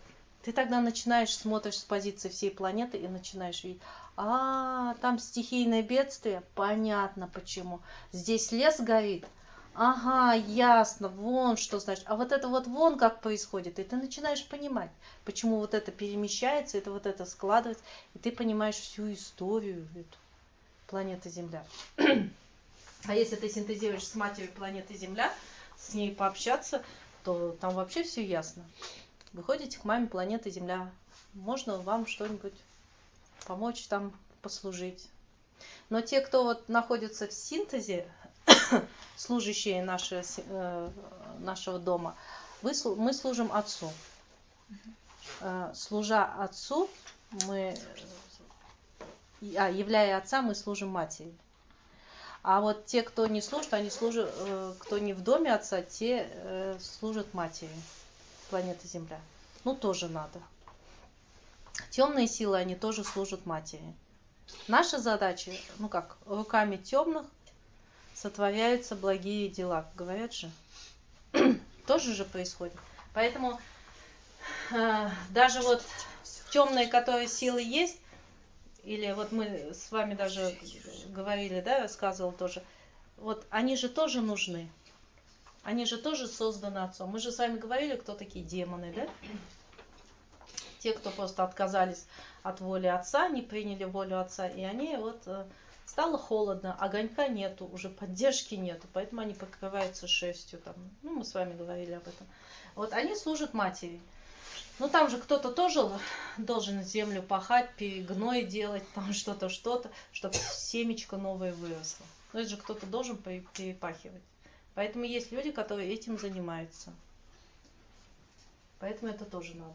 Ты тогда начинаешь, смотришь с позиции всей планеты и начинаешь видеть, а, там стихийное бедствие, понятно почему. Здесь лес горит, ага, ясно, вон что значит. А вот это вот вон как происходит, и ты начинаешь понимать, почему вот это перемещается, это вот это складывается, и ты понимаешь всю историю эту планеты Земля. А если ты синтезируешь с матерью планеты Земля, с ней пообщаться, то там вообще все ясно. Вы ходите к маме планеты Земля, можно вам что-нибудь помочь там послужить. Но те, кто вот находится в синтезе, служащие наши, э, нашего дома, вы, мы служим Отцу. Э, служа Отцу, мы, а, являя Отца, мы служим Матери. А вот те, кто не служит, они служат, э, кто не в доме Отца, те э, служат Матери планеты Земля. Ну, тоже надо. Темные силы, они тоже служат Матери. Наша задача, ну как, руками темных сотворяются благие дела, говорят же. Тоже же происходит. Поэтому э, даже вот темные, которые силы есть, или вот мы с вами даже говорили, да, рассказывал тоже, вот они же тоже нужны. Они же тоже созданы Отцом. Мы же с вами говорили, кто такие демоны, да? Те, кто просто отказались от воли Отца, не приняли волю Отца, и они вот стало холодно, огонька нету, уже поддержки нету, поэтому они покрываются шерстью. Там. Ну, мы с вами говорили об этом. Вот они служат Матери. Ну, там же кто-то тоже должен землю пахать, перегной делать, там что-то, что-то, чтобы семечко новое выросло. Ну, это же кто-то должен перепахивать. Поэтому есть люди, которые этим занимаются. Поэтому это тоже надо.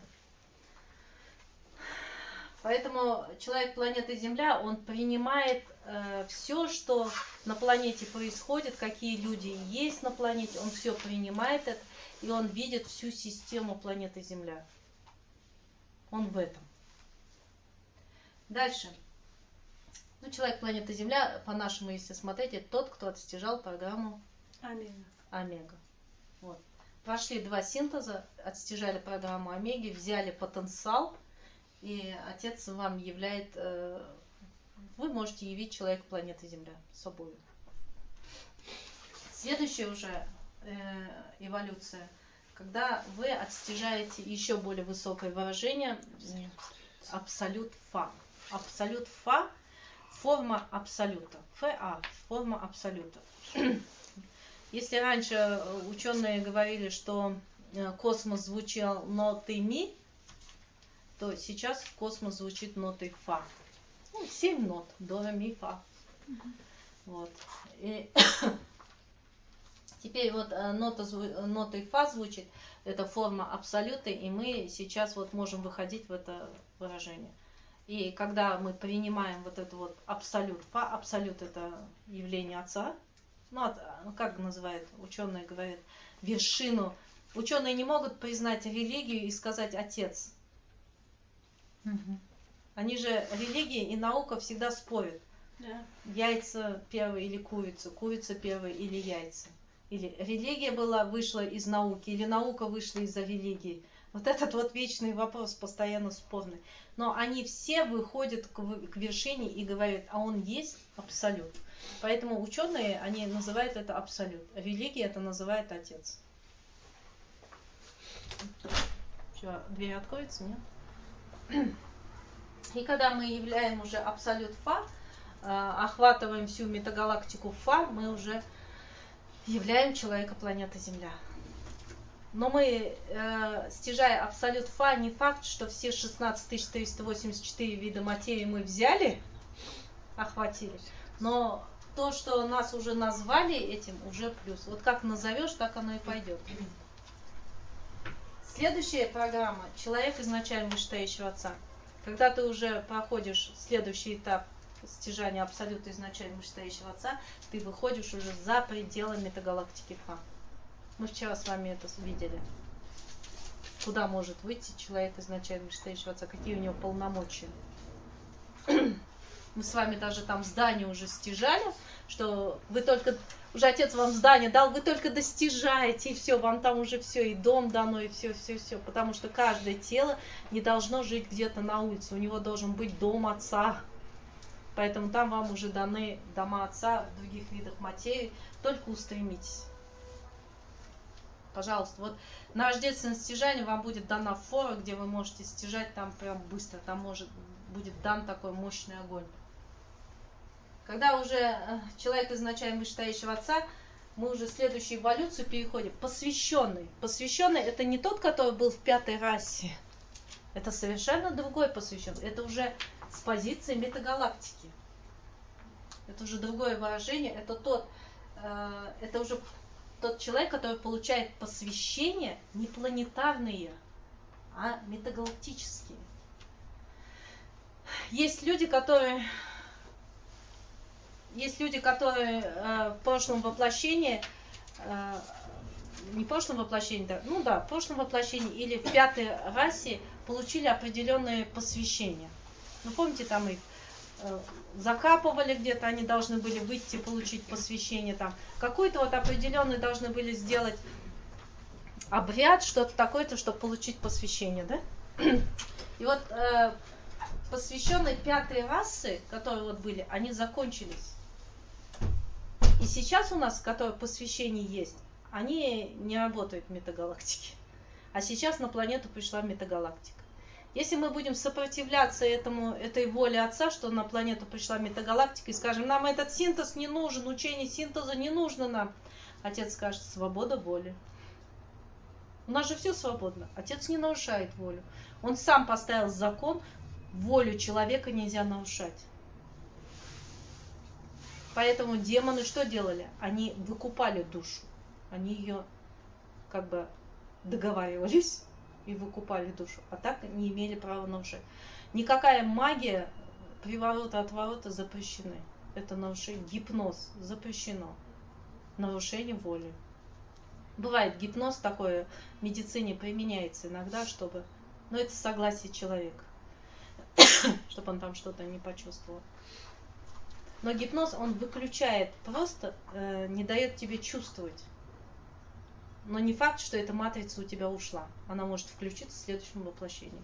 Поэтому человек планеты Земля, он принимает э, все, что на планете происходит, какие люди есть на планете, он все принимает это, и он видит всю систему планеты Земля. Он в этом. Дальше. Ну, человек планеты Земля, по-нашему, если смотреть, это тот, кто отстежал программу Омега. Омега. Вот. Прошли два синтеза, отстежали программу Омеги, взяли потенциал, и Отец вам являет, э, вы можете явить человека планеты Земля собой. Следующая уже э, эволюция, когда вы отстежаете еще более высокое выражение абсолют Фа. Абсолют Фа – форма абсолюта. Фа – форма абсолюта. Если раньше ученые говорили, что космос звучал нотой ми, то сейчас космос звучит нотой фа. Ну, семь нот. До, ре, ми, фа. Mm-hmm. Вот. И теперь вот нота, нотой фа звучит. Это форма абсолюта, и мы сейчас вот можем выходить в это выражение. И когда мы принимаем вот это вот абсолют фа, абсолют это явление Отца. Ну, как называют, ученые говорят, вершину. Ученые не могут признать религию и сказать Отец. Угу. Они же, религия и наука всегда спорят. Да. Яйца первые или курица, курица первая или яйца. Или религия была, вышла из науки, или наука вышла из-за религии. Вот этот вот вечный вопрос, постоянно спорный. Но они все выходят к, к вершине и говорят, а он есть абсолют. Поэтому ученые, они называют это абсолют. Религия это называет Отец. Что, дверь откроется, нет? И когда мы являем уже абсолют Фа, охватываем всю метагалактику Фа, мы уже являем человека планеты Земля. Но мы, э, стяжая абсолют Фа, не факт, что все шестнадцать тысяч триста восемьдесят четыре вида материи мы взяли, охватили. Но то, что нас уже назвали этим, уже плюс. Вот как назовешь, так оно и пойдет. Следующая программа – человек изначально вышестоящего Отца. Когда ты уже проходишь следующий этап стяжания абсолюта изначально вышестоящего Отца, ты выходишь уже за пределы метагалактики Фа. Мы вчера с вами это видели. Куда может выйти человек изначально вышестоящего Отца, какие у него полномочия. Мы с вами даже там здание уже стяжали, что вы только, уже отец вам здание дал, вы только достижаете, и все, вам там уже все, и дом дано, и все, все, все. Потому что каждое тело не должно жить где-то на улице, у него должен быть дом отца. Поэтому там вам уже даны дома отца в других видах материи, только устремитесь. Пожалуйста, вот на рождественное стяжание вам будет дана фора, где вы можете стяжать там прям быстро, там может будет дан такой мощный огонь. Когда уже человек изначально вышестоящего отца, мы уже в следующую эволюцию переходим. Посвященный. Посвященный это не тот, который был в пятой расе. Это совершенно другой посвященный. Это уже с позиции метагалактики. Это уже другое выражение. Это тот, э, это уже тот человек, который получает посвящение не планетарные, а метагалактические. Есть люди, которые, есть люди, которые э, в прошлом воплощении, э, не в прошлом воплощении, да, ну да, в прошлом воплощении или в пятой расе получили определенные посвящения. Ну помните, там их э, закапывали где-то, они должны были выйти, получить посвящение там. Какой-то вот определенный должны были сделать обряд, что-то такое-то, чтобы получить посвящение, да? И вот э, посвященные пятой расы, которые вот были, они закончились. И сейчас у нас, которые посвящение есть, они не работают в метагалактике. А сейчас на планету пришла метагалактика. Если мы будем сопротивляться этому, этой воле Отца, что на планету пришла метагалактика, и скажем, нам этот синтез не нужен, учение синтеза не нужно нам, Отец скажет, свобода воли. У нас же все свободно. Отец не нарушает волю. Он сам поставил закон, волю человека нельзя нарушать. Поэтому демоны что делали? Они выкупали душу. Они ее как бы договаривались и выкупали душу, а так не имели права нарушать. Никакая магия, привороты, отвороты запрещены. Это нарушение, гипноз запрещено. Нарушение воли. Бывает гипноз такое, в медицине применяется иногда, чтобы, но это согласие человека, чтобы он там что-то не почувствовал. Но гипноз, он выключает просто, э, не дает тебе чувствовать. Но не факт, что эта матрица у тебя ушла. Она может включиться в следующем воплощении.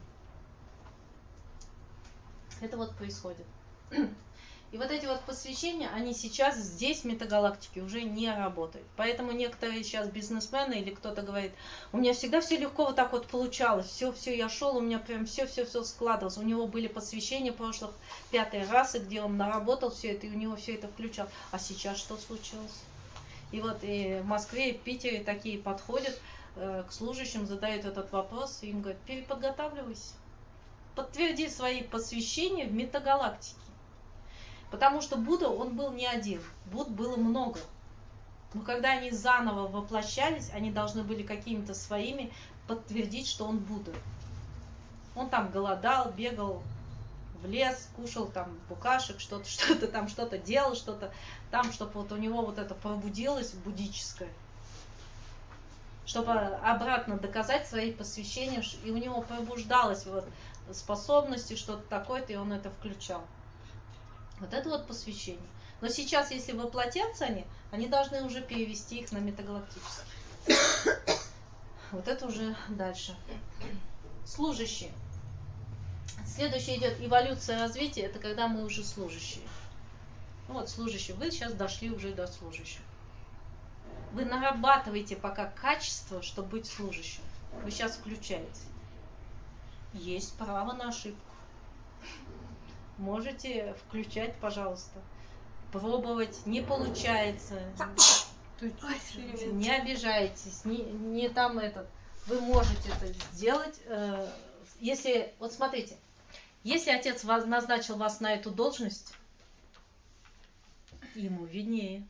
Это вот происходит. И вот эти вот посвящения, они сейчас здесь, в метагалактике, уже не работают. Поэтому некоторые сейчас бизнесмены или кто-то говорит, у меня всегда все легко вот так вот получалось, все, все, я шел, у меня прям все-все-все складывалось. У него были посвящения прошлых пятой расы, где он наработал все это, и у него все это включал. А сейчас что случилось? И вот и в Москве, и в Питере такие подходят э, к служащим, задают этот вопрос, и им говорят, переподготавливайся. Подтверди свои посвящения в метагалактике. Потому что Будда, он был не один. Будд было много. Но когда они заново воплощались, они должны были какими-то своими подтвердить, что он Будда. Он там голодал, бегал в лес, кушал там букашек, что-то, что-то там, что-то делал, что-то там, чтобы вот у него вот это пробудилось буддическое. Чтобы обратно доказать свои посвящения, и у него пробуждалось вот способности, что-то такое-то, и он это включал. Вот это вот посвящение. Но сейчас, если воплотятся они, они должны уже перевести их на метагалактические. Вот это уже дальше. Служащие. Следующее идет эволюция развития, это когда мы уже служащие. Вот служащие. Вы сейчас дошли уже до служащих. Вы нарабатываете пока качество, чтобы быть служащим. Вы сейчас включаете. Есть право на ошибку. Можете включать, пожалуйста. Пробовать. Не получается. Не обижайтесь. Не, не там этот. Вы можете это сделать. Если, вот смотрите, если отец вас, назначил вас на эту должность, ему виднее.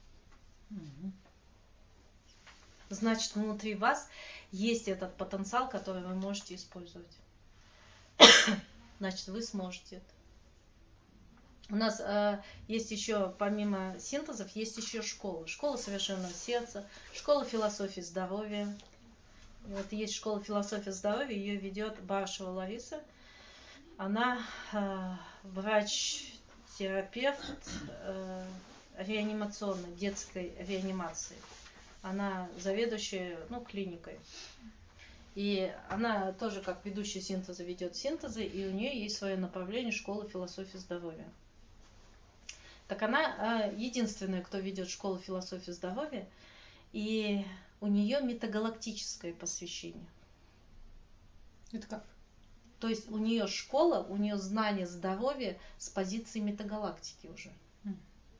Значит, внутри вас есть этот потенциал, который вы можете использовать. Значит, вы сможете это. У нас э, есть еще, помимо синтезов, есть еще школы. Школа совершенного сердца, школа философии здоровья. И вот есть школа философии здоровья, ее ведет Барышева Лариса. Она э, врач-терапевт, э, реанимационной, детской реанимации. Она заведующая, ну, клиникой. И она тоже как ведущая синтеза ведет синтезы, и у нее есть свое направление школа философии здоровья. Так она единственная, кто ведет школу философии здоровья, и у нее метагалактическое посвящение. Это как? То есть у нее школа, у нее знание здоровья с позиции метагалактики уже. Mm.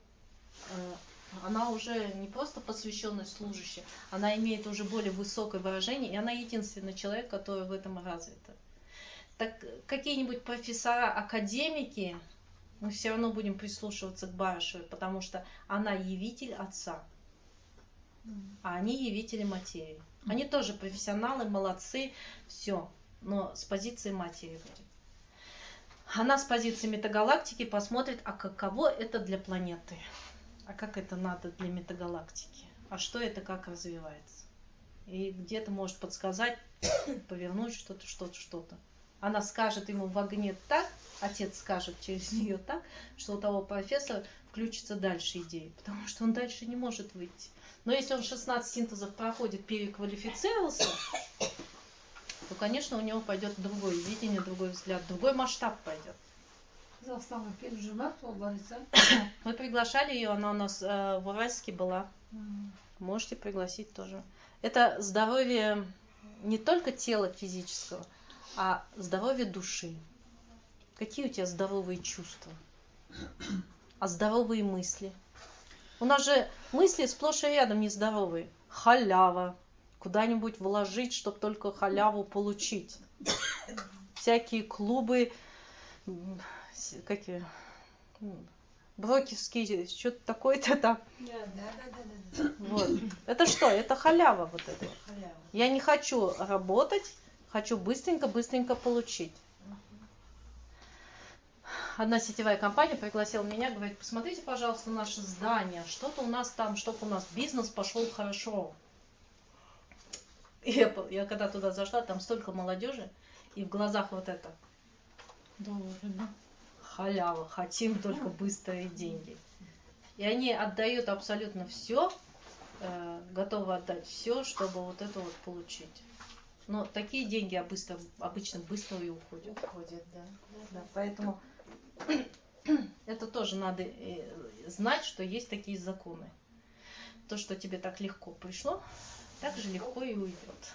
Она уже не просто посвященная служащая, она имеет уже более высокое выражение, и она единственный человек, который в этом развита. Так какие-нибудь профессора, академики, мы все равно будем прислушиваться к Барышевой, потому что она явитель Отца, а они явители материи. Они тоже профессионалы, молодцы, все. Но с позиции матери будет. Она с позиции метагалактики посмотрит, а каково это для планеты, а как это надо для метагалактики, а что это, как развивается. И где-то может подсказать, повернуть что-то, что-то, что-то. Она скажет ему в огне так, отец скажет через нее так, что у того профессора включится дальше идеи, потому что он дальше не может выйти. Но если он шестнадцать синтезов проходит, переквалифицировался, то, конечно, у него пойдет другое видение, другой взгляд, другой масштаб пойдет. Мы приглашали ее, она у нас э, в Уральске была. Можете пригласить тоже. Это здоровье не только тела физического, а здоровье души. Какие у тебя здоровые чувства? А здоровые мысли? У нас же мысли сплошь и рядом нездоровые. Халява. Куда-нибудь вложить, чтобы только халяву получить. Всякие клубы, какие, брокерские, что-то такое-то там. Да, да, да, да. Вот. Это что? Это халява вот это. Халява. Я не хочу работать, хочу быстренько-быстренько получить. Одна сетевая компания пригласила меня, говорит, посмотрите, пожалуйста, наше здание, что-то у нас там, чтобы у нас бизнес пошел хорошо. Я, я когда туда зашла, там столько молодежи, и в глазах вот это. Халява, хотим только быстрые деньги. И они отдают абсолютно все, э, готовы отдать все, чтобы вот это вот получить. Но такие деньги быстро, обычно быстро и уходят. Уходят, да. Да, поэтому это тоже надо знать, что есть такие законы. То, что тебе так легко пришло, так же легко и уйдет.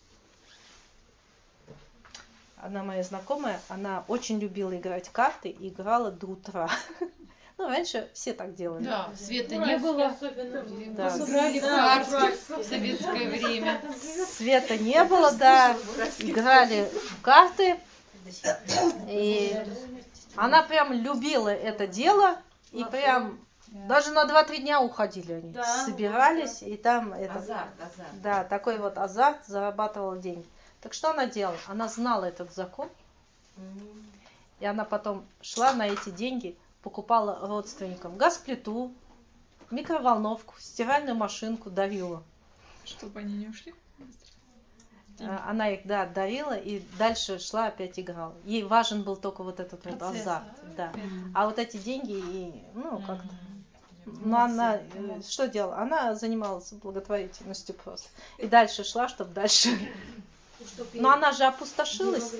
Одна моя знакомая, она очень любила играть в карты и играла до утра. Ну, раньше все так делали. Да, света не было. Да. Играли в карты в советское время. Света не было, да. Играли в карты. И она прям любила это дело. И прям даже на два-три дня уходили они. Да. Собирались, и там это, азарт, азарт. Да, такой вот азарт, зарабатывала деньги. Так что она делала? Она знала этот закон. И она потом шла на эти деньги, покупала родственникам газплиту, микроволновку, стиральную машинку, дарила. Чтобы они не ушли? Она их, да, дарила и дальше шла, опять играла. Ей важен был только вот этот вот азарт. Да. А вот эти деньги, и, ну, как-то... Но она что делала? Она занималась благотворительностью просто. И дальше шла, чтобы дальше... Но она же опустошилась.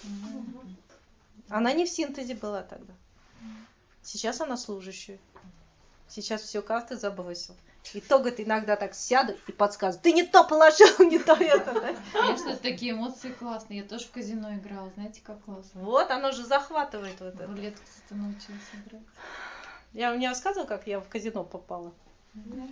Она не в синтезе была тогда. Сейчас она служащая. Сейчас все карты забросил. И то, говорит, иногда так сяду и подсказываю. Ты не то положил, не то это. Да? Конечно, такие эмоции классные. Я тоже в казино играла. Знаете, как классно. Вот, оно же захватывает вот это. Рулет кто-то научился играть. Я вам не рассказывала, как я в казино попала? Нет.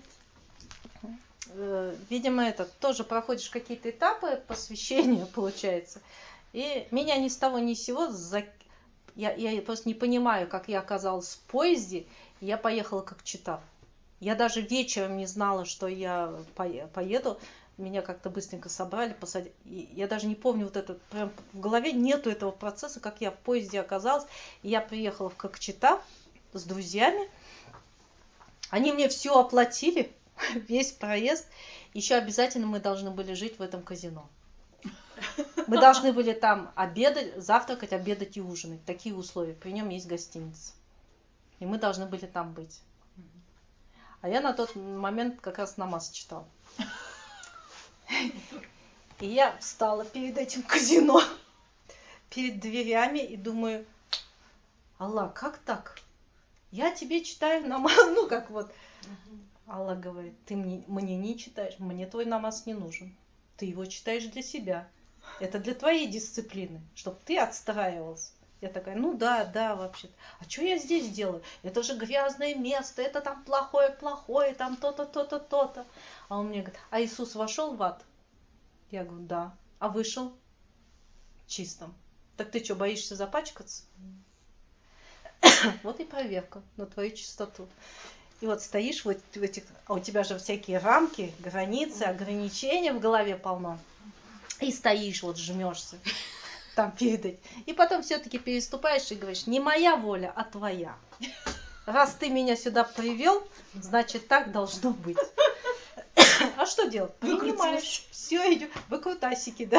Видимо, это тоже проходишь какие-то этапы посвящения, получается. И меня ни с того ни с сего, за... я, я просто не понимаю, как я оказалась в поезде, и я поехала как чита. Я даже вечером не знала, что я поеду. Меня как-то быстренько собрали, посадили. И я даже не помню вот этот, прям в голове нету этого процесса, как я в поезде оказалась. И я приехала в Кокчета с друзьями. Они мне все оплатили, весь проезд. Еще обязательно мы должны были жить в этом казино. Мы должны были там обедать, завтракать, обедать и ужинать. Такие условия. При нем есть гостиница. И мы должны были там быть. А я на тот момент как раз намаз читал. И я встала перед этим казино, перед дверями и думаю, Аллах, как так? Я тебе читаю намаз, ну как вот. Аллах говорит, ты мне, мне не читаешь, мне твой намаз не нужен. Ты его читаешь для себя. Это для твоей дисциплины, чтобы ты отстраивался. Я такая, ну да, да, вообще. А что я здесь делаю? Это же грязное место, это там плохое, плохое, там то-то, то-то, то-то. А он мне говорит, а Иисус вошел в ад? Я говорю, да. А вышел? Чистым. Так ты что, боишься запачкаться? Вот и проверка на твою чистоту. И вот стоишь вот в этих, а у тебя же всякие рамки, границы, ограничения в голове полно. И стоишь, вот жмешься там перед этим. И потом все-таки переступаешь и говоришь, не моя воля, а твоя. Раз ты меня сюда привел, значит так должно быть. А что делать? Принимаешь. Все, идет. Выкрутасики, да.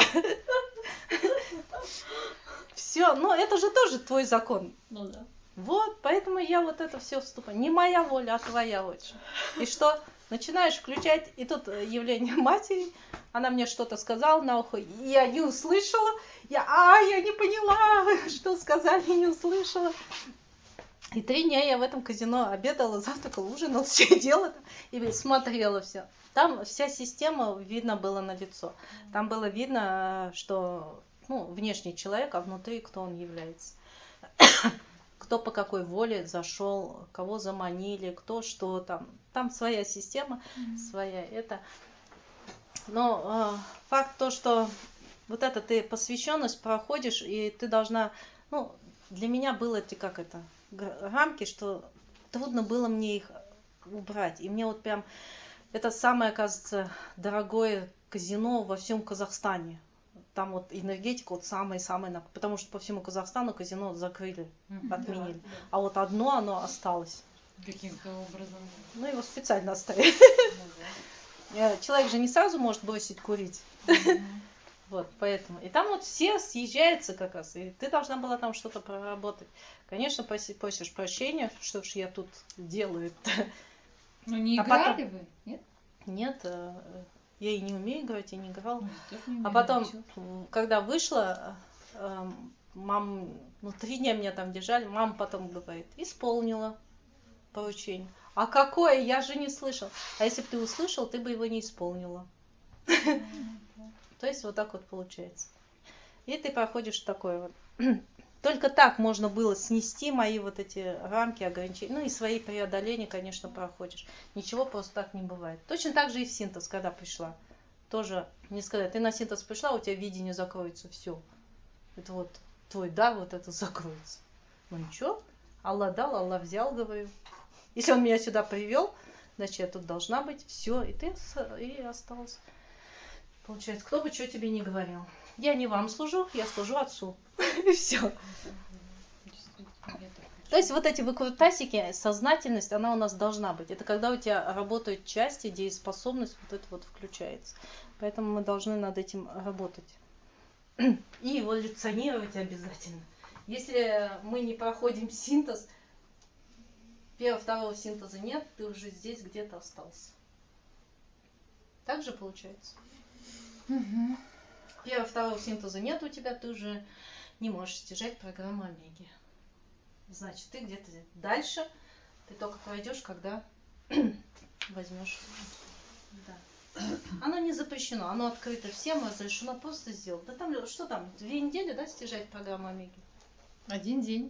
Все, но это же тоже твой закон. Ну да. Вот, поэтому я вот это все вступаю. Не моя воля, а твоя лучше. И что? Начинаешь включать, и тут явление матери, она мне что-то сказала на ухо, и я не услышала, я, а, я не поняла, что сказали, не услышала. И три дня я в этом казино обедала, завтракала, ужинала, все делала и смотрела все. Там вся система видно было на лицо. Там было видно, что ну, внешний человек, а внутри кто он является. Кто по какой воле зашел, кого заманили, кто что там. Там своя система, mm-hmm. своя это. Но э, факт то, что вот это ты посвященность проходишь, и ты должна, ну, для меня было эти как это, рамки, что трудно было мне их убрать. И мне вот прям, это самое, оказывается, дорогое казино во всем Казахстане. Там вот энергетика вот самая-самая, потому что по всему Казахстану казино закрыли, mm-hmm. отменили. Да, да. А вот одно оно осталось. Каким-то образом? Ну, его специально оставили. Mm-hmm. Человек же не сразу может бросить курить. Mm-hmm. Вот, поэтому. И там вот все съезжаются как раз, и ты должна была там что-то проработать. Конечно, просишь прощения, что ж я тут делаю-то. Ну, не играли а потом... вы, нет? Нет, я и не умею играть, я не играла. Ну, не а потом, ничего. Когда вышла, мама, ну, три дня меня там держали, мама потом говорит, исполнила поручение. А какое? Я же не слышал. А если бы ты услышал, ты бы его не исполнила. То есть вот так вот получается. И ты проходишь такое вот. Только так можно было снести мои вот эти рамки, ограничения. Ну и свои преодоления, конечно, проходишь. Ничего просто так не бывает. Точно так же и в синтез, когда пришла. Тоже мне сказали, ты на синтез пришла, у тебя видение закроется, все. Это вот твой дар, вот это закроется. Ну ничего, Аллах дал, Аллах взял, говорю. Если он меня сюда привел, значит я тут должна быть, все, и ты и осталась. Получается, кто бы что тебе не говорил. Я не вам служу, я служу отцу. И все. То есть вот эти выкрутасики, сознательность, она у нас должна быть. Это когда у тебя работают части, дееспособность, вот это вот включается. Поэтому мы должны над этим работать. И эволюционировать обязательно. Если мы не проходим синтез, первого, второго синтеза нет, ты уже здесь где-то остался. Так же получается? Угу. Первого, второго синтеза нет у тебя, ты уже не можешь стяжать программу Омеги. Значит, ты где-то дальше, ты только пройдешь, когда возьмешь. Да. Оно не запрещено, оно открыто всем, разрешено просто сделать. Да там, что там, две недели, да, стяжать программу Омеги? Один день.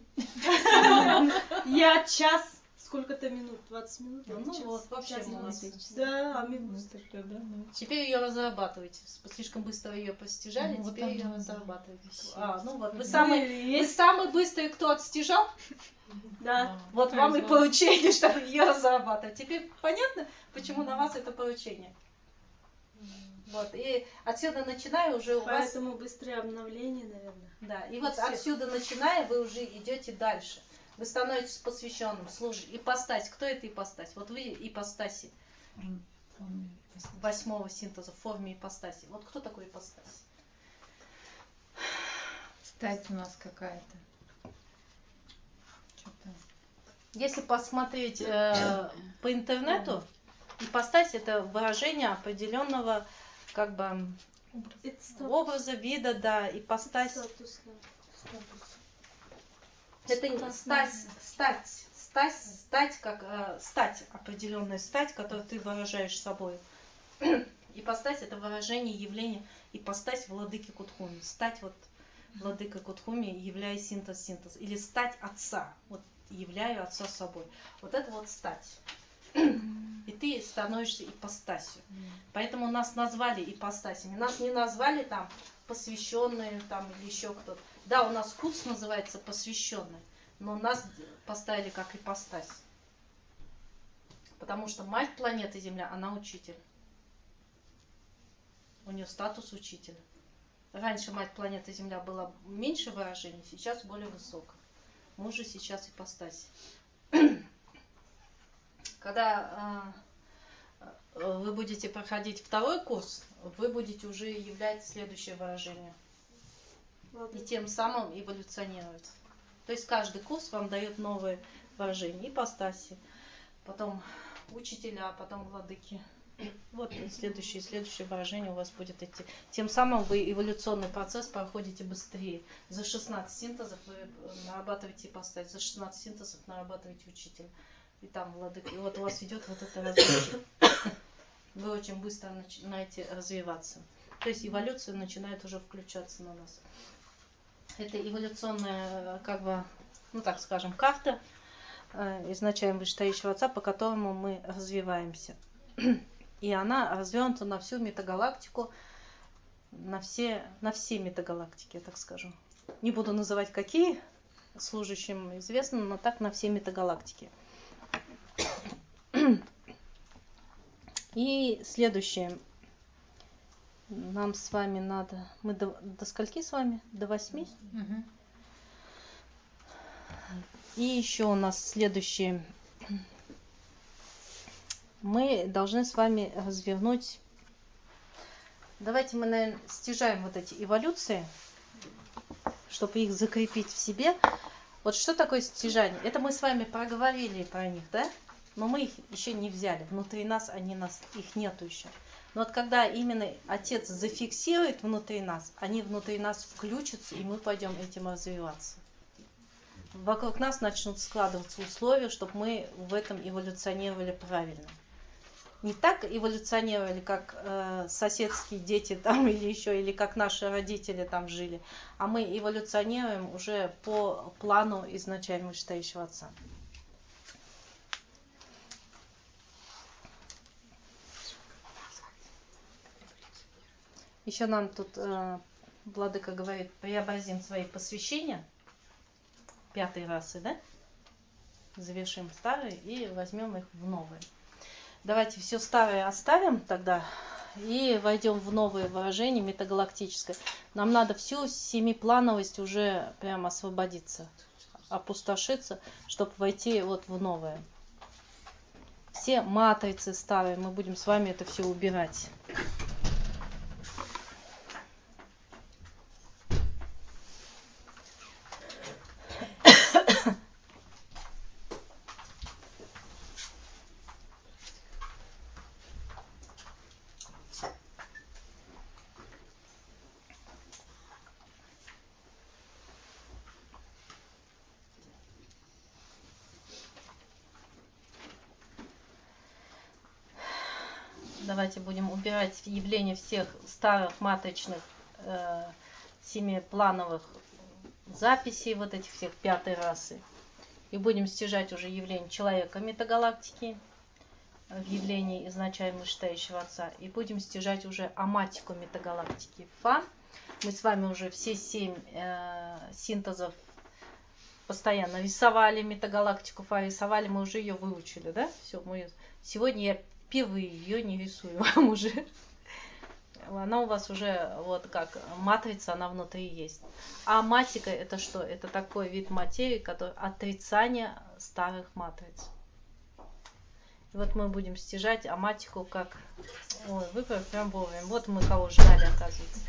Я час. Сколько-то минут? двадцать минут? Ну час. Вот, вообще молодец. Да, а минут. Теперь ее разрабатывайте. Слишком быстро ее постижали, ну, теперь вот ее разрабатывайте. А, ну вот, вы самый, вы самый быстрый, кто отстижал? Да. Вот вам и поручение, чтобы ее разрабатывать. Теперь понятно, почему на вас это поручение? Вот, и отсюда начиная уже у вас... Поэтому быстрее обновление, наверное. Да, и вот отсюда начиная вы уже идете дальше. Вы становитесь посвященным, служите. Ипостась. Кто это ипостась? Вот вы ипостаси. Восьмого синтеза в форме ипостаси. Вот кто такой ипостась? Стать у нас какая-то. Что-то. Если посмотреть э, по интернету, ипостась это выражение определенного как бы образа, вида, да, ипостась. Статус, да. Это не стать, стать, стать, стать, как э, стать, определенная стать, которую ты выражаешь собой. Ипостась это выражение, явление, ипостась владыки Кутхуми. Стать вот владыкой Кутхуми, являя синтез, синтез. Или стать отца, вот являю отца собой. Вот это вот стать. И ты становишься ипостасью. Поэтому нас назвали ипостасями. Нас не назвали там посвященные там или еще кто-то. Да, у нас курс называется посвященный, но нас поставили как ипостась. Потому что мать планеты Земля, она учитель. У нее статус учителя. Раньше мать планеты Земля была меньше выражений, сейчас более высокая. Мы же сейчас ипостась. Когда э, вы будете проходить второй курс, вы будете уже являть следующее выражение. И тем самым эволюционировать. То есть каждый курс вам дает новые выражения, ипостаси, потом учителя, потом владыки. Вот следующее, следующее выражение у вас будет идти. Тем самым вы эволюционный процесс проходите быстрее. За шестнадцать синтезов вы нарабатываете ипостась, за шестнадцать синтезов нарабатываете учителя. И там владыка. И вот у вас идет вот это развитие. Вы очень быстро начинаете развиваться. То есть эволюция начинает уже включаться на нас. Это эволюционная, как бы, ну так скажем, карта изначально вышестоящего отца, по которому мы развиваемся. И она развернута на всю метагалактику, на все, на все метагалактики, я так скажу. Не буду называть какие, служащим известно, но так на все метагалактики. И следующее. Нам с вами надо... Мы до, до скольки с вами? До восьми? Угу. И еще у нас следующее. Мы должны с вами развернуть... Давайте мы, наверное, стяжаем вот эти эволюции, чтобы их закрепить в себе. Вот что такое стяжание? Это мы с вами проговорили про них, да? Но мы их еще не взяли. Внутри нас они нас, их нету еще. Но вот когда именно Отец зафиксирует внутри нас, они внутри нас включатся, и мы пойдем этим развиваться. Вокруг нас начнут складываться условия, чтобы мы в этом эволюционировали правильно. Не так эволюционировали, как э, соседские дети там или еще, или как наши родители там жили, а мы эволюционируем уже по плану изначально вышестоящего Отца. Еще нам тут э, Владыка говорит, преобразим свои посвящения пятой расы, да? Завершим старые и возьмем их в новые. Давайте все старое оставим тогда и войдем в новые выражения метагалактическое. Нам надо всю семиплановость уже прям освободиться, опустошиться, чтобы войти вот в новое. Все матрицы старые, мы будем с вами это все убирать. Давайте будем убирать явления всех старых матричных э, семиплановых записей, вот этих всех пятой расы. И будем стяжать уже явление человека метагалактики, в явлении изначально вышестоящего Отца. И будем стяжать уже аматику метагалактики Фа. Мы с вами уже все семь э, синтезов постоянно рисовали метагалактику Фа, рисовали, мы уже ее выучили, да? Все, мы... Сегодня я впервые ее не рисую вам уже. Она у вас уже вот как матрица, она внутри есть. А аматика это что? Это такой вид материи, который отрицание старых матриц. И вот мы будем стяжать аматику как... Ой, вы прям вовремя. Вот мы кого ждали, оказывается.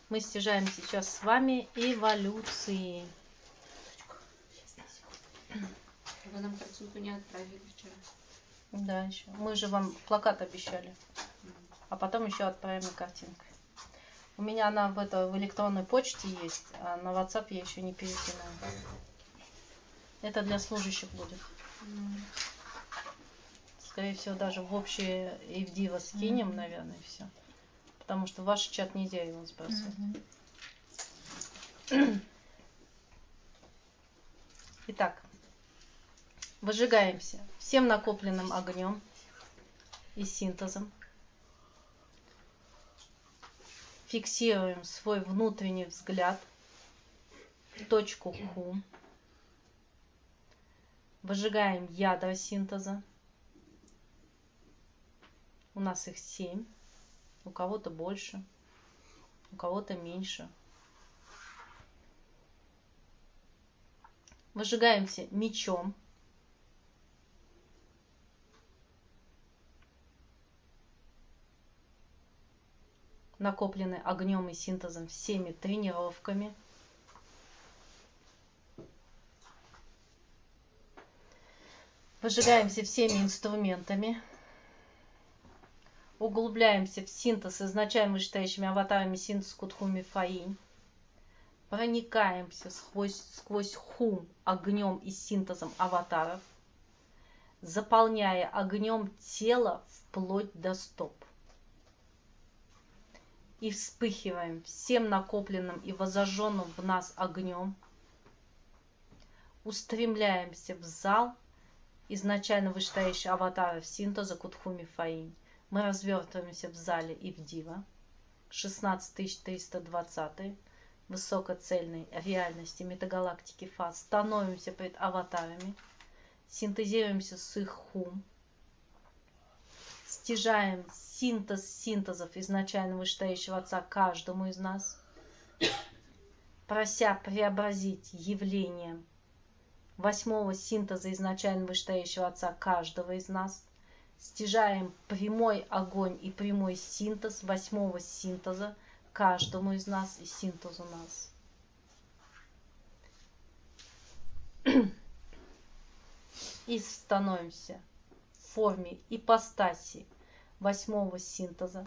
Мы стяжаем сейчас с вами эволюции. Вы нам картинку не отправили вчера. Да, еще. Мы же вам плакат обещали. А потом еще отправим картинку. У меня она в, это, в электронной почте есть, а на WhatsApp я еще не перекинула. Это для служащих будет. Скорее всего, даже в общее Эвдива скинем, mm-hmm. наверное, и все. Потому что в ваш чат нельзя его сбрасывать. Mm-hmm. Итак, выжигаемся всем накопленным огнем и синтезом. Фиксируем свой внутренний взгляд в точку хум. Выжигаем ядра синтеза. У нас их семь. У кого-то больше, у кого-то меньше. Выжигаемся мечом. Накоплены огнем и синтезом всеми тренировками. Выжигаемся всеми инструментами. Углубляемся в синтез изначально вышестоящими аватарами синтез Кутхуми Фаинь. Проникаемся сквозь, сквозь хум огнем и синтезом аватаров, заполняя огнем тело вплоть до стоп. И вспыхиваем всем накопленным и возожженным в нас огнем. Устремляемся в зал изначально вышестоящих аватаров синтеза Кутхуми Фаинь. Мы развертываемся в зале Ивдива, шестнадцать тысяч триста двадцать, высокоцельной реальности метагалактики фаз. Становимся пред аватарами, синтезируемся с их хум, стяжаем синтез синтезов изначально вышестоящего Отца каждому из нас, прося преобразить явление восьмого синтеза изначально вышестоящего Отца каждого из нас. Стяжаем прямой огонь и прямой синтез восьмого синтеза каждому из нас и синтезу нас. И становимся в форме ипостаси восьмого синтеза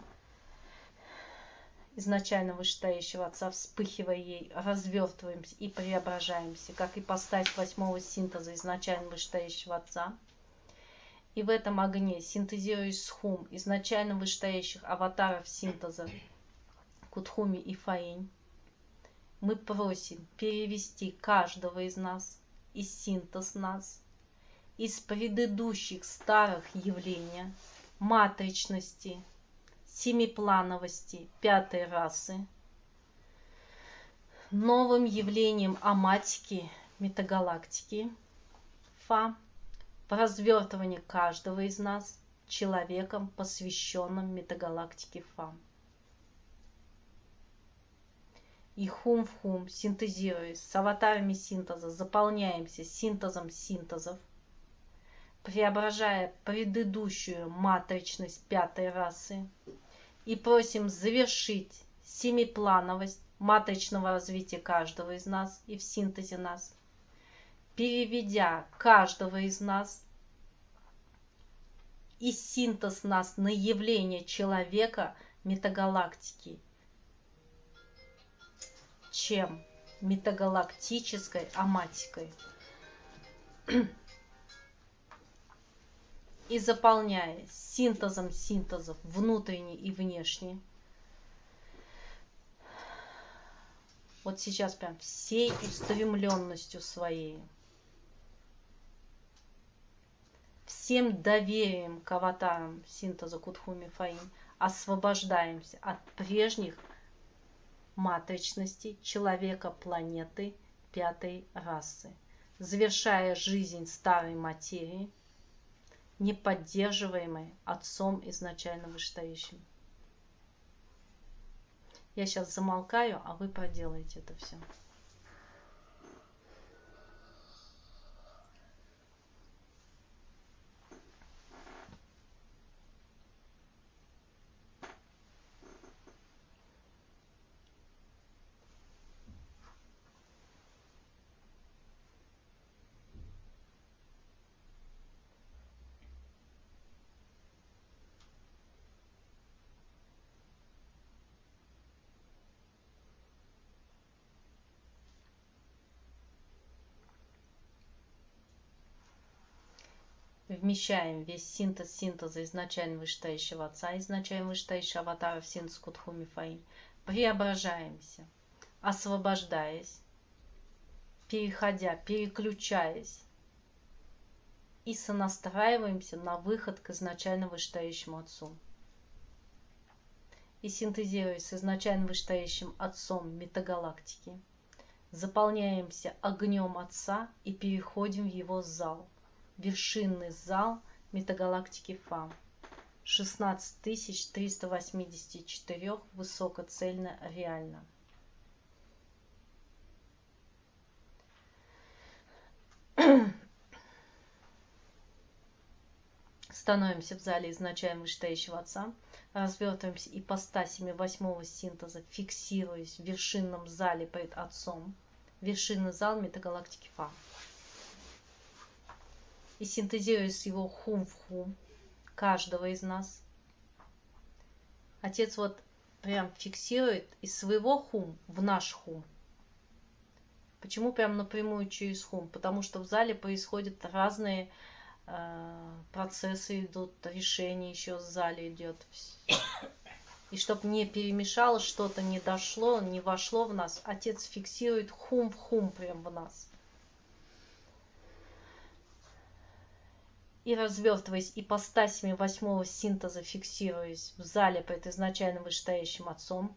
изначально вышестоящего Отца, вспыхивая ей, развертываемся и преображаемся, как ипостась восьмого синтеза изначально вышестоящего Отца. И в этом огне, синтезируясь с хум изначально вышестоящих аватаров синтеза Кутхуми и Фаинь, мы просим перевести каждого из нас и синтез нас из предыдущих старых явлений матричности, семиплановости пятой расы новым явлением аматики метагалактики Фа, в развертывании каждого из нас человеком, посвященным метагалактике Фа. И хум в хум, синтезируясь с аватарами синтеза, заполняемся синтезом синтезов, преображая предыдущую матричность пятой расы, и просим завершить семиплановость матричного развития каждого из нас и в синтезе нас, переведя каждого из нас и синтез нас на явление человека метагалактики, чем метагалактической аматикой. И заполняя синтезом синтезов внутренний и внешний. Вот сейчас прям всей устремленностью своей. Всем доверием к аватарам синтеза Кутхуми Фаинь освобождаемся от прежних матричностей человека планеты пятой расы, завершая жизнь старой материи, не поддерживаемой Отцом изначально вышестоящим. Я сейчас замолкаю, а вы проделаете это все. Вмещаем весь синтез синтеза изначально вышестоящего Отца, изначально вышестоящего аватара в синтез Кудхуми Фаи. Преображаемся, освобождаясь, переходя, переключаясь и сонастраиваемся на выход к изначально вышестоящему Отцу. И синтезируясь с изначально вышестоящим Отцом метагалактики, заполняемся огнем Отца и переходим в его зал, вершинный зал метагалактики Фа, шестнадцать тысяч триста восемьдесят четыре высокоцельно реально. Становимся в зале изначально вышестоящего Отца, развертываемся ипостасями восьмого синтеза, фиксируясь в вершинном зале перед Отцом, вершинный зал метагалактики Фа. И синтезируясь его хум в хум, каждого из нас, Отец вот прям фиксирует из своего хум в наш хум. Почему прям напрямую через хум? Потому что в зале происходят разные э, процессы, идут решения, еще в зале идет. И чтобы не перемешалось, что-то не дошло, не вошло в нас, Отец фиксирует хум в хум прям в нас. И развертываясь ипостасями восьмого синтеза, фиксируясь в зале перед изначально вышестоящим Отцом,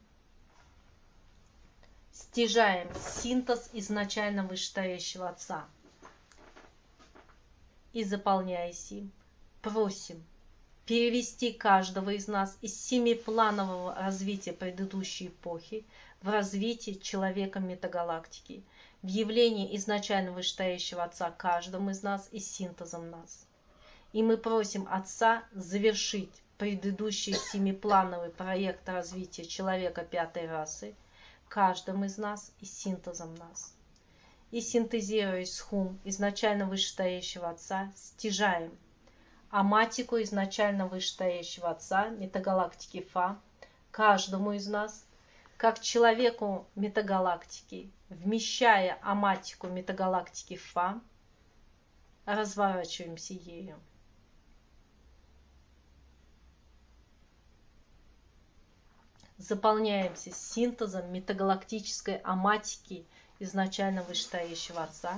стяжаем синтез изначально вышестоящего Отца и, заполняясь им, просим перевести каждого из нас из семипланового развития предыдущей эпохи в развитие человека метагалактики, в явление изначально вышестоящего Отца каждому из нас и синтезом нас. И мы просим Отца завершить предыдущий семиплановый проект развития человека пятой расы каждым из нас и синтезом нас. И синтезируясь с хум изначально вышестоящего Отца, стяжаем аматику изначально вышестоящего Отца метагалактики Фа каждому из нас, как человеку метагалактики, вмещая аматику метагалактики Фа, разворачиваемся ею. Заполняемся синтезом метагалактической аматики изначально вышестоящего Отца.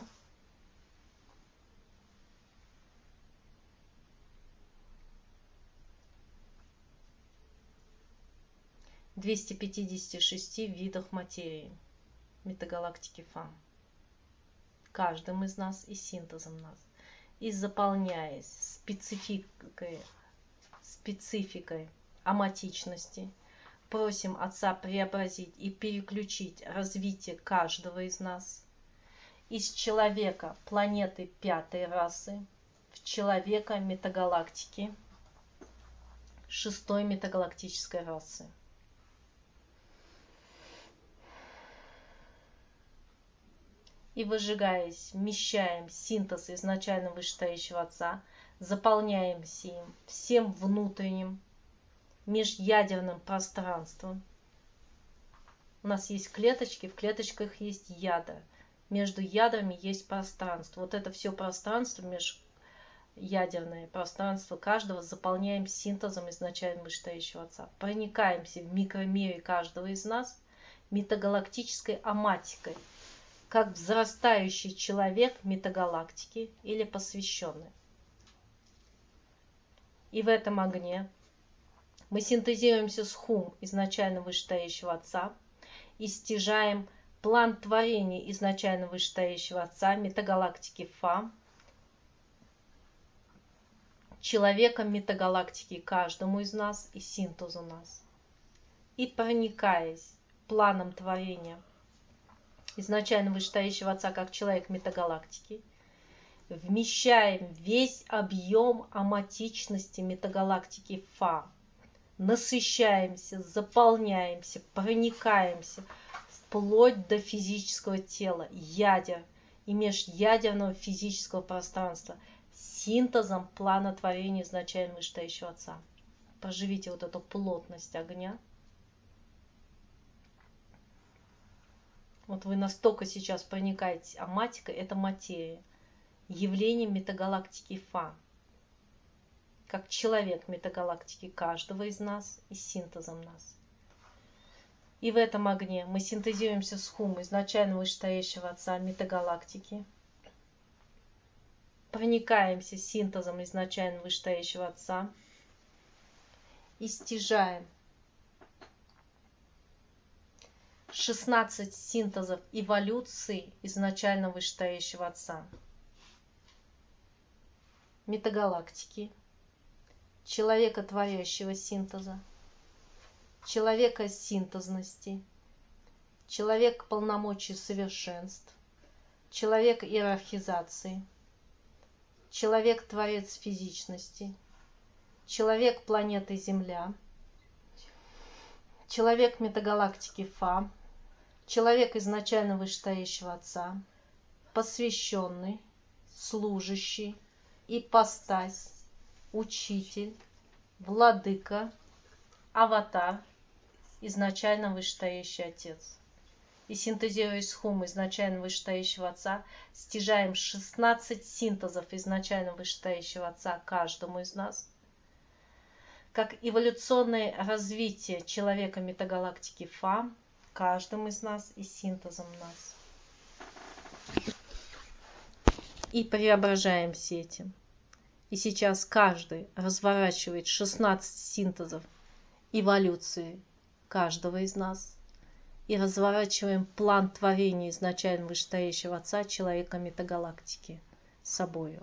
двести пятидесяти шести видах материи метагалактики Фа, каждым из нас и синтезом нас. И заполняясь спецификой, спецификой аматичности, просим Отца преобразить и переключить развитие каждого из нас из человека планеты пятой расы в человека метагалактики шестой метагалактической расы. И, выжигаясь, вмещаем синтез изначально вышестоящего Отца, заполняемся им всем внутренним межядерным пространством. У нас есть клеточки, в клеточках есть ядра. Между ядрами есть пространство. Вот это все пространство, межядерное пространство каждого, заполняем синтезом изначально вышестоящего Отца. Проникаемся в микромире каждого из нас метагалактической аматикой, как взрастающий человек метагалактики или посвященный. И в этом огне мы синтезируемся с хум изначально вышестоящего Отца и стяжаем план творения изначально вышестоящего Отца метагалактики Фа, человеком метагалактики каждому из нас и синтезу нас. И, проникаясь планом творения изначально вышестоящего Отца как человек метагалактики, вмещаем весь объем аматичности метагалактики Фа, насыщаемся, заполняемся, проникаемся вплоть до физического тела, ядер и межядерного физического пространства синтезом плана творения изначально вышестоящего Отца. Проживите вот эту плотность огня. Вот вы настолько сейчас проникаете аматикой, это материя, явление метагалактики Фа. как человек метагалактики каждого из нас и синтезом нас. И в этом огне мы синтезируемся с Хум, изначально вышестоящего Отца метагалактики, проникаемся синтезом изначально вышестоящего Отца и стяжаем шестнадцать синтезов эволюции изначально вышестоящего Отца, метагалактики, человека творящего синтеза, человека синтезности, человек полномочий совершенств, человек иерархизации, человек творец физичности, человек планеты Земля, человек метагалактики Фа, человек изначально вышестоящего Отца, посвященный, служащий, ипостась, учитель, владыка, аватар, изначально вышестоящий Отец. И синтезируясь с Хум, изначально вышестоящего Отца, стяжаем шестнадцать синтезов изначально вышестоящего Отца каждому из нас, как эволюционное развитие человека метагалактики Фа каждому из нас и синтезом нас. И преображаемся этим. И сейчас каждый разворачивает шестнадцать синтезов эволюции каждого из нас. И разворачиваем план творения изначально вышестоящего Отца человека метагалактики с собою.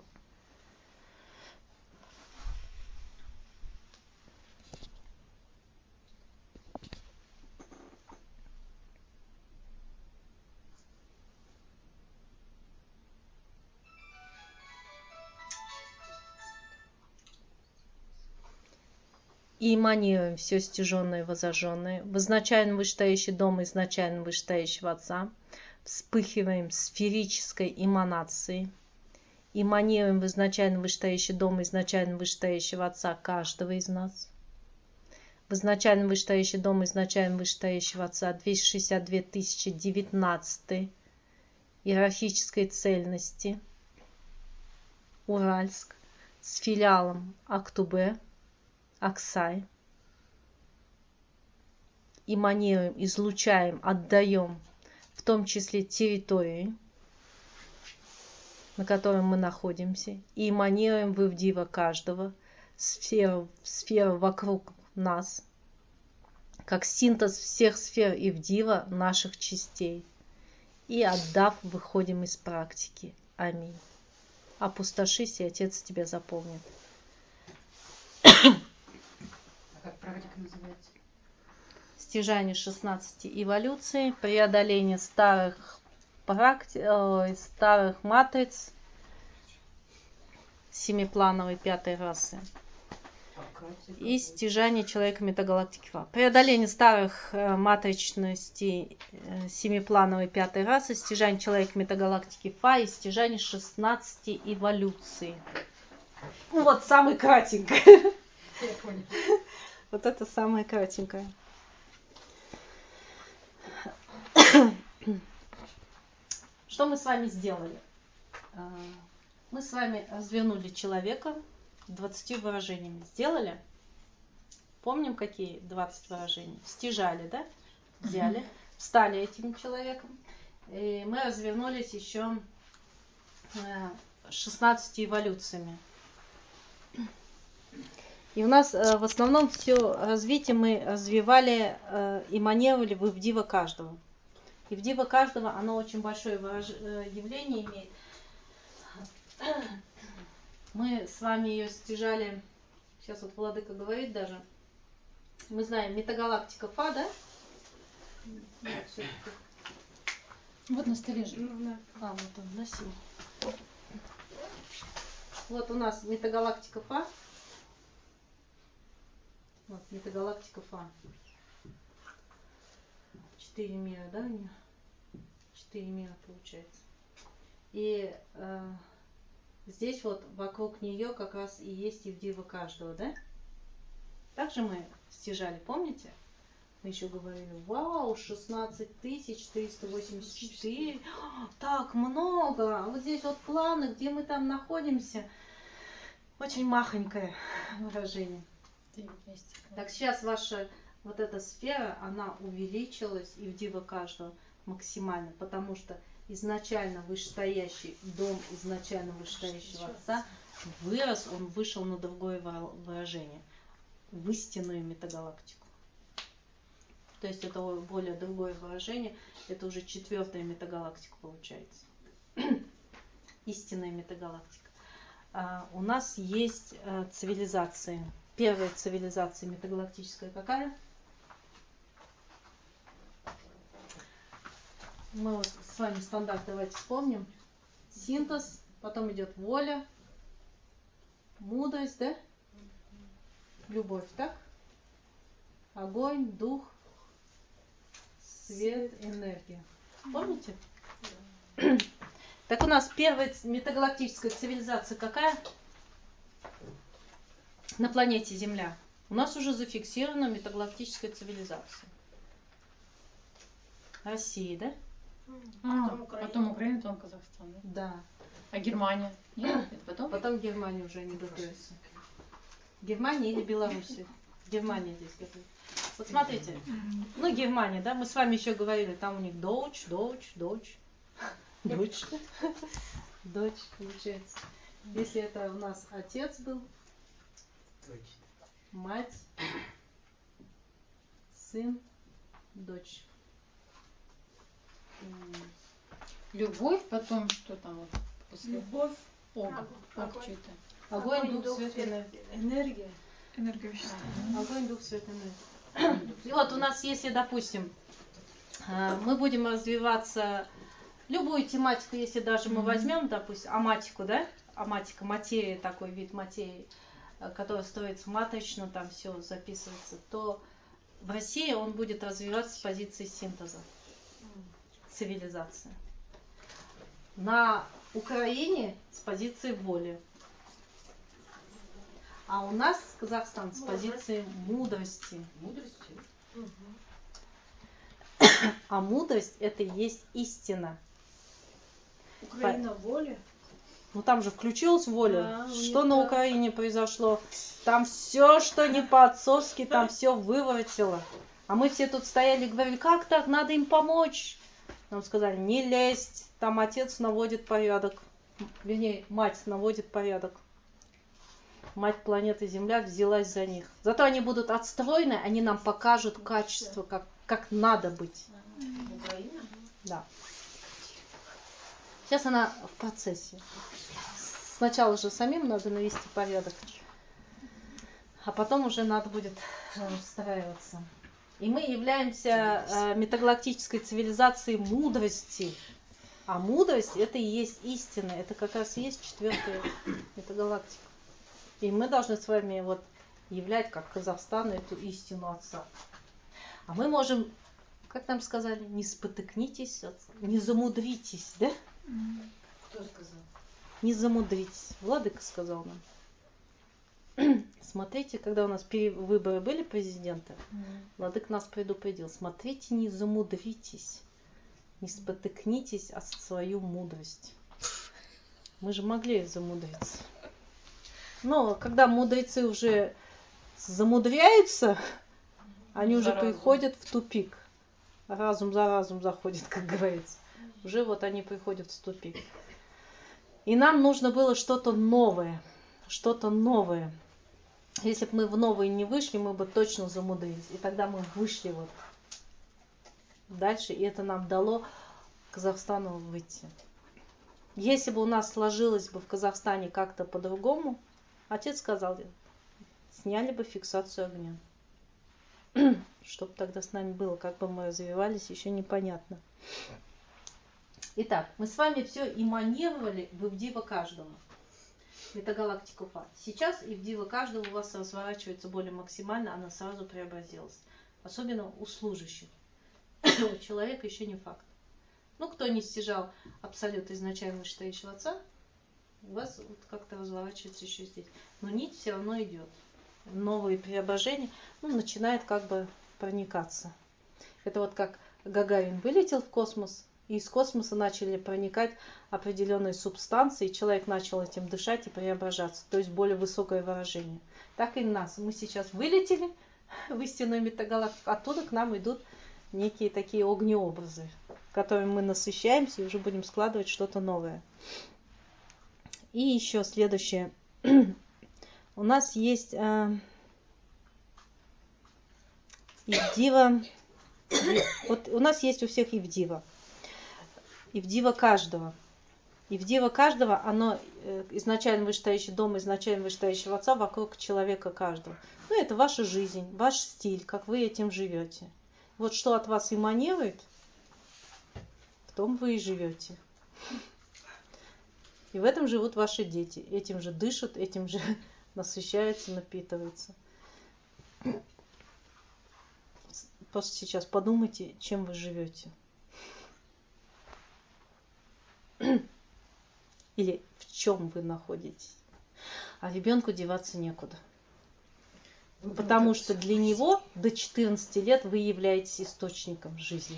И эманируем все стяженное и возожженное в изначально вышестоящий дом изначально вышестоящего Отца, вспыхиваем сферической эманацией, эманируем в изначально вышестоящий дом изначально вышестоящего Отца каждого из нас, в изначально вышестоящий дом изначально вышестоящего Отца двести шестьдесят две тысячи девятнадцать иерархической цельности, Уральск, с филиалом Актубе, Аксай, эманируем, излучаем, отдаем, в том числе территории, на которой мы находимся, и эманируем в Ивдива каждого, сферу, сферу вокруг нас, как синтез всех сфер Ивдива наших частей, и отдав, выходим из практики. Аминь. Опустошись, и Отец тебя заполнит. Как практика называется? Стяжание шестнадцати эволюций, преодоление старых, практи... э, старых матриц семиплановой пятой расы и стяжание человека метагалактики Фа. Преодоление старых э, матричностей э, семиплановой пятой расы, стяжание человека метагалактики Фа и стяжание шестнадцати эволюций. Ну вот, самый кратенький. Я понял. Вот это самое кратенькое. Что мы с вами сделали? Мы с вами развернули человека двадцатью выражениями. Сделали? Помним, какие двадцать выражений? Стяжали, да? Взяли, встали этим человеком. И мы развернулись еще шестнадцатью эволюциями. И у нас э, в основном все развитие мы развивали, э, эманировали в Ивдива каждого. Ивдива каждого, оно очень большое выраж... э, явление имеет. Мы с вами ее стяжали, сейчас вот Владыка говорит даже, мы знаем метагалактика Фа, да? Вот на столе же. А, вот он, носил. Вот у нас метагалактика Фа. Вот, метагалактика Фа. Четыре мира, да, у нее? Четыре мира получается. И э, здесь вот вокруг нее как раз и есть Ивдива каждого, да? Также мы стяжали, помните? Мы еще говорили, вау, шестнадцать тысяч триста восемьдесят четыре, так много. А вот здесь вот планы, где мы там находимся. Очень махонькое выражение. Так, сейчас ваша вот эта сфера, она увеличилась и в дива каждого максимально, потому что изначально вышестоящий дом изначально вышестоящего отца вырос, он вышел на другое выражение, в истинную метагалактику. То есть это более другое выражение, это уже четвертая метагалактика получается. Истинная метагалактика. А, у нас есть а, цивилизации. Первая цивилизация метагалактическая какая? Мы вот с вами стандарт давайте вспомним. Синтез, потом идет воля, мудрость, да? Любовь, так? Огонь, дух, свет, энергия. Помните? Так у нас первая метагалактическая цивилизация какая? На планете Земля. У нас уже зафиксирована метагалактическая цивилизация. Россия, да? А, потом Украина, потом, Украина, потом Казахстан. Да? Да. А Германия? Нет, это потом? Потом Германия уже не готовится. Германия или Белоруссия? Германия здесь готовится. Вот смотрите, ну Германия, да, мы с вами еще говорили, там у них дочь, дочь, дочь, дочь, дочь получается. Если это у нас отец был, мать, сын, дочь. Любовь, потом что там вот после? Любовь, Ог, огонь, ог что-то. Огонь, дух, свет, энергия. Энергия. Энерговещество. Огонь, дух, свет, энергия. И вот у нас, если, допустим, мы будем развиваться любую тематику, если даже мы возьмем, допустим, аматику, да? Аматика, материя, такой вид материи, который строится матрично, там все записывается, то в России он будет развиваться с позиции синтеза, цивилизации. На Украине с позиции воли. А у нас Казахстан с позиции мудрости. Мудрости? А мудрость это и есть истина. Украина воля. Ну там же включилась воля. Да, что них на так. Украине произошло? Там все, что не по-отцовски, там все выворотило. А мы все тут стояли и говорили, как так, надо им помочь. Нам сказали, не лезть, там отец наводит порядок. Вернее, мать наводит порядок. Мать планеты Земля взялась за них. Зато они будут отстроены, они нам покажут качество, как, как надо быть. Украина? Да. Сейчас она в процессе. Сначала же самим надо навести порядок, а потом уже надо будет встраиваться. И мы являемся э, метагалактической цивилизацией мудрости. А мудрость это и есть истина. Это как раз и есть четвертая метагалактика. И мы должны с вами вот являть, как Казахстан, эту истину Отца. А мы можем, как нам сказали, не спотыкнитесь, не замудритесь, да? Кто сказал? Не замудритесь. Владыка сказал нам. Смотрите, когда у нас выборы были президента, mm. Владыка нас предупредил. Смотрите, не замудритесь, не спотыкнитесь о свою мудрость. Мы же могли замудриться. Но когда мудрецы уже замудряются, они уже приходят в тупик. Разум за разум заходит, как говорится. Уже вот они приходят в тупик. И нам нужно было что-то новое. Что-то новое. Если бы мы в новое не вышли, мы бы точно замудрились. И тогда мы вышли вот дальше. И это нам дало Казахстану выйти. Если бы у нас сложилось бы в Казахстане как-то по-другому, отец сказал, сняли бы фиксацию огня. Что бы тогда с нами было, как бы мы развивались, еще непонятно. Итак, мы с вами все эманировали в Ивдива каждого. Метагалактика Уфа. Сейчас Ивдива каждого у вас разворачивается более максимально, она сразу преобразилась. Особенно у служащих. У человека еще не факт. Ну, кто не стяжал абсолют изначально вышестоящего отца, у вас вот как-то разворачивается еще здесь. Но нить все равно идет. Новые преображения, ну, начинает как бы проникаться. Это вот как Гагарин вылетел в космос, И из космоса начали проникать определенные субстанции, и человек начал этим дышать и преображаться, то есть более высокое выражение. Так и нас. Мы сейчас вылетели в истинную метагалактику, оттуда к нам идут некие такие огнеобразы, которыми мы насыщаемся и уже будем складывать что-то новое. И еще следующее. У нас есть э, Ивдива. Вот у нас есть у всех Ивдива. Ивдива каждого. Ивдива каждого, оно изначально вышестоящий дом, изначально вышестоящего отца вокруг человека каждого. Ну, это ваша жизнь, ваш стиль, как вы этим живете. Вот что от вас эманирует, в том вы и живете. И в этом живут ваши дети. Этим же дышат, этим же насыщаются, напитываются. Просто сейчас подумайте, чем вы живете. Или в чем вы находитесь. А ребенку деваться некуда. Потому что для него до четырнадцати лет вы являетесь источником жизни.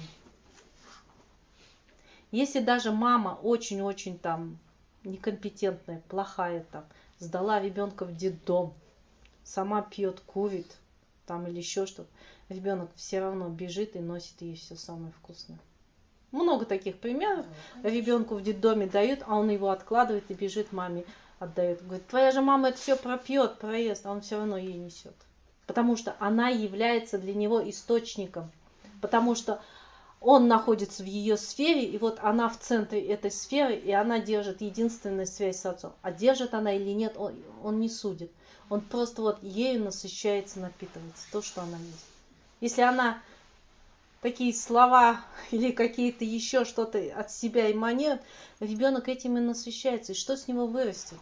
Если даже мама очень-очень там некомпетентная, плохая там, сдала ребенка в детдом, сама пьет, курит, там или еще что-то, ребенок все равно бежит и носит ей все самое вкусное. Много таких примеров. Ребенку в детдоме дают, а он его откладывает и бежит маме отдает. Говорит, твоя же мама это все пропьет, проест, а он все равно ей несет. Потому что она является для него источником. Потому что он находится в ее сфере, и вот она в центре этой сферы, и она держит единственную связь с отцом. А держит она или нет, он, он не судит. Он просто вот ею насыщается, напитывается, то, что она есть. Если она такие слова или какие-то еще что-то от себя эманирует, ребенок этим и насыщается. И что с него вырастет?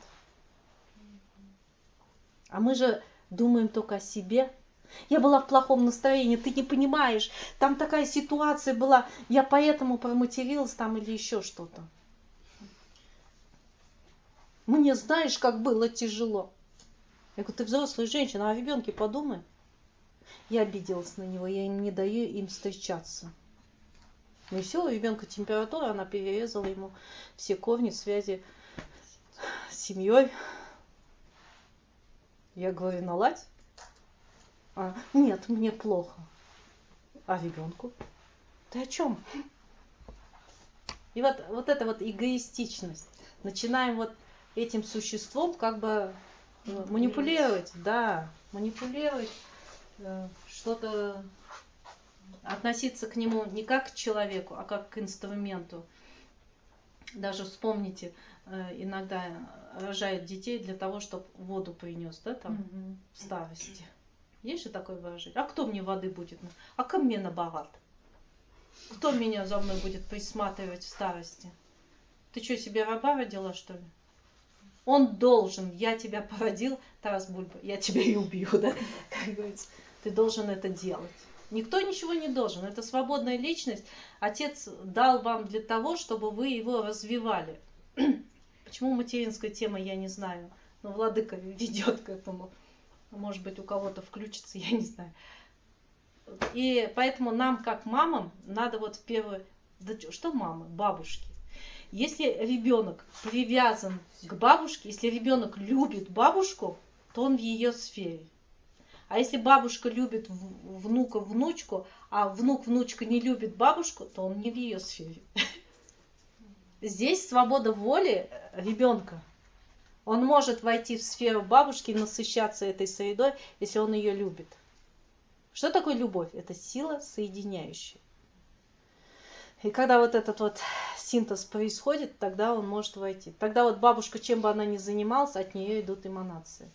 А мы же думаем только о себе. Я была в плохом настроении, ты не понимаешь, там такая ситуация была, я поэтому проматерилась там или еще что-то. Мне знаешь, как было тяжело. Я говорю, ты взрослая женщина, а о ребенке подумай. Я обиделась на него, я им не даю им встречаться. Ну и все, у ребенка температура, она перерезала ему все корни, связи с семьей. Я говорю, наладь. А, нет, мне плохо. А ребенку? Ты о чем? И вот, вот эта вот эгоистичность. Начинаем вот этим существом как бы манипулировать, да, манипулировать, что-то относиться к нему не как к человеку, а как к инструменту. Даже вспомните, иногда рожают детей для того, чтобы воду принес, да, там, mm-hmm. в старости. Есть же такое выражение? А кто мне воды будет? А ко мне на богат? Кто меня за мной будет присматривать в старости? Ты что, себе раба родила, что ли? Он должен, я тебя породил, Тарас Бульба, я тебя и убью, да? Как говорится, ты должен это делать. Никто ничего не должен, это свободная личность. Отец дал вам для того, чтобы вы его развивали. Почему материнская тема, я не знаю. Но владыка ведет к этому. Может быть, у кого-то включится, я не знаю. И поэтому нам, как мамам, надо вот в первую... Да что мамы? Бабушки. Если ребенок привязан к бабушке, если ребенок любит бабушку, то он в ее сфере. А если бабушка любит внука, внучку, а внук, внучка не любит бабушку, то он не в ее сфере. Здесь свобода воли ребенка. Он может войти в сферу бабушки и насыщаться этой средой, если он ее любит. Что такое любовь? Это сила соединяющая. И когда вот этот вот синтез происходит, тогда он может войти. Тогда вот бабушка, чем бы она ни занималась, от нее идут эманации.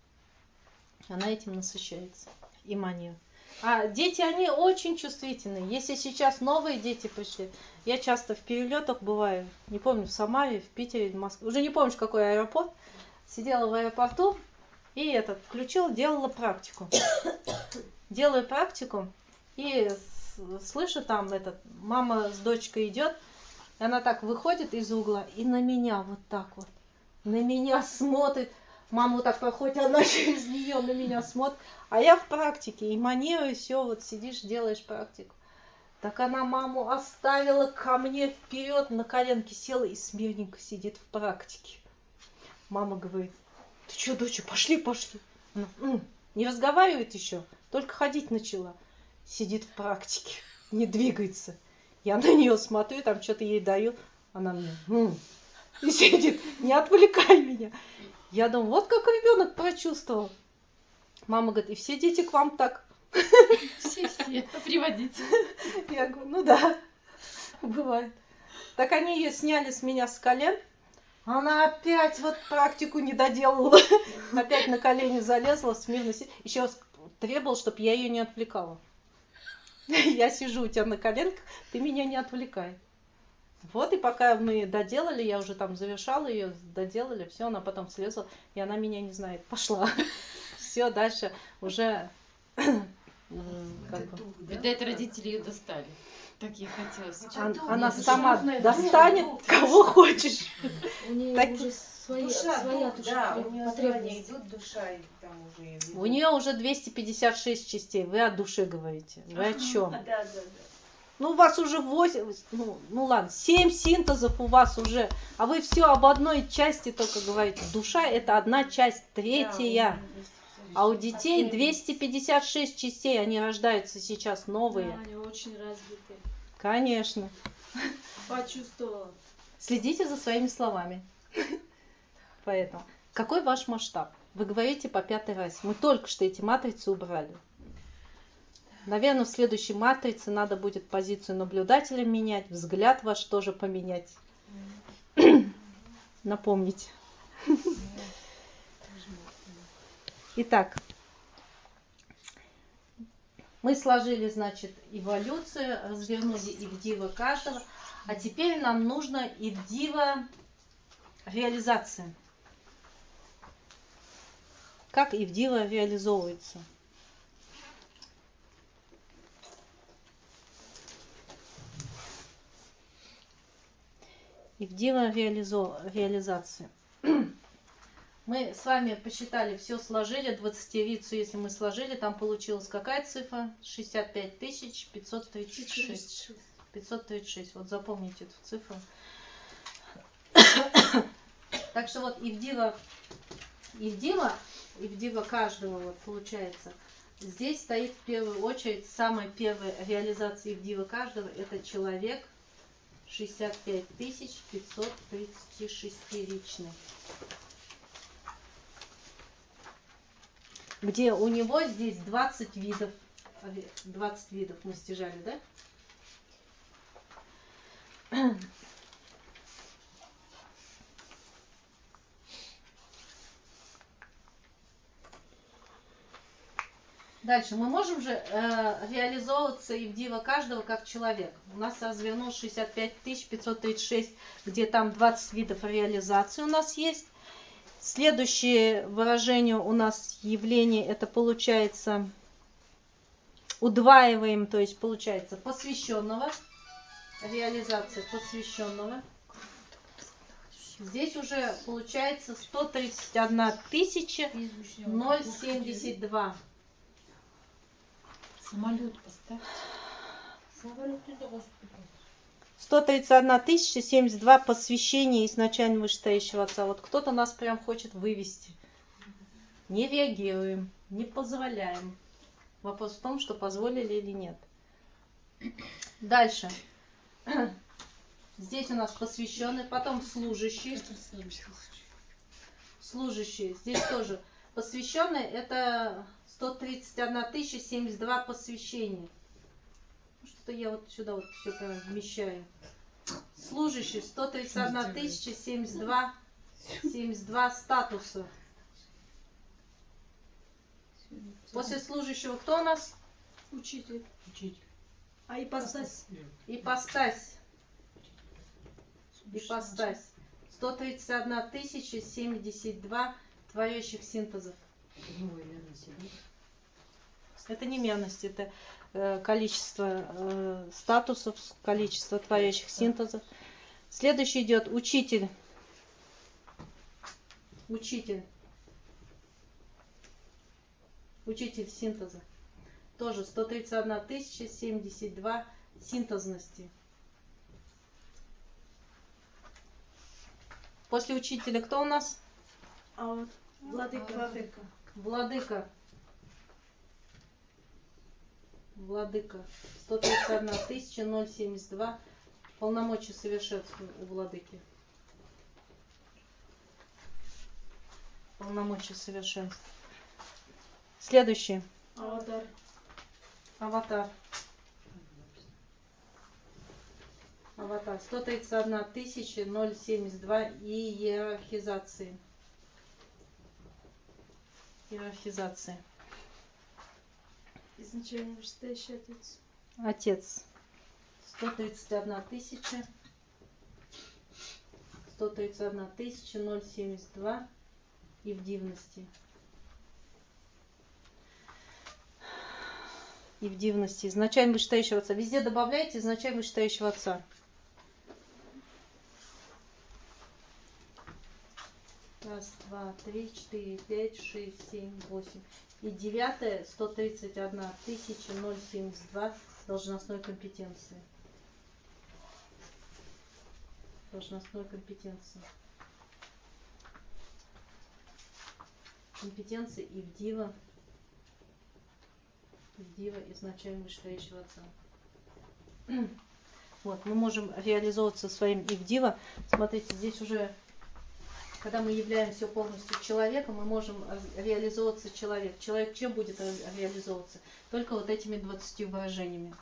Она этим насыщается. Эманирует. А дети, они очень чувствительные. Если сейчас новые дети пришли, я часто в перелетах бываю, не помню, в Самаре, в Питере, в Москве, уже не помню, какой аэропорт, сидела в аэропорту и этот, включила, делала практику. Делаю практику и слышу там этот, мама с дочкой идет, и она так выходит из угла и на меня вот так вот, на меня смотрит. Мама вот так проходит, она через нее на меня смотрит. А я в практике, эманирую, все, вот сидишь, делаешь практику. Так она маму оставила ко мне вперед, на коленке села и смирненько сидит в практике. Мама говорит: ты что, доча, пошли, пошли. Она: «М, не разговаривает еще, только ходить начала. Сидит в практике, не двигается. Я на нее смотрю, там что-то ей даю. Она мне: «М», и сидит: не отвлекай меня. Я думаю, вот как ребенок прочувствовал. Мама говорит: и все дети к вам так? Все-все, приводите. Я говорю: ну да, бывает. Так они ее сняли с меня с колен. Она опять вот практику не доделала. Опять на колени залезла, смирно сидит. Еще требовала, чтобы я ее не отвлекала. Я сижу у тебя на коленках, ты меня не отвлекай. Вот, и пока мы доделали, я уже там завершала ее, доделали, все, она потом слезла, и она меня не знает, пошла. Все, дальше уже... Видать, родители ее достали. Так ей хотелось. Она, она сама достанет, кого хочешь. У нее Так... уже свои, душа, своя дух, душа, да, у нее потребности. идут душа, и там уже идут. У нее уже двести пятьдесят шесть частей. Вы о душе говорите. Вы о чем? Да, да, да. Ну, у вас уже восемь, ну, ну ладно, семь синтезов у вас уже, а вы все об одной части только говорите. Душа — это одна часть, третья. А у детей двести пятьдесят шесть частей, они рождаются сейчас новые. Да, они очень развиты. Конечно. Почувствовала. Следите за своими словами. Поэтому, какой ваш масштаб? Вы говорите по пятой расе. Мы только что эти матрицы убрали. Наверное, в следующей матрице надо будет позицию наблюдателя менять, взгляд ваш тоже поменять. Напомните. Итак, мы сложили, значит, эволюцию, развернули ивдива каждого, а теперь нам нужно ивдива реализация. Как ивдива реализовывается? Ивдива реализо... реализация. Мы с вами посчитали, все сложили, двадцатирицу, если мы сложили, там получилась какая цифра? шестьдесят пять тысяч пятьсот тридцать шесть. пятьсот тридцать шесть. Вот запомните эту цифру. Так что вот ивдива, ивдива, ивдива каждого вот получается. Здесь стоит в первую очередь самая первая реализация ивдива каждого, это человек шестьдесят пять тысяч пятьсот тридцать шестиричный. Где у него здесь двадцать видов, двадцать видов мы стяжали, да? Дальше мы можем же э, реализовываться ивдива каждого как человек. У нас развернулось шестьдесят пять тысяч пятьсот тридцать шесть, где там двадцать видов реализации у нас есть. Следующее выражение у нас явление, это получается удваиваем, то есть получается посвященного, реализация посвященного. Здесь уже получается сто тридцать одна тысяча семьдесят два. Самолет поставьте. сто тридцать одна тысяча семьдесят два посвящения изначально вышестоящего отца. Вот кто-то нас прям хочет вывести. Не реагируем, не позволяем. Вопрос в том, что позволили или нет. Дальше. Здесь у нас посвященный, потом служащий. Служащий. Здесь тоже посвященный, это сто тридцать одна тысяча семьдесят два посвящения. Что-то я вот сюда вот все прям вмещаю. Служащий сто тридцать одна тысяча семьдесят два, семьдесят два статуса. После служащего кто у нас? Учитель. Учитель. А ипостась? Ипостась. Ипостась. сто тридцать одна тысяча семьдесят два творящих синтезов. Это не мерность, это э, количество э, статусов, количество творящих синтезов. Следующий идет учитель. Учитель. Учитель синтеза. Тоже сто тридцать одна тысяча семьдесят два синтезности. После учителя кто у нас? А вот владыка. Владыка. Владыка. Владыка. сто тридцать одна тысяча ноль семьдесят два. Полномочия совершенства у владыки. Полномочия совершенства. Следующий. Аватар. Аватар. Аватар. сто тридцать одна тысяча ноль семьдесят два. Иерархизации. Иерархизации. Изначально вышестоящий отец. Отец. сто тридцать одна тысяча. сто тридцать одна тысяча ноль семьдесят два. И в дивности. И в дивности. Изначально вышестоящего отца. Везде добавляйте изначально вышестоящего отца. Раз, два, три, четыре, пять, шесть, семь, восемь. И девятое, сто тридцать одна тысяча ноль семьдесят два должностной компетенции. Должностной компетенции. Компетенции и в дива. В дива изначально вышестоящего отца. Вот, мы можем реализовываться своим ивдива. Смотрите, здесь уже, когда мы являемся полностью человеком, мы можем реализовываться человек. Человек чем будет реализовываться? Только вот этими двадцатью выражениями.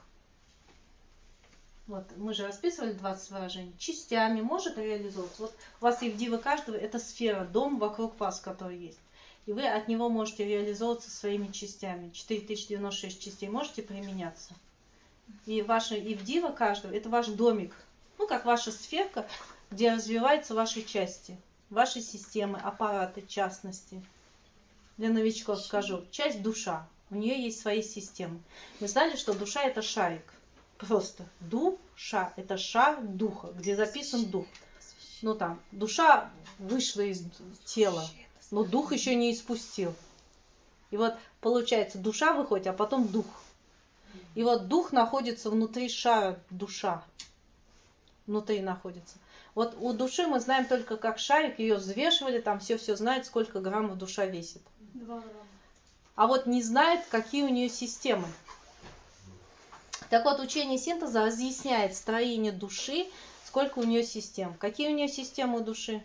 Вот, мы же расписывали двадцать выражений. Частями может реализовываться. Вот у вас ивдива каждого это сфера, дом вокруг вас, который есть. И вы от него можете реализовываться своими частями. четыре тысячи девяносто шесть частей можете применяться. И ваша ивдива каждого это ваш домик. Ну, как ваша сферка, где развиваются ваши части. Ваши системы, аппараты, частности. Для новичков скажу. Часть душа. У нее есть свои системы. Вы знали, что душа это шарик. Просто душа. Это шар духа, где записан дух. Ну там, душа вышла из тела, но дух еще не испустил. И вот получается, душа выходит, а потом дух. И вот дух находится внутри шара, душа. Внутри находится. Вот у души мы знаем только как шарик, ее взвешивали, там все-все знает, сколько граммов душа весит. Два грамма. А вот не знает, какие у нее системы. Так вот, учение синтеза разъясняет строение души, сколько у нее систем. Какие у нее системы у души?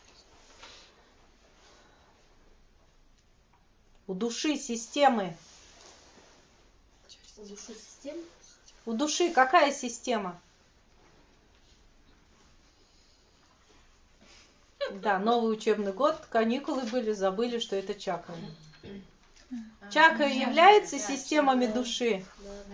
У души системы. У души систем? У души какая система? Да, новый учебный год, каникулы были, забыли, что это чакры. Чакры являются системами души.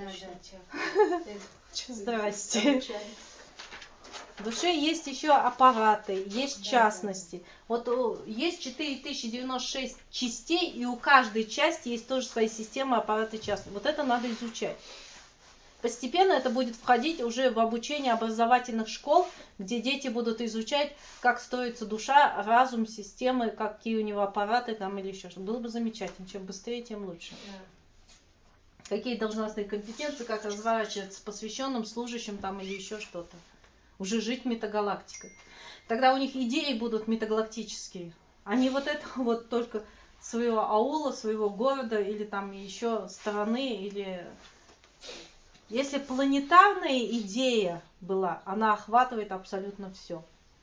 Здрасте. В душе есть еще аппараты, есть частности. Вот есть четыре тысячи девяносто шесть частей, и у каждой части есть тоже свои системы, аппараты, частности. Вот это надо изучать. Постепенно это будет входить уже в обучение образовательных школ, где дети будут изучать, как строится душа, разум, системы, какие у него аппараты там или еще что-то. Было бы замечательно. Чем быстрее, тем лучше. Какие должностные компетенции, как разворачиваться посвященным, служащим там или еще что-то. Уже жить метагалактикой. Тогда у них идеи будут метагалактические. Они вот это вот только своего аула, своего города или там еще страны или... Если планетарная идея была, она охватывает абсолютно все.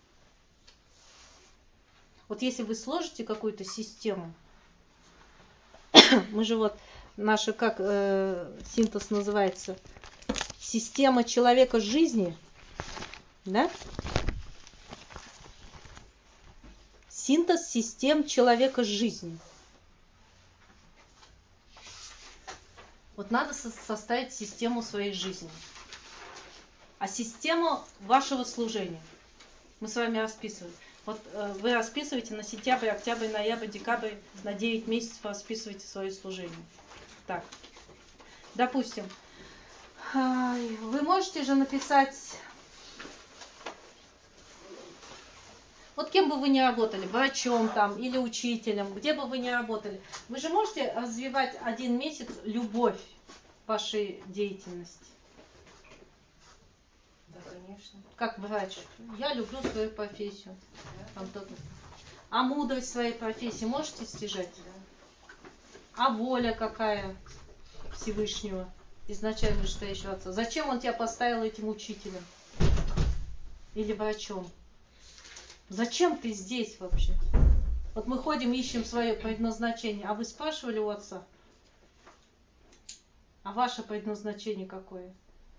Вот если вы сложите какую-то систему, мы же вот, наша, как э, синтез называется, система человека жизни, да? Синтез систем человека жизни. Вот надо составить систему своей жизни. А систему вашего служения. Мы с вами расписывали. Вот э, вы расписываете на сентябрь, октябрь, ноябрь, декабрь, на девять месяцев расписываете свое служение. Так, допустим, э, вы можете же написать, вот кем бы вы ни работали, врачом там или учителем, где бы вы ни работали, вы же можете развивать один месяц любовь вашей деятельности. конечно. Как врач. Я люблю свою профессию. Там то-то. А мудрость своей профессии можете стяжать? А воля какая Всевышнего, изначально вышестоящего Отца? Зачем Он тебя поставил этим учителем? Или врачом? Зачем ты здесь вообще? Вот мы ходим, ищем свое предназначение. А вы спрашивали у Отца? А ваше предназначение какое?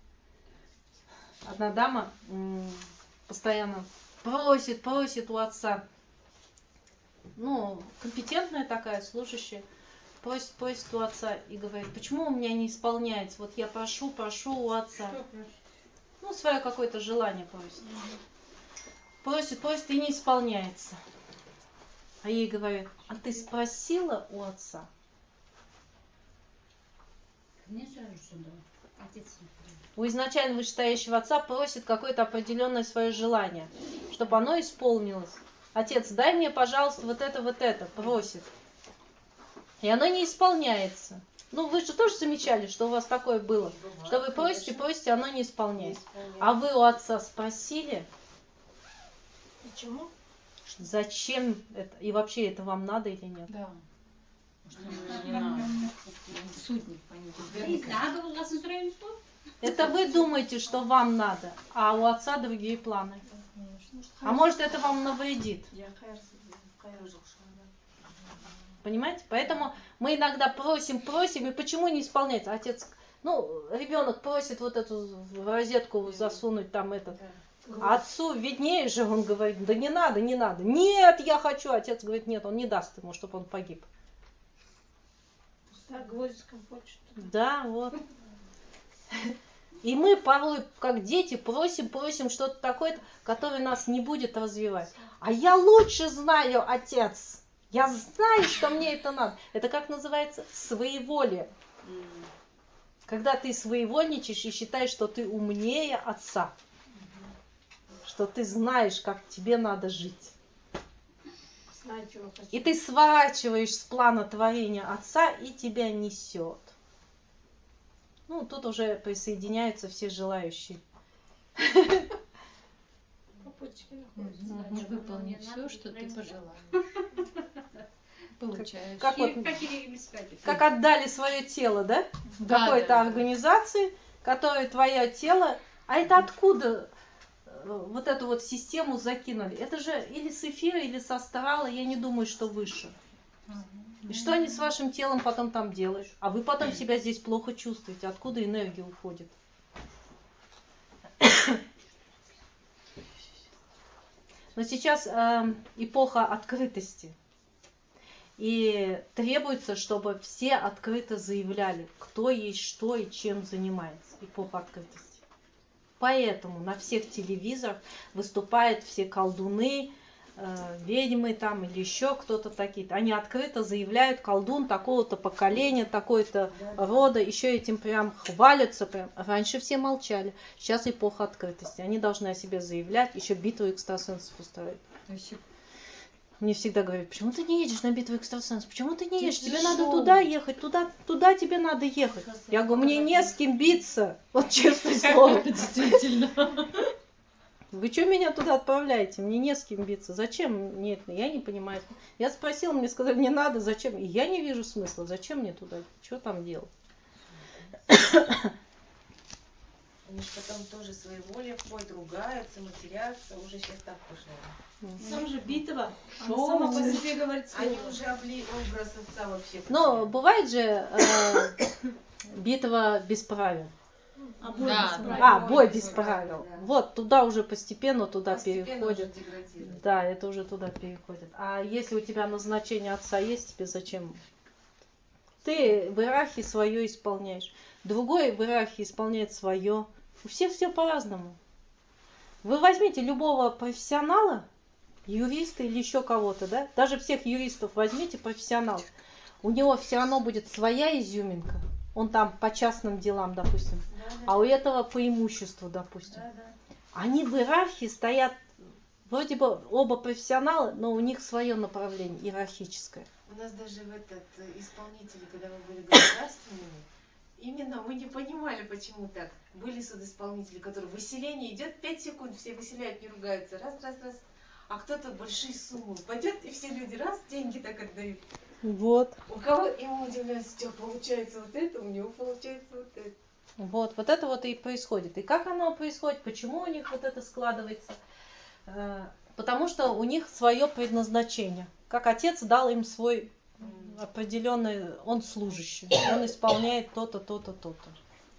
Одна дама м, постоянно просит, просит у Отца. Ну, компетентная такая, служащая. Просит, просит у Отца и говорит, почему у меня не исполняется? Вот я прошу, прошу у Отца. Ну, свое какое-то желание просит. Просит, просит и не исполняется. А ей говорят, а ты спросила у Отца? Не сразу сюда. Отец. У изначально вышестоящего Отца просит какое-то определенное свое желание, чтобы оно исполнилось. Отец, дай мне, пожалуйста, вот это, вот это, просит. И оно не исполняется. Ну, вы же тоже замечали, что у вас такое было, что вы просите, просите, оно не исполняется. А вы у Отца спросили? Почему? Зачем это? И вообще это вам надо или нет? Да. Не надо. Суть не понятна. Надо у нас устроим что? Это вы думаете, что вам надо, а у Отца другие планы. А может, это вам навредит. Понимаете? Поэтому мы иногда просим, просим, и почему не исполняется? Отец, ну, ребенок просит вот эту в розетку засунуть там этот. А отцу виднее же, он говорит, да не надо, не надо. Нет, я хочу. Отец говорит, нет, он не даст ему, чтобы он погиб. Так, гвоздиком хочет. Да, вот. И мы порой, как дети, просим, просим что-то такое, которое нас не будет развивать. А я лучше знаю, Отец. Я знаю, что мне это надо. Это как называется? Своеволие. Когда ты своевольничаешь и считаешь, что ты умнее Отца. Что ты знаешь, как тебе надо жить. Знаю, чего хочу. И ты сворачиваешь с плана творения Отца, и тебя несет. Ну, тут уже присоединяются все желающие. Попутчики Значит, выполни все, что ты пожелаешь. Получаешь. Как, вот, Как и искать. как отдали свое тело, да? Да, Какой-то да, да. организации, которая твое тело. А это откуда э, вот эту вот систему закинули? Это же или с эфира, или с астрала, я не думаю, что выше. И что они с вашим телом потом там делают? А вы потом себя здесь плохо чувствуете. Откуда энергия уходит? Но сейчас э, эпоха открытости. И требуется, чтобы все открыто заявляли, кто есть что и чем занимается. Эпоха открытости. Поэтому на всех телевизорах выступают все колдуны, э, ведьмы там или еще кто-то такие. Они открыто заявляют, колдун такого-то поколения, такой-то рода, еще этим прям хвалятся. Прям. Раньше все молчали. Сейчас эпоха открытости. Они должны о себе заявлять, еще битву экстрасенсов устраивать. Мне всегда говорят, почему ты не едешь на битву экстрасенсов? Почему ты не едешь? Тебе надо туда ехать, туда, туда тебе надо ехать. Я говорю, мне не с кем биться. Вот честное слово. Действительно. Вы что меня туда отправляете? Мне не с кем биться. Зачем мне это? Я не понимаю. Я спросила, мне сказали, не надо, зачем? И я не вижу смысла. Зачем мне туда? Что там делать? Они же потом тоже своей волей входят, ругаются, матерятся. Уже сейчас так пошло. Сам же битва. Она Шо? сама по себе говорит слово. Они уже обли образ Отца вообще. Но бывает же э, битва без правил. А бой Да, без да. правил. А, бой бой без без правил, правил. да. Вот, туда уже постепенно туда Постепенно переходит. уже деградирует. Да, это уже туда переходит. А если у тебя назначение Отца есть, тебе зачем? Ты в иерархии свое исполняешь. Другой в иерархии исполняет свое. У всех все по-разному. Вы возьмите любого профессионала, юриста или еще кого-то, да? Даже всех юристов возьмите, профессионал. У него все равно будет своя изюминка. Он там по частным делам, допустим. Да, да. А у этого по имуществу, допустим. Да, да. Они в иерархии стоят, вроде бы оба профессионалы, но у них свое направление иерархическое. У нас даже в этот э, исполнители, когда мы были государственными, именно мы не понимали, почему так. Были судоисполнители, которые выселение идет пять секунд, все выселяют, не ругаются, раз, раз, раз. А кто-то большие суммы упадет, и все люди раз, деньги так отдают. Вот. У кого, и мы удивляемся, что получается вот это, у него получается вот это. Вот, вот это вот и происходит. И как оно происходит, почему у них вот это складывается? Потому что у них свое предназначение. Как отец дал им свой определенный, он служащий, он исполняет то-то, то-то, то-то.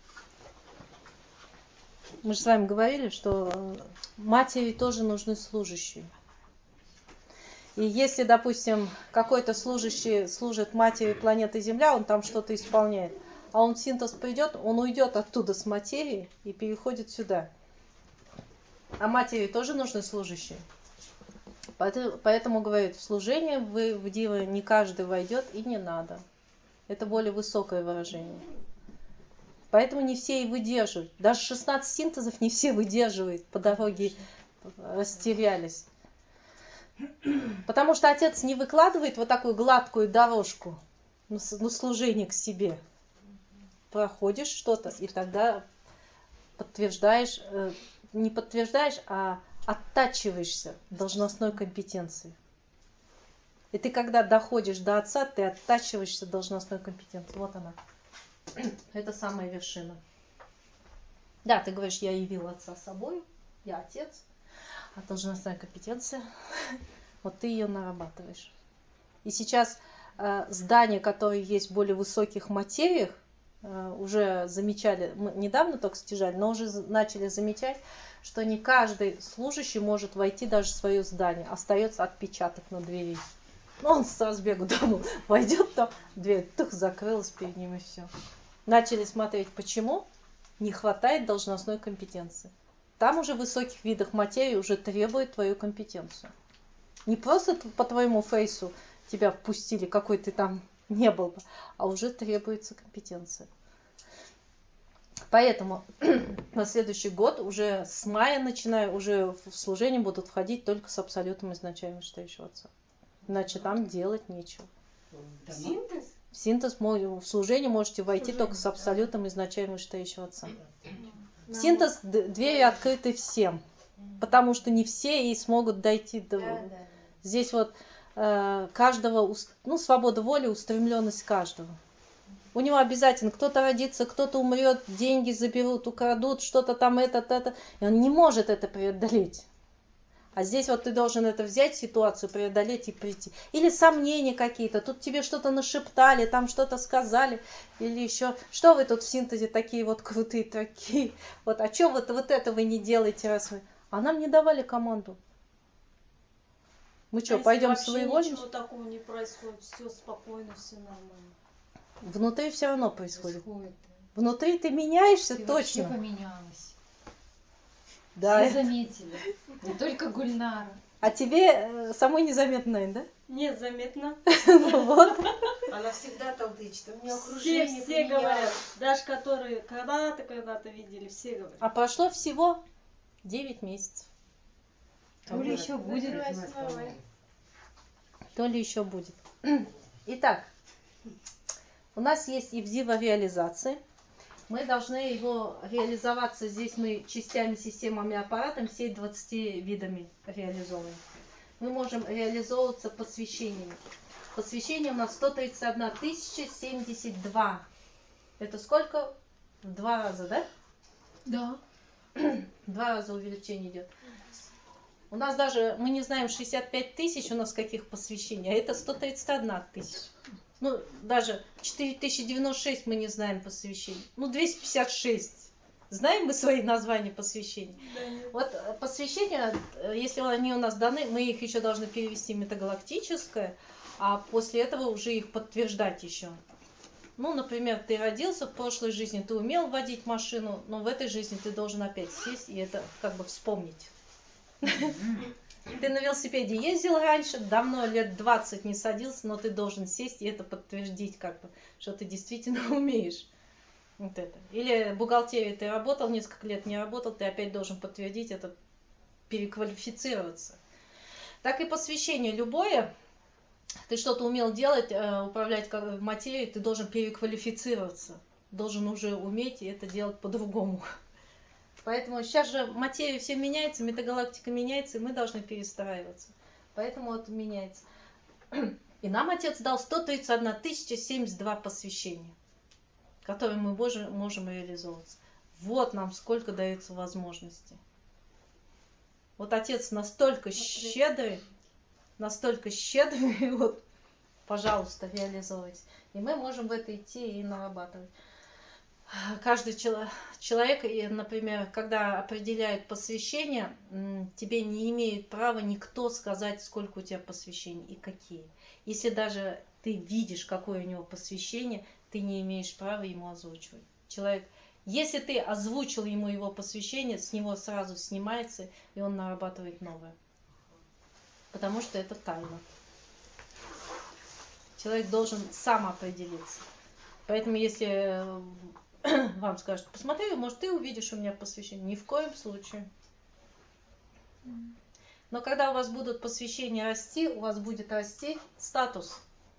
Мы же с вами говорили, что матери тоже нужны служащие. И если, допустим, какой-то служащий служит матери планеты Земля, он там что-то исполняет, а он в синтез придет, он уйдет оттуда с материи и переходит сюда. А матери тоже нужны служащие. Поэтому, поэтому говорит, в служение вы, в дивы не каждый войдет и не надо. Это более высокое выражение. Поэтому не все и выдерживают. Даже шестнадцать синтезов не все выдерживают, по дороге растерялись. Потому что отец не выкладывает вот такую гладкую дорожку на служение к себе. Проходишь что-то, и тогда подтверждаешь, не подтверждаешь, а оттачиваешься должностной компетенции. И ты когда доходишь до отца, ты оттачиваешься должностной компетенции. Вот она. Это самая вершина. Да, ты говоришь, я явил отца собой, я отец, а должностная компетенция, вот ты ее нарабатываешь. И сейчас э, здания, которые есть в более высоких материях, э, уже замечали, мы недавно только стяжали, но уже начали замечать, что не каждый служащий может войти даже в свое здание, остается отпечаток на двери. Ну, он с разбегу думал, войдет, то дверь тух, закрылась перед ним и все. Начали смотреть, почему не хватает должностной компетенции. Там уже в высоких видах материи уже требует твою компетенцию. Не просто по твоему фейсу тебя впустили, какой ты там не был бы, а уже требуется компетенция. Поэтому на следующий год, уже с мая начиная, уже в служение будут входить только с абсолютом изначально вышестоящего отца. Иначе там делать нечего. Синтез? В синтез в служение можете войти служение, только с абсолютом да. изначально вышестоящего отца. В синтез двери открыты всем, потому что не все и смогут дойти до... Да, да. Здесь вот э, каждого, ну, свобода воли, устремленность каждого. У него обязательно кто-то родится, кто-то умрет, деньги заберут, украдут, что-то там, это, это. И он не может это преодолеть. А здесь вот ты должен это взять, ситуацию преодолеть и прийти. Или сомнения какие-то, тут тебе что-то нашептали, там что-то сказали, или еще, что вы тут в синтезе такие вот крутые такие, вот, а что вот, вот это вы не делаете, раз вы... А нам не давали команду. Мы что, а пойдем своего? Ничего такого не происходит, все спокойно, все нормально. Внутри все равно происходит. происходит. Внутри ты меняешься ты точно. Вообще поменялась. Да. Все заметили. Не только Гульнара. А тебе самой незаметно, да? Нет, заметно. Ну вот. Она всегда толдычит. У нее окружение Все, все говорят. Даже которые когда-то, когда-то видели, все говорят. А прошло всего девять месяцев. То ли еще будет. То ли еще будет. Итак, у нас есть Ивзива реализации. Мы должны его реализоваться, здесь мы частями, системами, аппаратом, все двадцатью видами реализовываем. Мы можем реализовываться посвящениями. Посвящение у нас сто тридцать одна тысяча семьдесят два. Это сколько? В два раза, да? Да. Два раза увеличение идет. У нас даже, мы не знаем, шестьдесят пять тысяч у нас каких посвящений, а это сто тридцать одна тысяча. Ну, даже четыре тысячи девяносто шесть мы не знаем посвящений. Ну, двести пятьдесят шесть. Знаем мы свои названия посвящений? Да. Вот посвящения, если они у нас даны, мы их еще должны перевести в метагалактическое, а после этого уже их подтверждать еще. Ну, например, ты родился в прошлой жизни, ты умел водить машину, но в этой жизни ты должен опять сесть и это как бы вспомнить. Ты на велосипеде ездил раньше, давно, лет двадцать не садился, но ты должен сесть и это подтвердить, как бы, что ты действительно умеешь. Вот это. Или в бухгалтерии ты работал, несколько лет не работал, ты опять должен подтвердить это, переквалифицироваться. Так и посвящение любое, ты что-то умел делать, управлять материей, ты должен переквалифицироваться. должен уже уметь это делать по-другому. Поэтому сейчас же материя все меняется, метагалактика меняется, и мы должны перестраиваться. Поэтому это меняется. И нам Отец дал сто тридцать одна тысяча семьдесят два посвящения, которые мы можем, можем реализовывать. Вот нам сколько дается возможностей. Вот Отец настолько щедрый, настолько щедрый, вот, пожалуйста, реализовывайте. И мы можем в это идти и нарабатывать. Каждый человек, например, когда определяют посвящение, тебе не имеет права никто сказать, сколько у тебя посвящений и какие. Если даже ты видишь, какое у него посвящение, ты не имеешь права ему озвучивать. Человек, если ты озвучил ему его посвящение, с него сразу снимается, и он нарабатывает новое. Потому что это тайна. Человек должен сам определиться. Поэтому если вам скажут, посмотри, может, ты увидишь у меня посвящение. Ни в коем случае. Но когда у вас будут посвящения расти, у вас будет расти статус.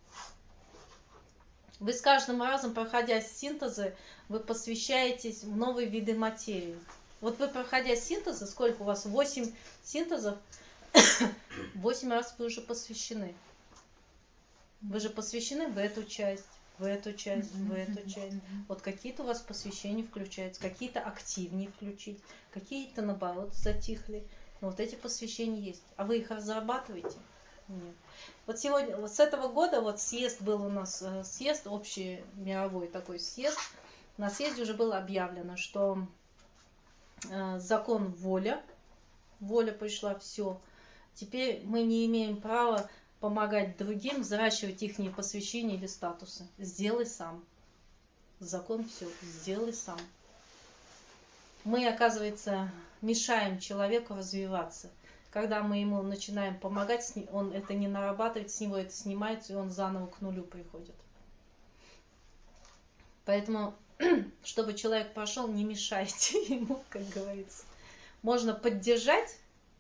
Вы с каждым разом, проходя синтезы, вы посвящаетесь в новые виды материи. Вот вы, проходя синтезы, сколько у вас? восемь синтезов, восемь раз вы уже посвящены. Вы же посвящены в эту часть, в эту часть, в эту часть. Вот какие-то у вас посвящения включаются, какие-то активнее включить, какие-то, наоборот, затихли. Но вот эти посвящения есть. А вы их разрабатываете? Нет. Вот сегодня, вот с этого года, вот съезд был у нас, съезд, общий мировой такой съезд. На съезде уже было объявлено, что э, закон воля, воля пришла, все. Теперь мы не имеем права помогать другим взращивать их посвящения или статусы. Сделай сам. Закон все, сделай сам. Мы, оказывается, мешаем человеку развиваться. Когда мы ему начинаем помогать, он это не нарабатывает, с него это снимается, и он заново к нулю приходит. Поэтому, чтобы человек пошел, не мешайте ему, как говорится. Можно поддержать,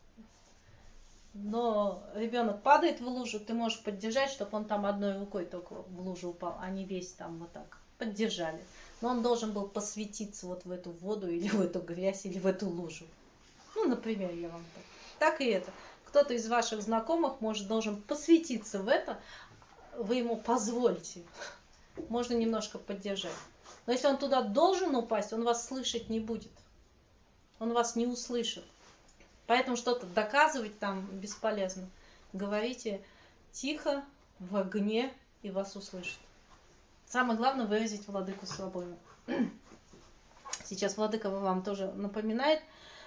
но ребенок падает в лужу, ты можешь поддержать, чтобы он там одной рукой только в лужу упал, а не весь там вот так. Поддержали. Но он должен был посвятиться вот в эту воду, или в эту грязь, или в эту лужу. Ну, например, я вам так. Так и это. Кто-то из ваших знакомых может должен посвятиться в это, вы ему позвольте. Можно немножко поддержать. Но если он туда должен упасть, он вас слышать не будет. Он вас не услышит. Поэтому что-то доказывать там бесполезно. Говорите тихо, в огне, и вас услышат. Самое главное выразить владыку свободу. Сейчас владыка вам тоже напоминает.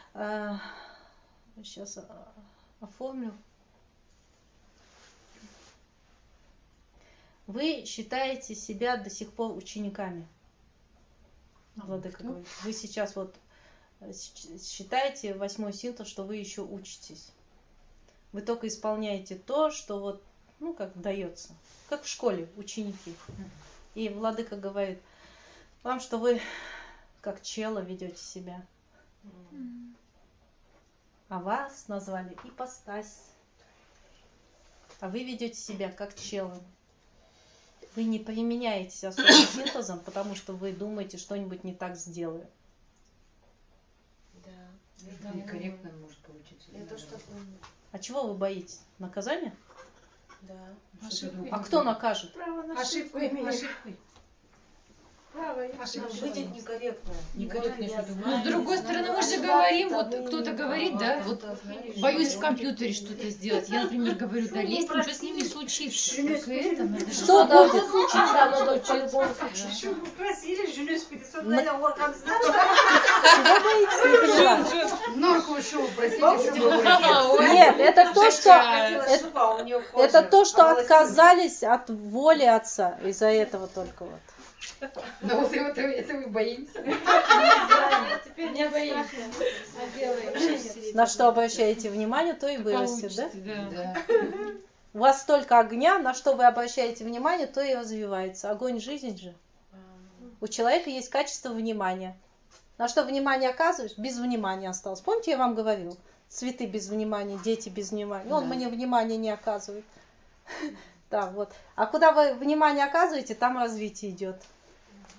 Сейчас оформлю. Вы считаете себя до сих пор учениками. Владыка говорит. Вы сейчас вот считаете восьмой синтез, что вы еще учитесь. Вы только исполняете то, что вот, ну, как дается. Как в школе, ученики. И владыка говорит вам, что вы как чела ведете себя. А вас назвали ипостась. А вы ведете себя как чела. Вы не применяетесь особым синтезом, потому что вы думаете, что-нибудь не так сделаю. Да. Некорректно может получиться. Я то, что помню. А чего вы боитесь? Наказания? Да. А кто накажет? Право на Ошибку ошибку имеешь. ошибку. Право Ошибку. выйдет некорректно. Некорректно что-то. Ну, с другой стороны, мы же говорим, вот кто-то говорит, да, вот боюсь в компьютере что-то сделать. Я, например, говорю, да лезть, ничего с ним не случится. Только это надо же- Что будет? Что вы просили, Жюлюс пятьсот, наверное, как знать. Чего боитесь? Не поняла. Норковое шоу просили, чтобы Нет, это то, что Хотела, чтобы а у нее кожа. это то, что волосина. отказались от воли отца. Из-за этого только вот. Да вот это, это вы боитесь. Теперь не боимся. А делаем. На что обращаете внимание, то и вырастет, да? Получится, да. Да. У вас столько огня, на что вы обращаете внимание, то и развивается. Огонь — жизнь же. У человека есть качество внимания. На что внимание оказываешь? Без внимания осталось. Помните, я вам говорила? Цветы без внимания, дети без внимания. Он Да. мне внимания не оказывает. Да, вот. А куда вы внимание оказываете, там развитие идет.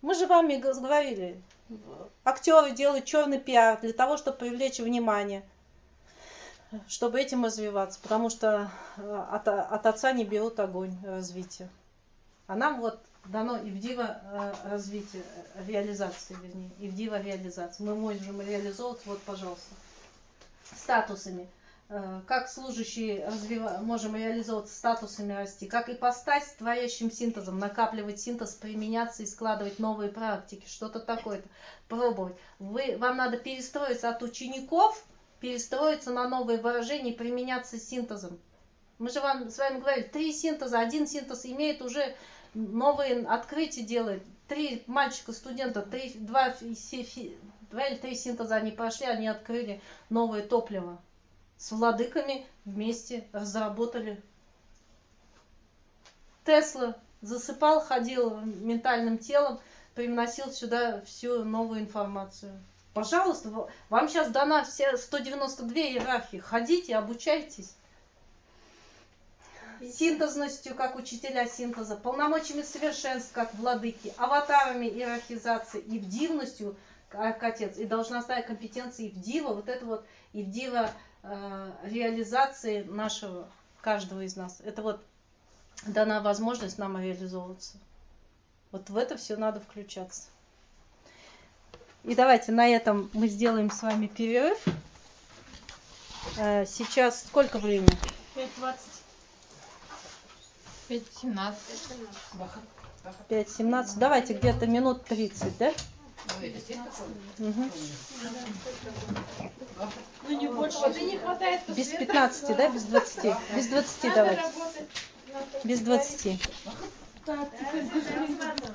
Мы же вами говорили, актеры делают черный пиар для того, чтобы привлечь внимание, чтобы этим развиваться, потому что от, от отца не берут огонь развития. А нам вот дано Ивдива развитие, реализации, вернее, Ивдива реализации. Мы можем реализовывать, вот, пожалуйста, статусами. Как служащие развива... можем реализовывать статусами расти, как ипостась с творящим синтезом, накапливать синтез, применяться и складывать новые практики, что-то такое, пробовать. Вы, вам надо перестроиться от учеников, перестроиться на новые выражения и применяться синтезом. Мы же вам с вами говорили, три синтеза, один синтез имеет уже новые открытия, делает. Три мальчика, студента, три, два, два или три синтеза они прошли, они открыли новое топливо. С владыками вместе разработали. Тесла засыпал, ходил ментальным телом, привносил сюда всю новую информацию. Пожалуйста, вам сейчас дана все сто девяносто две иерархии. Ходите, обучайтесь. Синтезностью, как учителя синтеза, полномочиями совершенств, как владыки, аватарами иерархизации и бдивностью, как отец. И должна стать компетенция Ивдива, вот это вот Ивдива э, реализации нашего, каждого из нас. Это вот дана возможность нам реализовываться. Вот в это все надо включаться. И давайте на этом мы сделаем с вами перерыв. Э, сейчас сколько времени? пять двадцать. пять семнадцать. пять семнадцать. Давайте где-то минут тридцать, да? Угу. Ну не больше. Не хватает. Без пятнадцати, да? Без двадцати. Без двадцати давайте. Без двадцати. Так, теперь